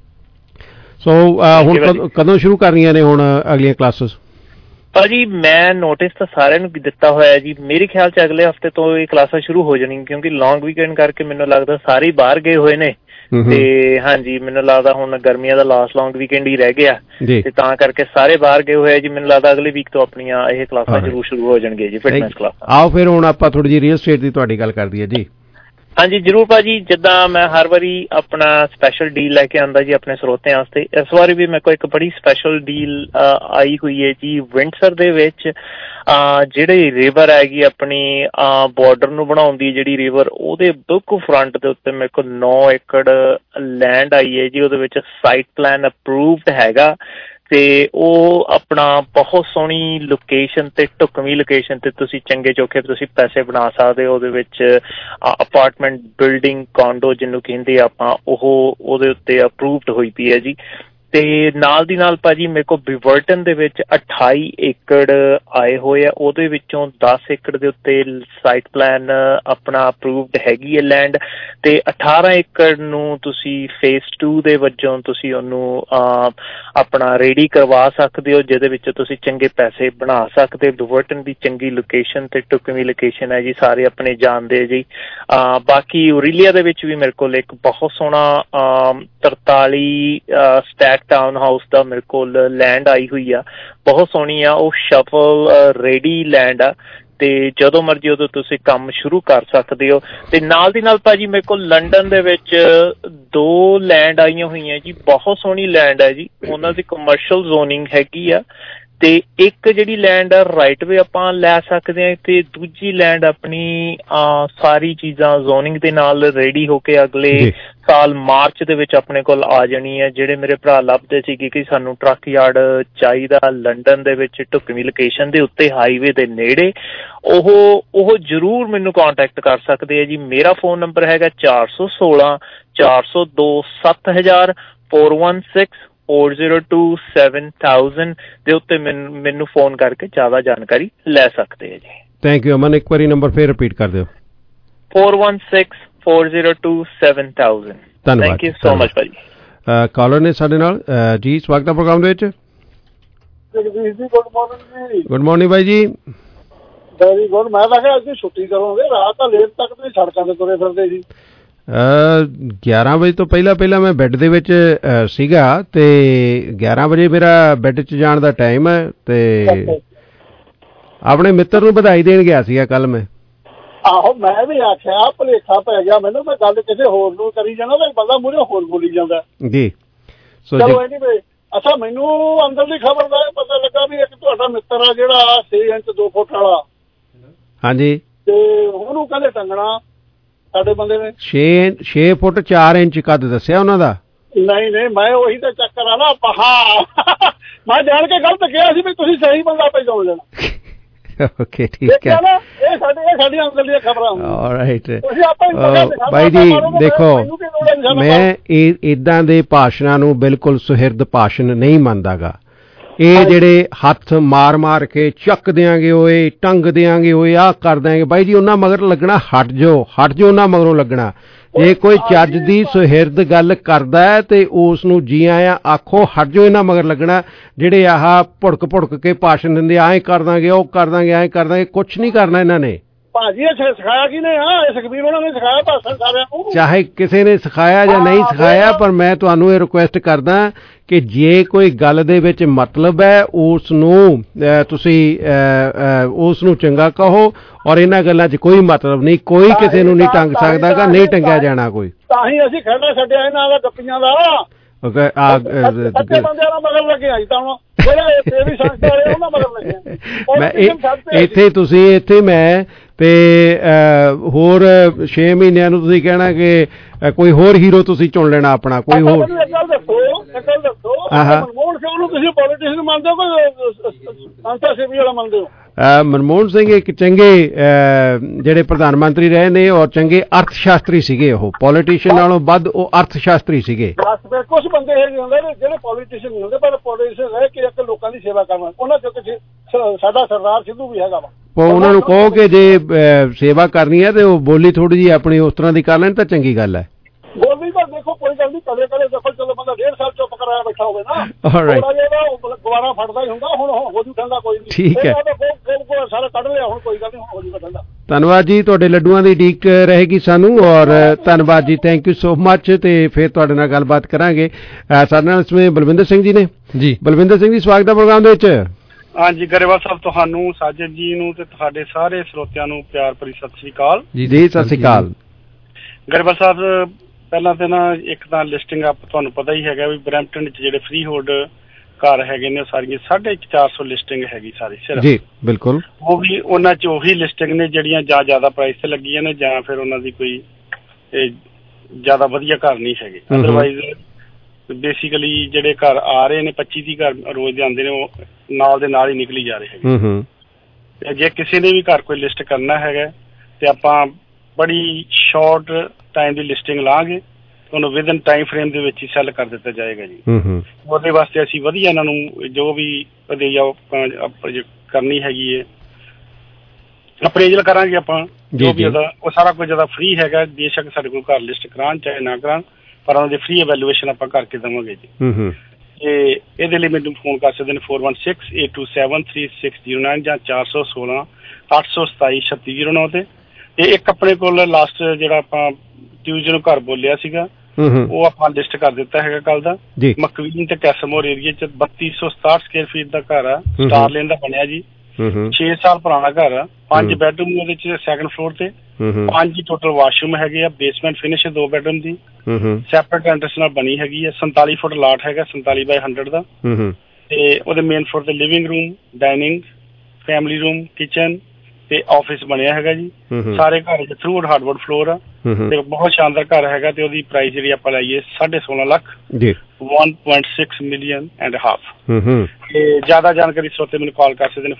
ਸੋ ਹੁਣ ਕਦੋਂ ਸ਼ੁਰੂ ਕਰਨੀਆਂ ਨੇ ਹੁਣ ਅਗਲੀਆਂ ਕਲਾਸਿਸ? ਭਾਜੀ ਮੈਂ ਨੋਟਿਸ ਤਾਂ ਸਾਰਿਆਂ ਨੂੰ ਦਿੱਤਾ ਹੋਇਆ ਜੀ, ਮੇਰੇ ਖਿਆਲ 'ਚ ਅਗਲੇ ਹਫ਼ਤੇ ਤੋਂ ਇਹ ਕਲਾਸਾਂ ਸ਼ੁਰੂ ਹੋ ਜਾਣਗੀਆਂ ਕਿਉਂਕਿ ਲੌਂਗ ਵੀਕਐਂਡ ਕਰਕੇ ਮੈਨੂੰ ਲੱਗਦਾ ਸਾਰੇ ਬਾਹਰ ਗਏ ਹੋਏ ਨੇ ਤੇ ਹਾਂਜੀ ਮੈਨੂੰ ਲੱਗਦਾ ਹੁਣ ਗਰਮੀਆਂ ਦਾ ਲਾਸਟ ਲੌਂਗ ਵੀਕਐਂਡ ਹੀ ਰਹਿ ਗਿਆ ਤੇ ਤਾਂ ਕਰਕੇ ਸਾਰੇ ਬਾਹਰ ਗਏ ਹੋਏ ਜੀ। ਮੈਨੂੰ ਲੱਗਦਾ ਅਗਲੇ ਵੀਕ ਤੋਂ ਆਪਣੀਆਂ ਇਹ ਕਲਾਸਾਂ ਜ਼ਰੂਰ ਸ਼ੁਰੂ ਹੋ ਜਾਣਗੀਆਂ ਜੀ, ਫਿਟਨੈਸ ਕਲਾਸਾਂ। ਆਓ ਫਿਰ ਹੁਣ ਆਪਾਂ ਥੋੜੀ ਜਿਹੀ ਰੀਅਲ ਸਟੇਟ ਦੀ ਤੁਹਾਡੀ ਗੱਲ ਕਰਦੀ ਹੈ ਜੀ। ਹਾਂਜੀ ਜ਼ਰੂਰ ਭਾਜੀ, ਜਿੱਦਾਂ ਮੈਂ ਹਰ ਵਾਰੀ ਆਪਣਾ ਸਪੈਸ਼ਲ ਡੀਲ ਲੈ ਕੇ ਆਉਂਦਾ ਜੀ ਆਪਣੇ ਸਰੋਤਿਆਂ ਵਾਸਤੇ, ਇਸ ਵਾਰੀ ਵੀ ਮੇਰੇ ਕੋਲ ਇੱਕ ਬੜੀ ਸਪੈਸ਼ਲ ਡੀਲ ਆਈ ਹੋਈ ਹੈ ਜੀ। ਵਿੰਡਸਰ ਦੇ ਵਿੱਚ ਜਿਹੜੀ ਰਿਵਰ ਹੈਗੀ ਆਪਣੀ ਬਾਰਡਰ ਨੂੰ ਬਣਾਉਂਦੀ ਜਿਹੜੀ ਰਿਵਰ, ਉਹਦੇ ਬਿਲਕੁਲ ਫਰੰਟ ਦੇ ਉੱਤੇ ਮੇਰੇ ਕੋਲ 9 ਏਕੜ ਲੈਂਡ ਆਈ ਹੈ ਜੀ। ਉਹਦੇ ਵਿੱਚ ਸਾਈਟ ਪਲਾਨ ਅਪਰੂਵਡ ਹੈਗਾ ਤੇ ਉਹ ਆਪਣਾ ਬਹੁਤ ਸੋਹਣੀ ਲੋਕੇਸ਼ਨ ਤੇ ਢੁਕਵੀਂ ਲੋਕੇਸ਼ਨ ਤੇ ਤੁਸੀਂ ਚੰਗੇ ਚੋਖੇ ਤੁਸੀਂ ਪੈਸੇ ਬਣਾ ਸਕਦੇ ਹੋ। ਉਹਦੇ ਵਿੱਚ ਅਪਾਰਟਮੈਂਟ ਬਿਲਡਿੰਗ ਕੌਂਡੋ ਜਿਹਨੂੰ ਕਹਿੰਦੇ ਆਪਾਂ ਉਹ ਉਹਦੇ ਉੱਤੇ ਅਪਰੂਵਡ ਹੋਈ ਪਈ ਹੈ ਜੀ। ਤੇ ਨਾਲ ਦੀ ਨਾਲ ਭਾਜੀ ਮੇਰੇ ਕੋਲ ਬਿਵਰਟਨ ਦੇ ਵਿੱਚ 28 ਏਕੜ ਆਏ ਹੋਏ ਆ, ਉਹਦੇ ਵਿੱਚੋਂ 10 ਏਕੜ ਦੇ ਉੱਤੇ ਸਾਈਟ ਪਲਾਨ ਆਪਣਾ ਅਪਰੂਵਡ ਹੈਗੀ ਹੈ ਲੈਂਡ, ਤੇ 18 ਏਕੜ ਨੂੰ ਤੁਸੀਂ ਫੇਸ 2 ਦੇ ਵਜੋਂ ਤੁਸੀਂ ਉਹਨੂੰ ਆਪਣਾ ਰੈਡੀ ਕਰਵਾ ਸਕਦੇ ਹੋ, ਜਿਹਦੇ ਵਿੱਚ ਤੁਸੀਂ ਚੰਗੇ ਪੈਸੇ ਬਣਾ ਸਕਦੇ। ਬਿਵਰਟਨ ਦੀ ਚੰਗੀ ਲੋਕੇਸ਼ਨ ਤੇ ਢੁਕਵੀਂ ਲੋਕੇਸ਼ਨ ਹੈ ਜੀ, ਸਾਰੇ ਆਪਣੇ ਜਾਣਦੇ ਜੀ। ਬਾਕੀ ਓਰੀਲੀਆ ਦੇ ਵਿੱਚ ਵੀ ਮੇਰੇ ਕੋਲ ਇੱਕ ਬਹੁਤ ਸੋਹਣਾ 43 ਸਟੈਕ ਟਾਊਨ ਹਾਊਸ ਦਾ ਮੇਰੇ ਕੋਲ ਲੈਂਡ ਆਈ ਹੋਈ ਆ, ਬਹੁਤ ਸੋਹਣੀ ਆ। ਉਹ ਸ਼ਫਲ ਰੈਡੀ ਲੈਂਡ ਆ ਤੇ ਜਦੋਂ ਮਰਜ਼ੀ ਉਦੋਂ ਤੁਸੀਂ ਕੰਮ ਸ਼ੁਰੂ ਕਰ ਸਕਦੇ ਹੋ। ਤੇ ਨਾਲ ਦੀ ਨਾਲ ਭਾਜੀ ਮੇਰੇ ਕੋਲ ਲੰਡਨ ਦੇ ਵਿੱਚ 2 ਲੈਂਡ ਆਈਆਂ ਹੋਈਆਂ ਜੀ, ਬਹੁਤ ਸੋਹਣੀ ਲੈਂਡ ਹੈ ਜੀ। ਉਹਨਾਂ ਦੀ ਕਮਰਸ਼ੀਅਲ ਜ਼ੋਨਿੰਗ ਹੈਗੀ ਆ ਤੇ ਇੱਕ ਜਿਹੜੀ ਲੈਂਡ ਆ ਰਾਈਟ ਵੇ ਆਪਾਂ ਲੈ ਸਕਦੇ ਹਾਂ, ਤੇ ਦੂਜੀ ਲੈਂਡ ਆਪਣੀ ਸਾਰੀ ਚੀਜ਼ਾਂ ਜ਼ੋਨਿੰਗ ਦੇ ਨਾਲ ਰੈਡੀ ਹੋ ਕੇ ਅਗਲੇ ਸਾਲ ਮਾਰਚ ਦੇ ਵਿੱਚ ਆਪਣੇ ਕੋਲ ਆ ਜਾਣੀ ਹੈ। ਜਿਹੜੇ ਮੇਰੇ ਭਰਾ ਲੱਭਦੇ ਸੀਗੇ ਕਿ ਸਾਨੂੰ ਟਰੱਕ ਯਾਰਡ ਚਾਹੀਦਾ ਲੰਡਨ ਦੇ ਵਿੱਚ ਢੁਕਵੀਂ ਲੋਕੇਸ਼ਨ ਦੇ ਉੱਤੇ ਹਾਈਵੇ ਦੇ ਨੇੜੇ, ਉਹ ਜ਼ਰੂਰ ਮੈਨੂੰ ਕੰਟੈਕਟ ਕਰ ਸਕਦੇ ਆ ਜੀ। ਮੇਰਾ ਫੋਨ ਨੰਬਰ ਹੈਗਾ 416 402 7000 416 402-7000 ਦੇ ਉੱਤੇ ਮੈਨੂੰ ਫੋਨ ਕਰਕੇ ਜ਼ਿਆਦਾ ਜਾਣਕਾਰੀ ਲੈ ਸਕਦੇ ਆ ਜੀ। ਥੈਂਕ ਯੂ ਅਮਨ, ਇੱਕ ਵਾਰੀ ਨੰਬਰ ਫੇਰ ਰਿਪੀਟ ਕਰ ਦਿਓ। 416-402-7000। ਧੰਨਵਾਦ, ਥੈਂਕ ਯੂ ਸੋ ਮਚ ਭਾਜੀ। ਕਾਲਰ ਨੇ ਸਾਡੇ ਨਾਲ ਜੀ, ਸਵਾਗਤ ਹੈ ਪ੍ਰੋਗਰਾਮ ਦੇ ਵਿੱਚ। ਜਗਦੀਸ਼ ਜੀ ਗੁੱਡ ਮਾਰਨਿੰਗ ਜੀ। ਗੁੱਡ ਮਾਰਨਿੰਗ ਬਾਈ ਜੀ। Very good. ਮੈਂ ਤਾਂ ਕਿਹਾ ਅੱਜ ਛੁੱਟੀ ਕਰੋਗੇ, ਰਾਤ ਤਾਂ ਲੇਟ ਤੱਕ ਤੁਸੀਂ ਸੜਕਾਂ ਤੇ ਤੁਰੇ ਫਿਰਦੇ ਜੀ। 11 ਵਜੇ ਤੋਂ ਪਹਿਲਾਂ ਮੈਂ ਬੈੱਡ ਦੇ ਵਿੱਚ ਸੀਗਾ ਤੇ 11 ਵਜੇ ਮੇਰਾ ਬੈੱਡ 'ਚ ਜਾਣ ਦਾ ਟਾਈਮ ਹੈ ਤੇ ਆਪਣੇ ਮਿੱਤਰ ਨੂੰ ਵਧਾਈ ਦੇਣ ਗਿਆ ਸੀਗਾ ਕੱਲ ਮੈਂ। ਆਹੋ ਮੈਂ ਵੀ ਆਖਿਆ ਭੁਲੇਖਾ ਪੈ ਗਿਆ ਮੈਨੂੰ, ਮੈਂ ਗੱਲ ਕਿਸੇ ਹੋਰ ਨੂੰ ਕਰੀ ਜਾਣਾ ਤੇ ਬੰਦਾ ਮੂਹਰੇ ਹੋਰ ਬੋਲੀ ਜਾਂਦਾ ਜੀ। ਚਲੋ ਐਨੀਵੇ, ਅੱਛਾ ਮੈਨੂੰ ਅੰਦਰਲੀ ਖਬਰ ਦਾ ਪਤਾ ਲੱਗਾ ਵੀ ਇੱਕ ਤੁਹਾਡਾ ਮਿੱਤਰ ਆ ਜਿਹੜਾ 6 ਇੰਚ 2 ਫੁੱਟ ਵਾਲਾ, ਹਾਂਜੀ, ਤੇ ਉਹਨੂੰ ਕਹਿੰਦੇ ਟੰਗਣਾ ਸਾਡੇ ਬੰਦੇ ਨੇ 6 ਫੁੱਟ 4 ਇੰਚ ਕੱਦ ਦੱਸਿਆ ਉਹਨਾਂ ਦਾ। ਨਹੀਂ ਮੈਂ ਉਹੀ ਤਾਂ ਚੱਕਰ ਆ ਨਾ, ਮੈਂ ਜਾਣ ਕੇ ਗਲਤ ਕਿਹਾ ਸੀ ਵੀ ਤੁਸੀਂ ਸਹੀ ਬੰਦਾ ਪਹਿਚਾਣ ਲੈਣਾ। ਓਕੇ ਠੀਕ ਹੈ, ਇਹ ਸਾਡੀਆਂ ਅੰਦਰਲੀਆਂ ਖਬਰਾਂ ਆਲਰਾਈਟ ਬਾਈ ਜੀ। ਦੇਖੋ ਮੈਂ ਇਦਾਂ ਦੇ ਭਾਸ਼ਣਾਂ ਨੂੰ ਬਿਲਕੁਲ ਸੁਹਿਰਦ ਭਾਸ਼ਣ ਨਹੀਂ ਮੰਨਦਾਗਾ। ਇਹ ਜਿਹੜੇ ਹੱਥ ਮਾਰ ਕੇ ਚੱਕ ਦਿਆਂਗੇ ਓਏ, ਟੰਗ ਦਿਆਂਗੇ ਓਏ, ਆਹ ਕਰ ਦਿਆਂਗੇ, ਬਾਈ ਜੀ ਉਹਨਾਂ ਮਗਰ ਲੱਗਣਾ ਹਟ ਜਾਓ ਉਹਨਾਂ ਮਗਰੋਂ ਲੱਗਣਾ। ਜੇ ਕੋਈ ਚੱਜ ਦੀ ਸੁਹਿਰਦ ਗੱਲ ਕਰਦਾ ਹੈ ਤੇ ਉਸ ਨੂੰ ਜੀ ਆਇਆਂ ਆਖੋ, ਹਟ ਜਾਓ ਇਹਨਾਂ ਮਗਰ ਲੱਗਣਾ। ਜਿਹੜੇ ਆਹ ਭੁੜਕ ਕੇ ਭਾਸ਼ਣ ਦਿੰਦੇ ਐਂ ਕਰ ਦਾਂਗੇ, ਉਹ ਕਰ ਦਾਂਗੇ, ਐਂ ਕਰ ਦਾਂਗੇ, ਕੁਛ ਨਹੀਂ ਕਰਨਾ ਇਹਨਾਂ ਨੇ। ਭਾਜੀ ਇਹ ਸਿਖਾਇਆ ਕਿਹਨੇ ਆ? ਸੁਖਬੀਰ ਉਹਨਾਂ ਨੇ ਸਿਖਾਇਆ ਭਾਸ਼ਣ ਸਾਰਿਆਂ ਨੂੰ। ਚਾਹੇ ਕਿਸੇ ਨੇ ਸਿਖਾਇਆ ਜਾਂ ਨਹੀਂ ਸਿਖਾਇਆ, ਪਰ ਮੈਂ ਤੁਹਾਨੂੰ ਇਹ ਰਿਕੁਐਸਟ ਕਰਦਾ ਕਿ ਜੇ ਕੋਈ ਗੱਲ ਦੇ ਵਿੱਚ ਮਤਲਬ ਹੈ ਉਸ ਨੂੰ ਤੁਸੀਂ ਉਸ ਨੂੰ ਚੰਗਾ ਕਹੋ, ਔਰ ਇਹਨਾਂ ਗੱਲਾਂ 'ਚ ਕੋਈ ਮਤਲਬ ਨਹੀਂ, ਕੋਈ ਕਿਸੇ ਨੂੰ ਨਹੀਂ ਟੰਗ ਸਕਦਾਗਾ, ਨਹੀਂ ਟੰਗਿਆ ਜਾਣਾ ਕੋਈ। ਤਾਂ ਹੀ ਅਸੀਂ ਖੜਾ ਛੱਡਿਆ ਇਹਨਾਂ ਦਾ ਗੱਪੀਆਂ ਦਾ। ਇੱਥੇ ਮੈਂ ਤੇ ਹੋਰ 6 ਮਹੀਨਿਆਂ ਨੂੰ ਤੁਸੀਂ ਕਹਿਣਾ ਕਿ ਕੋਈ ਹੋਰ ਹੀਰੋ ਤੁਸੀਂ ਚੁਣ ਲੈਣਾ ਆਪਣਾ, ਕੋਈ ਹੋਰ। ਇੱਕ ਗੱਲ ਦੱਸੋ ਮਨਮੋਹਨ ਸਿੰਘ ਨੂੰ ਤੁਸੀਂ ਪੋਲੀਟੀਸ਼ੀਅਨ ਮੰਨਦੇ ਹੋ ਕੋਈ ਸੰਸਦ ਸੇਵੀ ਵਾਲਾ ਮੰਨਦੇ ਹੋ? ਮਨਮੋਹਨ ਸਿੰਘ ਇੱਕ ਚੰਗੇ ਜਿਹੜੇ ਪ੍ਰਧਾਨ ਮੰਤਰੀ ਰਹੇ ਨੇ ਔਰ ਚੰਗੇ ਅਰਥ ਸ਼ਾਸਤਰੀ ਸੀਗੇ। ਉਹ ਪੋਲੀਟੀਸ਼ੀਅਨ ਨਾਲੋਂ ਵੱਧ ਉਹ ਅਰਥ ਸ਼ਾਸਤਰੀ ਸੀਗੇ। ਕੁਝ ਬੰਦੇ ਇਹ ਹੁੰਦੇ ਨੇ ਜਿਹੜੇ ਪੋਲੀਟੀਸ਼ੀਅਨ ਨਹੀਂ ਹੁੰਦੇ, ਪਰ ਪੋਲੀਟੀਸ਼ੀਅਨ ਰਹਿ ਕੇ ਇੱਕ ਲੋਕਾਂ ਦੀ ਸੇਵਾ ਕਰਨਾ। ਉਹਨਾਂ ਚੋਂ ਸਾਡਾ ਸਰਦਾਰ ਸਿੱਧੂ ਵੀ ਹੈਗਾ ਵਾ। ਉਹਨਾਂ ਨੂੰ ਕਹੋ ਕਿ ਜੇ ਸੇਵਾ ਕਰਨੀ ਹੈ ਤੇ ਉਹ ਬੋਲੀ ਥੋੜੀ ਜਿਹੀ ਆਪਣੀ ਉਸ ਤਰ੍ਹਾਂ ਦੀ ਕਰ ਲੈਣ ਤਾਂ ਚੰਗੀ ਗੱਲ ਹੈ। ਬੋਲੀ ਤਾਂ ਦੇਖੋ ਕੋਈ ਗੱਲ ਨਹੀਂ, ਕਦੇ ਦੇਖੋ ਚਲੋ ਬੰਦਾ 1.5 ਸਾਲ ਚੁੱਪ ਕਰਾਇਆ ਬੈਠਾ ਹੋਵੇ ਨਾ, ਦੁਬਾਰਾ ਫੜਦਾ ਹੀ ਹੁੰਦਾ। ਹੁਣ ਹੋ ਜੂ ਠੰਡਾ ਕੋਈ ਨਹੀਂ, ਠੀਕ ਹੈ, ਸਾਰਾ ਕੱਢ ਲਿਆ, ਹੁਣ ਕੋਈ ਗੱਲ ਨਹੀਂ, ਹੋ ਜੂਗਾ ਠੰਡਾ। ਧੰਨਵਾਦ ਜੀ, ਤੁਹਾਡੇ ਲੱਡੂਆਂ ਦੀ ਉਡੀਕ ਰਹੇਗੀ ਸਾਨੂੰ, ਔਰ ਧੰਨਵਾਦ ਜੀ, ਥੈਂਕ ਯੂ ਸੋ ਮਚ। ਤੇ ਫਿਰ ਤੁਹਾਡੇ ਨਾਲ ਗੱਲਬਾਤ ਕਰਾਂਗੇ। ਸਾਡੇ ਨਾਲ ਇਸ ਵੇਲੇ ਬਲਵਿੰਦਰ ਸਿੰਘ ਜੀ ਨੇ ਜੀ। ਬਲਵਿੰਦਰ ਸਿੰਘ ਜੀ ਸਵਾਗਤ ਹੈ ਪ੍ਰੋਗਰਾਮ ਦੇ ਵਿੱਚ। ਹਾਂਜੀ ਗਰੇਵਾਲ ਸਾਹਿਬ, ਤੁਹਾਨੂੰ ਸਾਜਿਦ ਜੀ ਨੂੰ ਤੇ ਤੁਹਾਡੇ ਸਾਰੇ ਸਰੋਤਿਆਂ ਨੂੰ ਪਿਆਰ ਭਰੀ ਸਤਿ ਸ੍ਰੀ ਅਕਾਲ ਜੀ। ਸਤਿ ਸ੍ਰੀ ਅਕਾਲ ਗਰੇਵਾਲ ਸਾਹਿਬ। ਪਹਿਲਾਂ ਤਾਂ ਨਾ ਇੱਕ ਤਾਂ ਲਿਸਟਿੰਗ ਅਪ ਤੁਹਾਨੂੰ ਪਤਾ ਹੀ ਹੈਗਾ ਵੀ ਬਰੈਂਪਟਨ ਵਿੱਚ ਜਿਹੜੇ ਫ੍ਰੀ ਹੋਲਡ ਘਰ ਹੈਗੇ ਨੇ ਉਹ ਸਾਰੀਆਂ 450 ਲਿਸਟਿੰਗ ਹੈਗੀ ਸਾਰੀ ਸਿਰਫ ਜੀ। ਬਿਲਕੁਲ, ਉਹ ਵੀ ਉਹਨਾਂ 'ਚ ਉਹੀ ਲਿਸਟਿੰਗ ਨੇ ਜਿਹੜੀਆਂ ਜਾਂ ਜ਼ਿਆਦਾ ਪ੍ਰਾਈਸ ਤੇ ਲੱਗੀਆਂ ਨੇ ਜਾਂ ਫਿਰ ਉਹਨਾਂ ਦੀ ਕੋਈ ਜ਼ਿਆਦਾ ਵਧੀਆ ਘਰ ਨਹੀਂ ਹੈਗੇ। ਅਦਰਵਾਈਜ਼ ਬੇਸਿਕਲੀ ਜਿਹੜੇ ਘਰ ਆ ਰਹੇ ਨੇ 25-30 ਘਰ ਰੋਜ਼ ਦੇ ਆਉਂਦੇ ਨੇ, ਉਹ ਨਾਲ ਦੇ ਨਾਲ ਹੀ ਨਿਕਲੀ ਜਾ ਰਹੇ ਹੈਗੇ। ਤੇ ਜੇ ਕਿਸੇ ਨੇ ਵੀ ਘਰ ਕੋਈ ਲਿਸਟ ਕਰਨਾ ਹੈਗਾ ਤੇ ਆਪਾਂ ਬੜੀ ਸ਼ਾਰਟ ਟਾਈਮ ਦੀ ਲਿਸਟਿੰਗ ਲਾਂਗੇ, ਤੁਹਾਨੂੰ ਵਿਦਨ ਟਾਈਮ ਫਰੇਮ ਦੇ ਵਿੱਚ ਹੀ ਸੈੱਲ ਕਰ ਦਿੱਤਾ ਜਾਏਗਾ ਜੀ। ਉਹਦੇ ਵਾਸਤੇ ਅਸੀਂ ਵਧੀਆ ਇਹਨਾਂ ਨੂੰ ਜੋ ਵੀ ਕਰਨੀ ਹੈਗੀ ਹੈ ਅਪਰੇਜਲ ਕਰਾਂਗੇ ਆਪਾਂ, ਜੋ ਵੀ ਉਹਦਾ ਉਹ ਸਾਰਾ ਕੁਝ ਜ਼ਿਆਦਾ ਫ੍ਰੀ ਹੈਗਾ। ਬੇਸ਼ੱਕ ਸਾਡੇ ਕੋਲ ਘਰ ਲਿਸਟ ਕਰਾਉਣ ਚਾਹੇ ਨਾ ਕਰਾਉਣ, ਪਰ ਉਹਨਾਂ ਦੀ ਫ੍ਰੀ ਐਵੈਲੂਏਸ਼ਨ ਆਪਾਂ ਕਰਕੇ ਦੇਵਾਂਗੇ ਜੀ। ਤੇ ਇਹਦੇ ਲਈ ਮੈਨੂੰ ਫੋਨ ਕਰ ਸਕਦੇ ਨੇ 4168273609 ਜਾਂ 416-827-3609 ਤੇ ਇੱਕ ਆਪਣੇ ਕੋਲ ਲਾਸਟ ਜਿਹੜਾ ਆਪਾਂ ਟਿਊਜ਼ਡੇ ਨੂੰ ਘਰ ਬੋਲਿਆ ਸੀਗਾ ਉਹ ਆਪਾਂ ਲਿਸਟ ਕਰ ਦਿੱਤਾ ਹੈਗਾ ਕੱਲ ਦਾ। ਮਕਵੀਨ ਤੇ ਕੈਸਮੋਰ ਏਰੀਏ ਚ 3267 ਸਕੁਅਰ ਫੀਟ ਦਾ ਘਰ ਆ, ਸਟਾਰ ਲੇਨ ਦਾ ਬਣਿਆ ਜੀ। 6 ਸਾਲ ਪੁਰਾਣਾ ਘਰ ਆ, 5 ਬੈਡਰੂਮ ਉਹਦੇ ਚ ਸੈਕੰਡ ਫਲੋਰ ਤੇ, 5 ਹੀ ਟੋਟਲ ਵਾਸ਼ਰੂਮ ਹੈਗੇ ਆ, ਬੇਸਮੈਂਟ ਫਿਨਿਸ਼ 2 ਬੈਡਰੂਮ ਦੀ, ਸੈਪਰੇਟ ਐਂਟਰੈਂਸ ਨਾਲ ਬਣੀ ਹੈਗੀ ਆ। 47 ਫੁੱਟ ਲਾਟ ਹੈਗਾ, 47/100 ਦਾ। ਤੇ ਉਹਦੇ ਮੇਨ ਫਲੋਰ ਤੇ living room, dining, family room, kitchen ਤੇ ਆਫਿਸ ਬਣਿਆ ਹੈਗਾ ਜੀ। ਸਾਰੇ ਘਰ ਚ ਥਰੂ ਹਾਰਡਵੁੱਡ ਫਲੋਰ ਆ ਤੇ ਬਹੁਤ ਸ਼ਾਨਦਾਰ ਘਰ ਹੈਗਾ। ਤੇ ਉਹਦੀ ਪ੍ਰਾਈਸ ਜਿਹੜੀ ਆਪਾਂ ਲਾਈਏ 16.5 ਲੱਖ, 1.6 ਮਿਲੀਅਨ ਐਂਡ ਹਾਫ। ਤੇ ਜ਼ਿਆਦਾ ਜਾਣਕਾਰੀ ਸਰੋਤੇ ਮੈਨੂੰ ਕਾਲ ਕਰ ਸਕਦੇ ਨੇ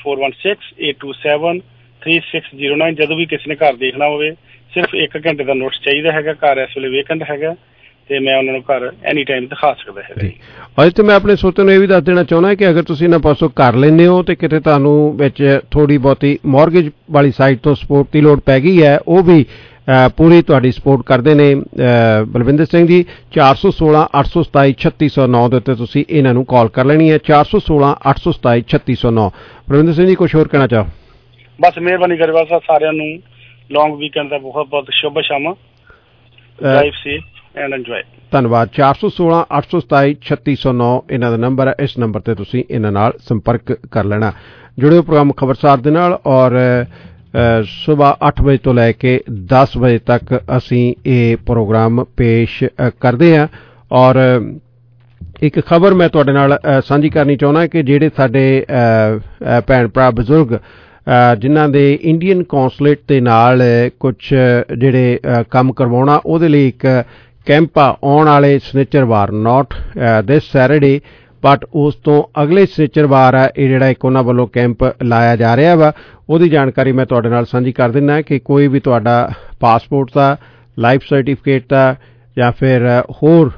4168273609। ਜਦੋਂ ਵੀ ਕਿਸੇ ਨੇ ਘਰ ਦੇਖਣਾ ਹੋਵੇ ਸਿਰਫ 1 ਘੰਟੇ ਦਾ ਨੋਟਿਸ ਚਾਹੀਦਾ ਹੈਗਾ। ਘਰ ਇਸ ਵੇਲੇ ਵੇਕੈਂਟ ਹੈਗਾ ਤੇ ਮੈਂ ਉਹਨਾਂ ਨੂੰ ਘਰ ਐਨੀ ਟਾਈਮ ਦਿਖਾ ਸਕਦਾ ਹੈਗਾ। ਅੱਜ ਤੇ ਮੈਂ ਆਪਣੇ ਸਰੋਤੇ ਨੂੰ ਇਹ ਵੀ ਦੱਸ ਦੇਣਾ ਚਾਹੁੰਦਾ ਕਿ ਅਗਰ ਤੁਸੀਂ ਇਹਨਾਂ ਪਾਸੋਂ ਘਰ ਲੈਂਦੇ ਹੋ ਤੇ ਕਿਤੇ ਤੁਹਾਨੂੰ ਵਿੱਚ ਥੋੜੀ ਬਹੁਤੀ ਮੌਰਗੇਜ ਵਾਲੀ ਸਾਈਡ ਤੋਂ ਸਪੋਰਟ ਦੀ ਲੋੜ ਪੈ ਗਈ ਹੈ, ਉਹ ਵੀ ਪੂਰੀ ਤੁਹਾਡੀ ਸਪੋਰਟ ਕਰਦੇ ਨੇ ਬਲਵਿੰਦਰ ਸਿੰਘ ਜੀ। 416-827-3609 ਦੇ ਉੱਤੇ ਤੁਸੀਂ ਇਹਨਾਂ ਨੂੰ ਕਾਲ ਕਰ ਲੈਣੀ ਹੈ। 416-827-3609। ਬਲਵਿੰਦਰ ਸਿੰਘ ਜੀ ਕੁਛ ਹੋਰ ਕਹਿਣਾ ਚਾਹੋ? ਬਸ ਮਿਹਰਬਾਨੀ ਕਰੇ ਬਸ ਸਾਰਿਆਂ ਨੂੰ ਲੌਂਗ ਵੀਕਐਂਡ ਦਾ ਬਹੁਤ ਬਹੁਤ ਸ਼ੁਭ ਸ਼ਾਮਾਂ। Drive safe and enjoy. ਧੰਨਵਾਦ। 416-827-3609 ਇਹਨਾਂ ਦਾ ਨੰਬਰ ਹੈ। ਇਸ ਨੰਬਰ ਤੇ ਤੁਸੀਂ ਇਹਨਾਂ ਨਾਲ ਸੰਪਰਕ ਕਰ ਲੈਣਾ। ਜੁੜਿਓ ਪ੍ਰੋਗਰਾਮ ਖਬਰਸਾਰ ਦੇ ਨਾਲ ਔਰ ਸੁਬਾਹ 8 ਵਜੇ ਤੋਂ ਲੈ ਕੇ 10 ਵਜੇ ਤੱਕ ਅਸੀਂ ਇਹ ਪ੍ਰੋਗਰਾਮ ਪੇਸ਼ ਕਰਦੇ ਹਾਂ। ਔਰ ਇੱਕ ਖਬਰ ਮੈਂ ਤੁਹਾਡੇ ਨਾਲ ਸਾਂਝੀ ਕਰਨੀ ਚਾਹੁੰਦਾ ਕਿ ਜਿਹੜੇ ਸਾਡੇ ਭੈਣ ਭਰਾ ਬਜ਼ੁਰਗ ਜਿਨ੍ਹਾਂ ਦੇ ਇੰਡੀਅਨ ਕੌਂਸੂਲੇਟ ਦੇ ਨਾਲ ਕੁਝ ਜਿਹੜੇ ਕੰਮ ਕਰਵਾਉਣਾ, ਉਹਦੇ ਲਈ ਇੱਕ ਕੈਂਪ ਆ ਆਉਣ ਵਾਲੇ ਸ਼ਨੀਚਰਵਾਰ, ਨਾਟ ਦਿਸ ਸੈਟਰਡੇ ਬਟ ਉਸ ਤੋਂ ਅਗਲੇ ਸ਼ਨੀਚਰਵਾਰ ਆ ਇਹ ਜਿਹੜਾ ਇੱਕ ਉਹਨਾਂ ਵੱਲੋਂ ਕੈਂਪ ਲਾਇਆ ਜਾ ਰਿਹਾ ਵਾ। ਉਹਦੀ ਜਾਣਕਾਰੀ ਮੈਂ ਤੁਹਾਡੇ ਨਾਲ ਸਾਂਝੀ ਕਰ ਦਿੰਦਾ ਕਿ ਕੋਈ ਵੀ ਤੁਹਾਡਾ ਪਾਸਪੋਰਟ ਦਾ, ਲਾਈਫ ਸਰਟੀਫਿਕੇਟ ਦਾ ਜਾਂ ਫਿਰ ਹੋਰ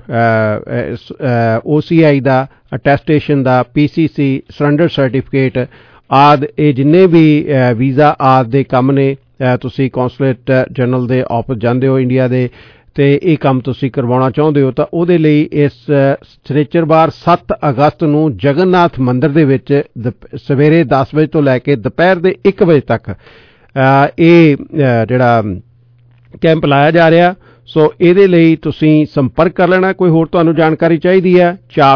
OCI ਦਾ, ਅਟੈਸਟੇਸ਼ਨ ਦਾ, PCC, ਸਰੈਂਡਰ ਸਰਟੀਫਿਕੇਟ ਆਦਿ ਇਹ ਜਿੰਨੇ ਵੀ ਵੀਜ਼ਾ ਆਦਿ ਦੇ ਕੰਮ ਨੇ, ਤੁਸੀਂ ਕੌਂਸੂਲੇਟ ਜਨਰਲ ਦੇ ਆਫਿਸ ਜਾਂਦੇ ਹੋ ਇੰਡੀਆ ਦੇ ਤੇ ਇਹ ਕੰਮ ਤੁਸੀਂ ਕਰਵਾਉਣਾ ਚਾਹੁੰਦੇ ਹੋ ਤਾਂ ਉਹਦੇ ਲਈ ਇਸ ਸ਼ਨੀਚਰਵਾਰ 7 ਅਗਸਤ ਨੂੰ ਜਗਨਨਾਥ ਮੰਦਿਰ ਦੇ ਵਿੱਚ ਸਵੇਰੇ 10 ਵਜੇ ਤੋਂ ਲੈ ਕੇ ਦੁਪਹਿਰ ਦੇ 1 ਵਜੇ ਤੱਕ ਇਹ ਜਿਹੜਾ ਕੈਂਪ ਲਾਇਆ ਜਾ ਰਿਹਾ। ਸੋ ਇਹਦੇ ਲਈ ਤੁਸੀਂ ਸੰਪਰਕ ਕਰ ਲੈਣਾ। ਕੋਈ ਹੋਰ ਤੁਹਾਨੂੰ ਜਾਣਕਾਰੀ ਚਾਹੀਦੀ ਹੈ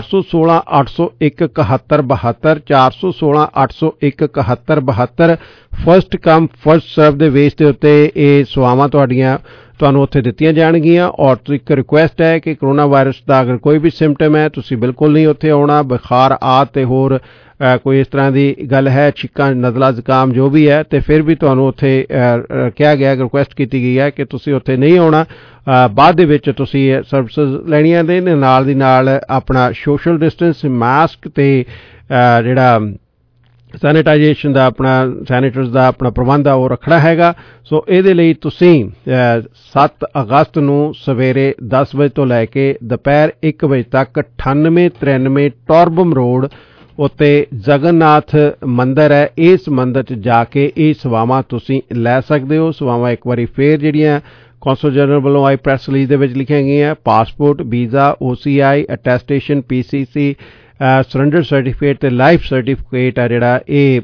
416-801-7172, 416-801-7172। ਫਸਟ ਕਮ ਫਸਟ ਸਰਵ ਦੇ ਬੇਸ ਦੇ ਉੱਤੇ ਇਹ ਸੇਵਾਵਾਂ ਤੁਹਾਨੂੰ ਉੱਥੇ ਦਿੱਤੀਆਂ ਜਾਣਗੀਆਂ। ਔਰ ਇੱਕ ਰਿਕੁਐਸਟ ਹੈ ਕਿ ਕਰੋਨਾ ਵਾਇਰਸ ਦਾ ਅਗਰ ਕੋਈ ਵੀ ਸਿੰਪਟਮ ਹੈ ਤੁਸੀਂ ਬਿਲਕੁਲ ਨਹੀਂ ਉੱਥੇ ਆਉਣਾ। ਬੁਖਾਰ ਆਦਿ ਤੇ ਹੋਰ ਕੋਈ ਇਸ ਤਰ੍ਹਾਂ ਦੀ ਗੱਲ ਹੈ, ਛਿੱਕਾਂ, ਨਜ਼ਲਾ, ਜ਼ੁਕਾਮ ਜੋ ਵੀ ਹੈ, ਤੇ ਫਿਰ ਵੀ ਤੁਹਾਨੂੰ ਉੱਥੇ ਕਿਹਾ ਗਿਆ, ਰਿਕੁਐਸਟ ਕੀਤੀ ਗਈ ਹੈ ਕਿ ਤੁਸੀਂ ਉੱਥੇ ਨਹੀਂ ਆਉਣਾ। ਬਾਅਦ ਦੇ ਵਿੱਚ ਤੁਸੀਂ ਸਰਵਿਸਿਜ਼ ਲੈਣੀਆਂ ਦੇ ਨਾਲ ਦੀ ਨਾਲ ਆਪਣਾ ਸੋਸ਼ਲ ਡਿਸਟੈਂਸ, ਮਾਸਕ ਤੇ ਜਿਹੜਾ ਸੈਨੀਟਾਈਜੇਸ਼ਨ ਦਾ ਆਪਣਾ ਸੈਨੀਟਰਸ ਦਾ ਆਪਣਾ ਪ੍ਰਬੰਧ ਆ ਉਹ ਰੱਖਣਾ ਹੈਗਾ। ਸੋ ਇਹਦੇ ਲਈ ਤੁਸੀਂ 7 ਅਗਸਤ ਨੂੰ ਸਵੇਰੇ 10 ਵਜੇ ਤੋਂ ਲੈ ਕੇ ਦੁਪਹਿਰ 1 ਵਜੇ ਤੱਕ 9893 ਟੌਰਬਮ ਰੋਡ ਉੱਤੇ ਜਗਨਨਾਥ ਮੰਦਿਰ ਹੈ, ਇਸ ਮੰਦਿਰ 'ਚ ਜਾ ਕੇ ਇਹ ਸੇਵਾਵਾਂ ਤੁਸੀਂ ਲੈ ਸਕਦੇ ਹੋ। ਸੇਵਾਵਾਂ ਇੱਕ ਵਾਰੀ ਫੇਰ ਜਿਹੜੀਆਂ ਕੌਂਸਲ ਜਨਰਲ ਵੱਲੋਂ ਆਈ ਪ੍ਰੈਸ ਰਿਲੀਜ਼ ਦੇ ਵਿੱਚ ਲਿਖੀਆਂ ਗਈਆਂ, passport, visa, OCI, attestation, PCC, surrender certificate ਤੇ ਲਾਈਫ ਸਰਟੀਫਿਕੇਟ ਆ ਜਿਹੜਾ ਇਹ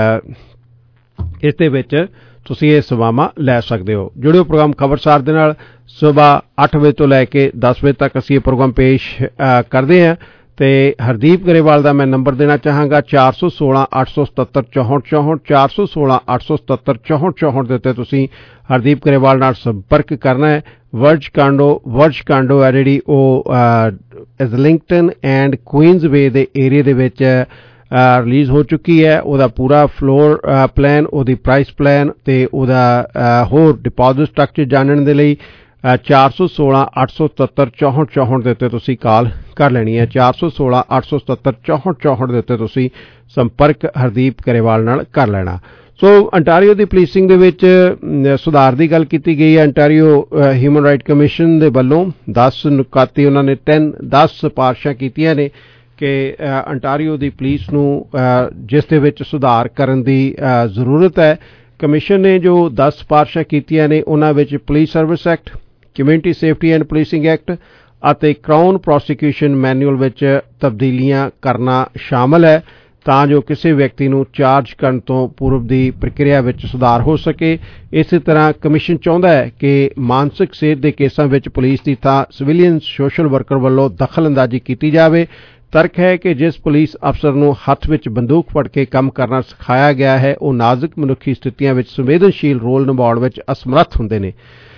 ਇਸ ਦੇ ਵਿੱਚ ਤੁਸੀਂ ਇਹ ਸੇਵਾਵਾਂ ਲੈ ਸਕਦੇ ਹੋ। ਜੁੜਿਓ ਪ੍ਰੋਗਰਾਮ ਖਬਰਸਾਰ ਦੇ ਨਾਲ। ਸੁਬਾਹ 8 ਵਜੇ ਤੋਂ ਲੈ ਕੇ 10 ਵਜੇ ਤੱਕ ਅਸੀਂ ਇਹ ਪ੍ਰੋਗਰਾਮ ਪੇਸ਼ ਕਰਦੇ ਹਾਂ। ਤੇ ਹਰਦੀਪ ਗਰੇਵਾਲ ਦਾ ਮੈਂ ਨੰਬਰ ਦੇਣਾ ਚਾਹਾਂਗਾ 416-877-6464, 416-877-6464 ਦੇ ਉੱਤੇ ਤੁਸੀਂ ਹਰਦੀਪ ਗਰੇਵਾਲ ਨਾਲ ਸੰਪਰਕ ਕਰਨਾ ਹੈ। ਵਰਜ ਕਾਂਡੋ ਹੈ ਜਿਹੜੀ ਉਹ ਇਜ਼ਲਿੰਗਟਨ ਐਂਡ ਕੁਈਨਜ਼ਵੇ ਦੇ ਏਰੀਆ ਦੇ ਵਿੱਚ ਰਿਲੀਜ਼ ਹੋ ਚੁੱਕੀ ਹੈ। ਉਹਦਾ ਪੂਰਾ ਫਲੋਰ ਪਲਾਨ, ਉਹਦੀ ਪ੍ਰਾਈਸ ਪਲਾਨ ਤੇ ਉਹਦਾ ਹੋਰ ਡਿਪੋਜ਼ਿਟ ਸਟਰਕਚਰ ਜਾਣਨ ਦੇ ਲਈ 416 877 64 64 ਦੇ ਉੱਤੇ ਤੁਸੀਂ ਕਾਲ ਕਰ ਲੈਣੀ ਹੈ। 416 877 64 64 ਦੇ ਉੱਤੇ ਤੁਸੀਂ ਸੰਪਰਕ ਹਰਦੀਪ ਗਰੇਵਾਲ ਨਾਲ ਕਰ ਲੈਣਾ। ਸੋ ਅੰਟਾਰੀਓ ਦੀ ਪੁਲਿਸਿੰਗ ਦੇ ਵਿੱਚ ਸੁਧਾਰ ਦੀ ਗੱਲ ਕੀਤੀ ਗਈ ਹੈ। ਅੰਟਾਰੀਓ ਹਿਊਮਨ ਰਾਈਟ ਕਮਿਸ਼ਨ ਦੇ ਵੱਲੋਂ 10 ਨੁਕਾਤੀ ਉਹਨਾਂ ਨੇ 10 ਸਿਫਾਰਸ਼ਾਂ ਕੀਤੀਆਂ ਨੇ ਕਿ ਅੰਟਾਰੀਓ ਦੀ ਪੁਲਿਸ ਨੂੰ ਜਿਸ ਦੇ ਵਿੱਚ ਸੁਧਾਰ ਕਰਨ ਦੀ ਜ਼ਰੂਰਤ ਹੈ। ਕਮਿਸ਼ਨ ਨੇ ਜੋ 10 ਸਿਫਾਰਸ਼ਾਂ ਕੀਤੀਆਂ ਨੇ ਉਹਨਾਂ ਵਿੱਚ police service act, community safety and policing act ਅਤੇ ਕਰਾਊਨ ਪ੍ਰੋਸੀਕਿਊਸ਼ਨ ਮੈਨੂਅਲ ਵਿੱਚ ਤਬਦੀਲੀਆਂ ਕਰਨਾ ਸ਼ਾਮਲ ਹੈ ਤਾਂ ਜੋ ਕਿਸੇ ਵਿਅਕਤੀ ਨੂੰ ਚਾਰਜ ਕਰਨ ਤੋਂ ਪੂਰਵ ਦੀ ਪ੍ਰਕਿਰਿਆ ਵਿੱਚ ਸੁਧਾਰ ਹੋ ਸਕੇ। ਇਸੇ ਤਰ੍ਹਾਂ ਕਮਿਸ਼ਨ ਚਾਹੁੰਦਾ ਹੈ ਕਿ ਮਾਨਸਿਕ ਸਿਹਤ ਦੇ ਕੇਸਾਂ ਵਿੱਚ ਪੁਲਿਸ ਦੀ ਥਾਂ ਸਿਵਿਲੀਅਨ ਸੋਸ਼ਲ ਵਰਕਰ ਵੱਲੋਂ ਦਖਲਅੰਦਾਜ਼ੀ ਕੀਤੀ ਜਾਵੇ। ਤਰਕ ਹੈ ਕਿ ਜਿਸ ਪੁਲਿਸ ਅਫਸਰ ਨੂੰ ਹੱਥ ਵਿੱਚ ਬੰਦੂਕ ਫੜ ਕੇ ਕੰਮ ਕਰਨਾ ਸਿਖਾਇਆ ਗਿਆ ਹੈ ਉਹ ਨਾਜ਼ੁਕ ਮਨੁੱਖੀ ਸਥਿਤੀਆਂ ਵਿੱਚ ਸੰਵੇਦਨਸ਼ੀਲ ਰੋਲ ਨਿਭਾਉਣ ਵਿੱਚ ਅਸਮਰੱਥ ਹੁੰਦੇ ਨੇ।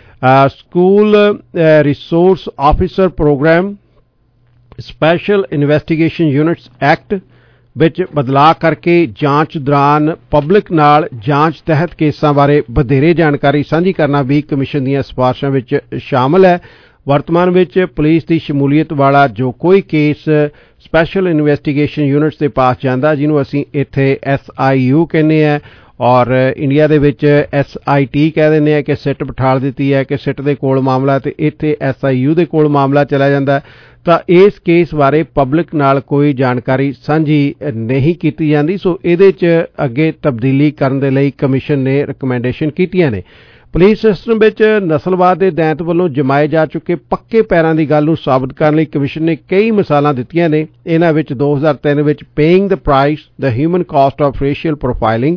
School resource officer program, special investigation units act ਵਿੱਚ ਬਦਲਾਅ ਕਰਕੇ ਜਾਂਚ ਦੌਰਾਨ ਪਬਲਿਕ ਨਾਲ ਜਾਂਚ ਤਹਿਤ ਕੇਸਾਂ ਬਾਰੇ ਵਧੇਰੇ ਜਾਣਕਾਰੀ ਸਾਂਝੀ ਕਰਨਾ ਵੀ ਕਮਿਸ਼ਨ ਦੀਆਂ ਸਿਫਾਰਸ਼ਾਂ ਵਿੱਚ ਸ਼ਾਮਲ ਹੈ। ਵਰਤਮਾਨ ਵਿੱਚ ਪੁਲਿਸ ਦੀ ਸ਼ਮੂਲੀਅਤ ਵਾਲਾ ਜੋ ਕੋਈ ਕੇਸ ਸਪੈਸ਼ਲ ਇਨਵੈਸਟੀਗੇਸ਼ਨ ਯੂਨਿਟਸ ਦੇ ਪਾਸ ਜਾਂਦਾ, ਜਿਹਨੂੰ ਅਸੀਂ ਇੱਥੇ SIU ਕਹਿੰਦੇ ਹਾਂ ਔਰ ਇੰਡੀਆ ਦੇ ਵਿੱਚ SIT ਕਹਿ ਦਿੰਦੇ ਆ ਕਿ ਸਿੱਟ ਬਿਠਾਲ ਦਿੱਤੀ ਹੈ ਕਿ ਸਿੱਟ ਦੇ ਕੋਲ ਮਾਮਲਾ ਤੇ ਇੱਥੇ SIU ਦੇ ਕੋਲ ਮਾਮਲਾ ਚਲਾ ਜਾਂਦਾ, ਤਾਂ ਇਸ ਕੇਸ ਬਾਰੇ ਪਬਲਿਕ ਨਾਲ ਕੋਈ ਜਾਣਕਾਰੀ ਸਾਂਝੀ ਨਹੀਂ ਕੀਤੀ ਜਾਂਦੀ। ਸੋ ਇਹਦੇ 'ਚ ਅੱਗੇ ਤਬਦੀਲੀ ਕਰਨ ਦੇ ਲਈ ਕਮਿਸ਼ਨ ਨੇ ਰਿਕਮੈਂਡੇਸ਼ਨ ਕੀਤੀਆਂ ਨੇ। ਪੁਲਿਸ ਸਿਸਟਮ ਵਿੱਚ ਨਸਲਵਾਦ ਦੇ ਦੈਂਤ ਵੱਲੋਂ ਜਮਾਏ ਜਾ ਚੁੱਕੇ ਪੱਕੇ ਪੈਰਾਂ ਦੀ ਗੱਲ ਨੂੰ ਸਾਬਤ ਕਰਨ ਲਈ ਕਮਿਸ਼ਨ ਨੇ ਕਈ ਮਿਸਾਲਾਂ ਦਿੱਤੀਆਂ ਨੇ। ਇਹਨਾਂ ਵਿੱਚ 2003 ਵਿੱਚ paying the price the human cost of racial profiling,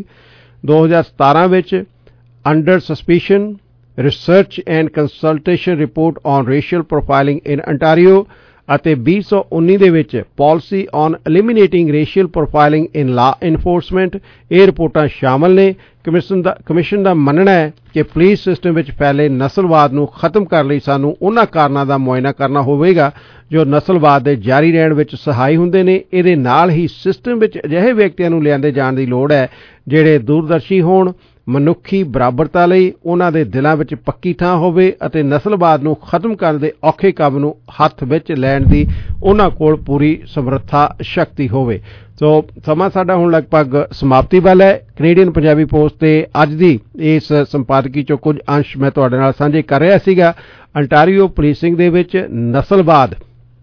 2017 ਵਿੱਚ under suspicion research and consultation report on racial profiling in Ontario ਅਤੇ 2019 ਦੇ ਵਿੱਚ policy on eliminating racial profiling in law enforcement. ਇਹ ਰਿਪੋਰਟਾਂ ਸ਼ਾਮਲ ਨੇ। ਕਮਿਸ਼ਨ ਦਾ ਮੰਨਣਾ ਹੈ ਕਿ ਪੁਲਿਸ ਸਿਸਟਮ ਵਿੱਚ ਫੈਲੇ ਨਸਲਵਾਦ ਨੂੰ ਖਤਮ ਕਰਨ ਲਈ ਸਾਨੂੰ ਉਹਨਾਂ ਕਾਰਨਾਂ ਦਾ ਮੁਆਇਨਾ ਕਰਨਾ ਹੋਵੇਗਾ ਜੋ ਨਸਲਵਾਦ ਦੇ ਜਾਰੀ ਰਹਿਣ ਵਿੱਚ ਸਹਾਈ ਹੁੰਦੇ ਨੇ। ਇਹਦੇ ਨਾਲ ਹੀ ਸਿਸਟਮ ਵਿੱਚ ਅਜਿਹੇ ਵਿਅਕਤੀਆਂ ਨੂੰ ਲਿਆਂਦੇ ਜਾਣ ਦੀ ਲੋੜ ਹੈ ਜਿਹੜੇ ਦੂਰਦਰਸ਼ੀ ਹੋਣ, ਮਨੁੱਖੀ ਬਰਾਬਰਤਾ ਲਈ ਉਹਨਾਂ ਦੇ ਦਿਲਾਂ ਵਿੱਚ ਪੱਕੀ ਥਾਂ ਹੋਵੇ ਅਤੇ ਨਸਲਵਾਦ ਨੂੰ ਖਤਮ ਕਰਨ ਦੇ ਔਖੇ ਕੰਮ ਨੂੰ ਹੱਥ ਵਿੱਚ ਲੈਣ ਦੀ ਉਹਨਾਂ ਕੋਲ ਪੂਰੀ ਸਮਰੱਥਾ ਸ਼ਕਤੀ ਹੋਵੇ। ਸੋ ਸਮਾਂ ਸਾਡਾ ਹੁਣ ਲਗਭਗ ਸਮਾਪਤੀ ਵੱਲ ਹੈ। ਕੈਨੇਡੀਅਨ ਪੰਜਾਬੀ ਪੋਸਟ ਤੇ ਅੱਜ ਦੀ ਇਸ ਸੰਪਾਦਕੀ ਚੋਂ ਕੁਝ ਅੰਸ਼ ਮੈਂ ਤੁਹਾਡੇ ਨਾਲ ਸਾਂਝੇ ਕਰ ਰਿਹਾ ਸੀਗਾ। ਅੰਟਾਰੀਓ ਪੁਲਿਸਿੰਗ ਦੇ ਵਿੱਚ ਨਸਲਵਾਦ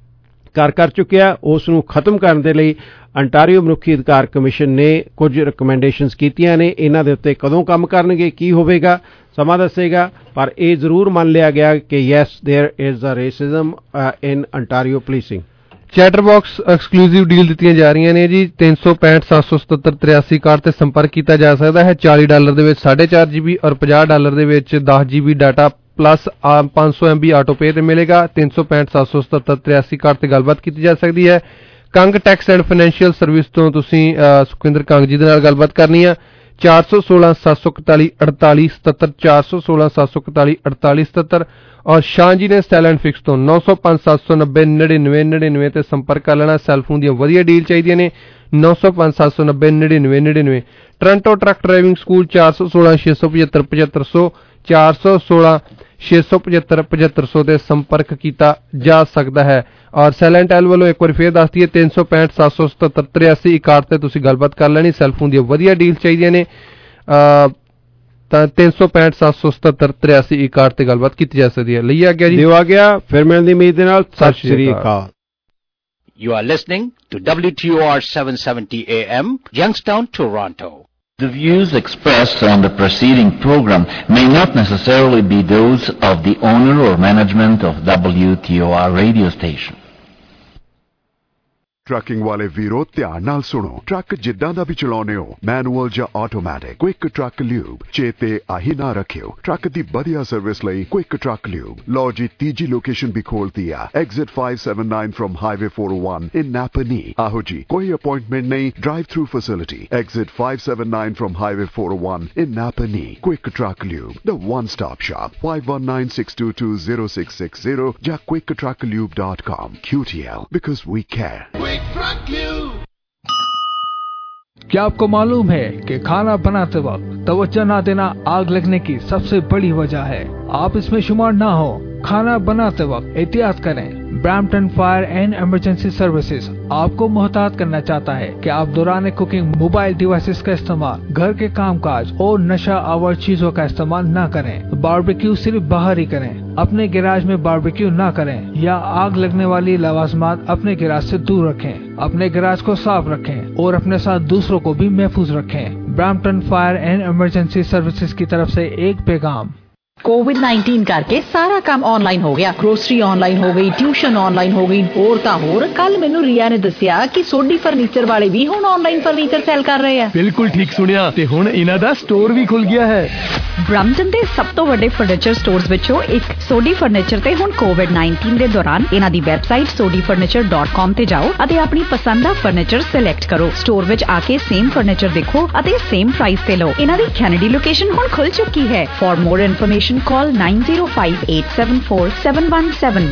ਕਰ ਚੁੱਕਿਆ, ਉਸ ਨੂੰ ਖਤਮ ਕਰਨ ਦੇ ਲਈ ਅੰਟਾਰੀਓ ਮਨੁੱਖੀ ਅਧਿਕਾਰ ਕਮਿਸ਼ਨ ਨੇ ਕੁਝ ਰਿਕਮੈਂਡੇਸ਼ਨਸ ਕੀਤੀਆਂ ਨੇ। ਇਹਨਾਂ ਦੇ ਉੱਤੇ ਕਦੋਂ ਕੰਮ ਕਰਨਗੇ, ਕੀ ਹੋਵੇਗਾ, ਸਮਾਂ ਦੱਸੇਗਾ, ਪਰ ਇਹ ਜ਼ਰੂਰ ਮੰਨ ਲਿਆ ਗਿਆ ਕਿ yes there is a racism in Ontario policing. Chatter box exclusive deal ਦਿੱਤੀਆਂ ਜਾ ਰਹੀਆਂ ਨੇ ਜੀ। 365 777 83 61 ਤੇ ਸੰਪਰਕ ਕੀਤਾ ਜਾ ਸਕਦਾ ਹੈ। $40 ਦੇ ਵਿੱਚ 4.5 GB ਔਰ $50 ਦੇ ਵਿੱਚ 10 GB data plus 500 MB auto pay ਤੇ ਮਿਲੇਗਾ। 365 777 83 61 ਤੇ ਗੱਲਬਾਤ ਕੀਤੀ ਜਾ ਸਕਦੀ ਹੈ। Kang tax and financial service ਤੋਂ ਤੁਸੀਂ ਸੁਖਵਿੰਦਰ ਕੰਗ ਜੀ ਦੇ ਨਾਲ ਗੱਲਬਾਤ ਕਰਨੀ ਆ। 416 741 48 77 416 741 48 77 ਔਰ ਸ਼ਾਨ ਜੀ ਨੇ ਸਟਾਈਲ ਐਂਡ ਫਿਕਸ ਤੋਂ 905 790 99 99 ਤੇ ਸੰਪਰਕ ਕਰ ਲੈਣਾ। ਸੈਲਫੋਨ ਦੀਆਂ ਵਧੀਆ ਡੀਲ ਚਾਹੀਦੀਆਂ ਨੇ 905 790 99 99। ਟੋਰਾਂਟੋ ਟਰੱਕ ਡਰਾਈਵਿੰਗ ਸਕੂਲ 416 675 7500 416 675 7500 ਤੇ ਸੰਪਰਕ ਕੀਤਾ ਜਾ ਸਕਦਾ ਹੈ। ਔਰ ਸਾਇਲੈਂਟ ਐਲ ਵੱਲੋਂ ਇੱਕ ਵਾਰ ਫੇਰ ਦੱਸ ਦਈਏ 365 777 83 61 ਤੇ ਤੁਸੀਂ ਗੱਲਬਾਤ ਕਰ ਲੈਣੀ। ਸੈਲਫੋਨ ਦੀਆਂ ਵਧੀਆ ਡੀਲ ਚਾਹੀਦੀਆਂ ਨੇ ਤਾਂ 365 777 83 61 ਤੇ ਗੱਲਬਾਤ ਕੀਤੀ ਜਾ ਸਕਦੀ ਹੈ। ਲਈ ਆ ਗਿਆ ਜੀ, ਦਿਓ ਆ ਗਿਆ। ਫਿਰ ਮਿਲਣ ਦੀ ਉਮੀਦ ਦੇ ਨਾਲ ਸਤਿ ਸ਼੍ਰੀ ਅਕਾਲ। You are listening to WTOR 770 AM, Youngstown, Toronto. The views expressed on the preceding program may not necessarily be those of the owner or management of WTOR radio station. Trucking ਵਾਲੇ ਵੀਰੋ ਧਿਆਨ ਨਾਲ ਸੁਣੋ। ਟਰੱਕ ਜਿੱਦਾਂ ਦਾ ਵੀ ਚਲਾਉਨੇ ਹੋ, manual ਜਾਂ automatic, quick truck lube ਚੇਤੇ ਆਹੀ ਨਾ ਰੱਖਿਓ। ਟਰੱਕ ਦੀ ਵਧੀਆ ਸਰਵਿਸ ਲਈ ਕੁਇਕ ਟਰੱਕ ਲਿਊਬ। ਲਓ ਜੀ, ਤੀਜੀ ਲੋਕੇਸ਼ਨ ਵੀ ਖੋਲਤੀ ਆ, exit 579 from highway 401 in Napanee. ਆਹੋ ਜੀ, ਕੋਈ ਅਪਾਇੰਟਮੈਂਟ ਨਹੀਂ, drive through facility. Exit 579 from highway 401 in Napanee. Quick truck lube, the one stop shop. 5196220660 ਜਾਂ quicktrucklube.com। QTL, because we care. क्या आपको मालूम है कि खाना बनाते वक्त तवज्जो न देना आग लगने की सबसे बड़ी वजह है? आप इसमें शुमार ना हो खाना बनाते वक्त एहतियात करें। Brampton fire and emergency services आपको मोहतात करना चाहता है कि आप दौरान कुकिंग मोबाइल डिवाइसेस का इस्तेमाल, घर के कामकाज और नशा आवर चीजों का इस्तेमाल न करें। बारबेक्यू सिर्फ बाहर ही करें। अपने गैराज में बारबेक्यू न करें या आग लगने वाली लवाजमात अपने गैराज से दूर रखें। अपने गैराज को साफ रखें और अपने साथ दूसरों को भी महफूज रखें। Brampton fire and emergency services की तरफ से एक पैगाम। कोविड-19 करके सारा काम ऑनलाइन हो गया। ग्रोसरी ऑनलाइन हो गई, ट्यूशन ऑनलाइन हो गई, और ਤਾਂ ਹੋਰ ਕੱਲ ਮੈਨੂੰ ਰੀਆ ਨੇ ਦੱਸਿਆ ਕਿ ਸੋਢੀ ਫਰਨੀਚਰ ਵਾਲੇ ਵੀ ਹੁਣ ਆਨਲਾਈਨ ਫਰਨੀਚਰ ਸੇਲ ਕਰ ਰਹੇ ਆ। ਬਿਲਕੁਲ ਠੀਕ ਸੁਣਿਆ ਤੇ ਹੁਣ ਇਹਨਾਂ ਦਾ ਸਟੋਰ ਵੀ ਖੁੱਲ ਗਿਆ ਹੈ। ਬ੍ਰੈਂਪਟਨ ਦੇ ਸਭ ਤੋਂ ਵੱਡੇ ਫਰਨੀਚਰ ਸਟੋਰਸ ਵਿੱਚੋਂ ਇੱਕ ਸੋਢੀ ਫਰਨੀਚਰ ਤੇ ਹੁਣ ਕੋਵਿਡ-19 ਦੇ ਦੌਰਾਨ ਇਹਨਾਂ ਦੀ ਵੈਬਸਾਈਟ sodifurniture.com ਤੇ ਜਾਓ ਅਤੇ ਆਪਣੀ ਪਸੰਦ ਦਾ ਫਰਨੀਚਰ ਸਿਲੈਕਟ ਕਰੋ। ਸਟੋਰ ਵਿੱਚ ਆ ਕੇ ਸੇਮ ਫਰਨੀਚਰ ਦੇਖੋ ਅਤੇ ਸੇਮ ਪ੍ਰਾਈਸ ਤੇ ਲਓ। ਇਹਨਾਂ ਦੀ ਕੈਨੇਡੀ ਲੋਕੇਸ਼ਨ ਹੁਣ ਖੁੱਲ ਚੁੱਕੀ ਹੈ। For more information call 9058747117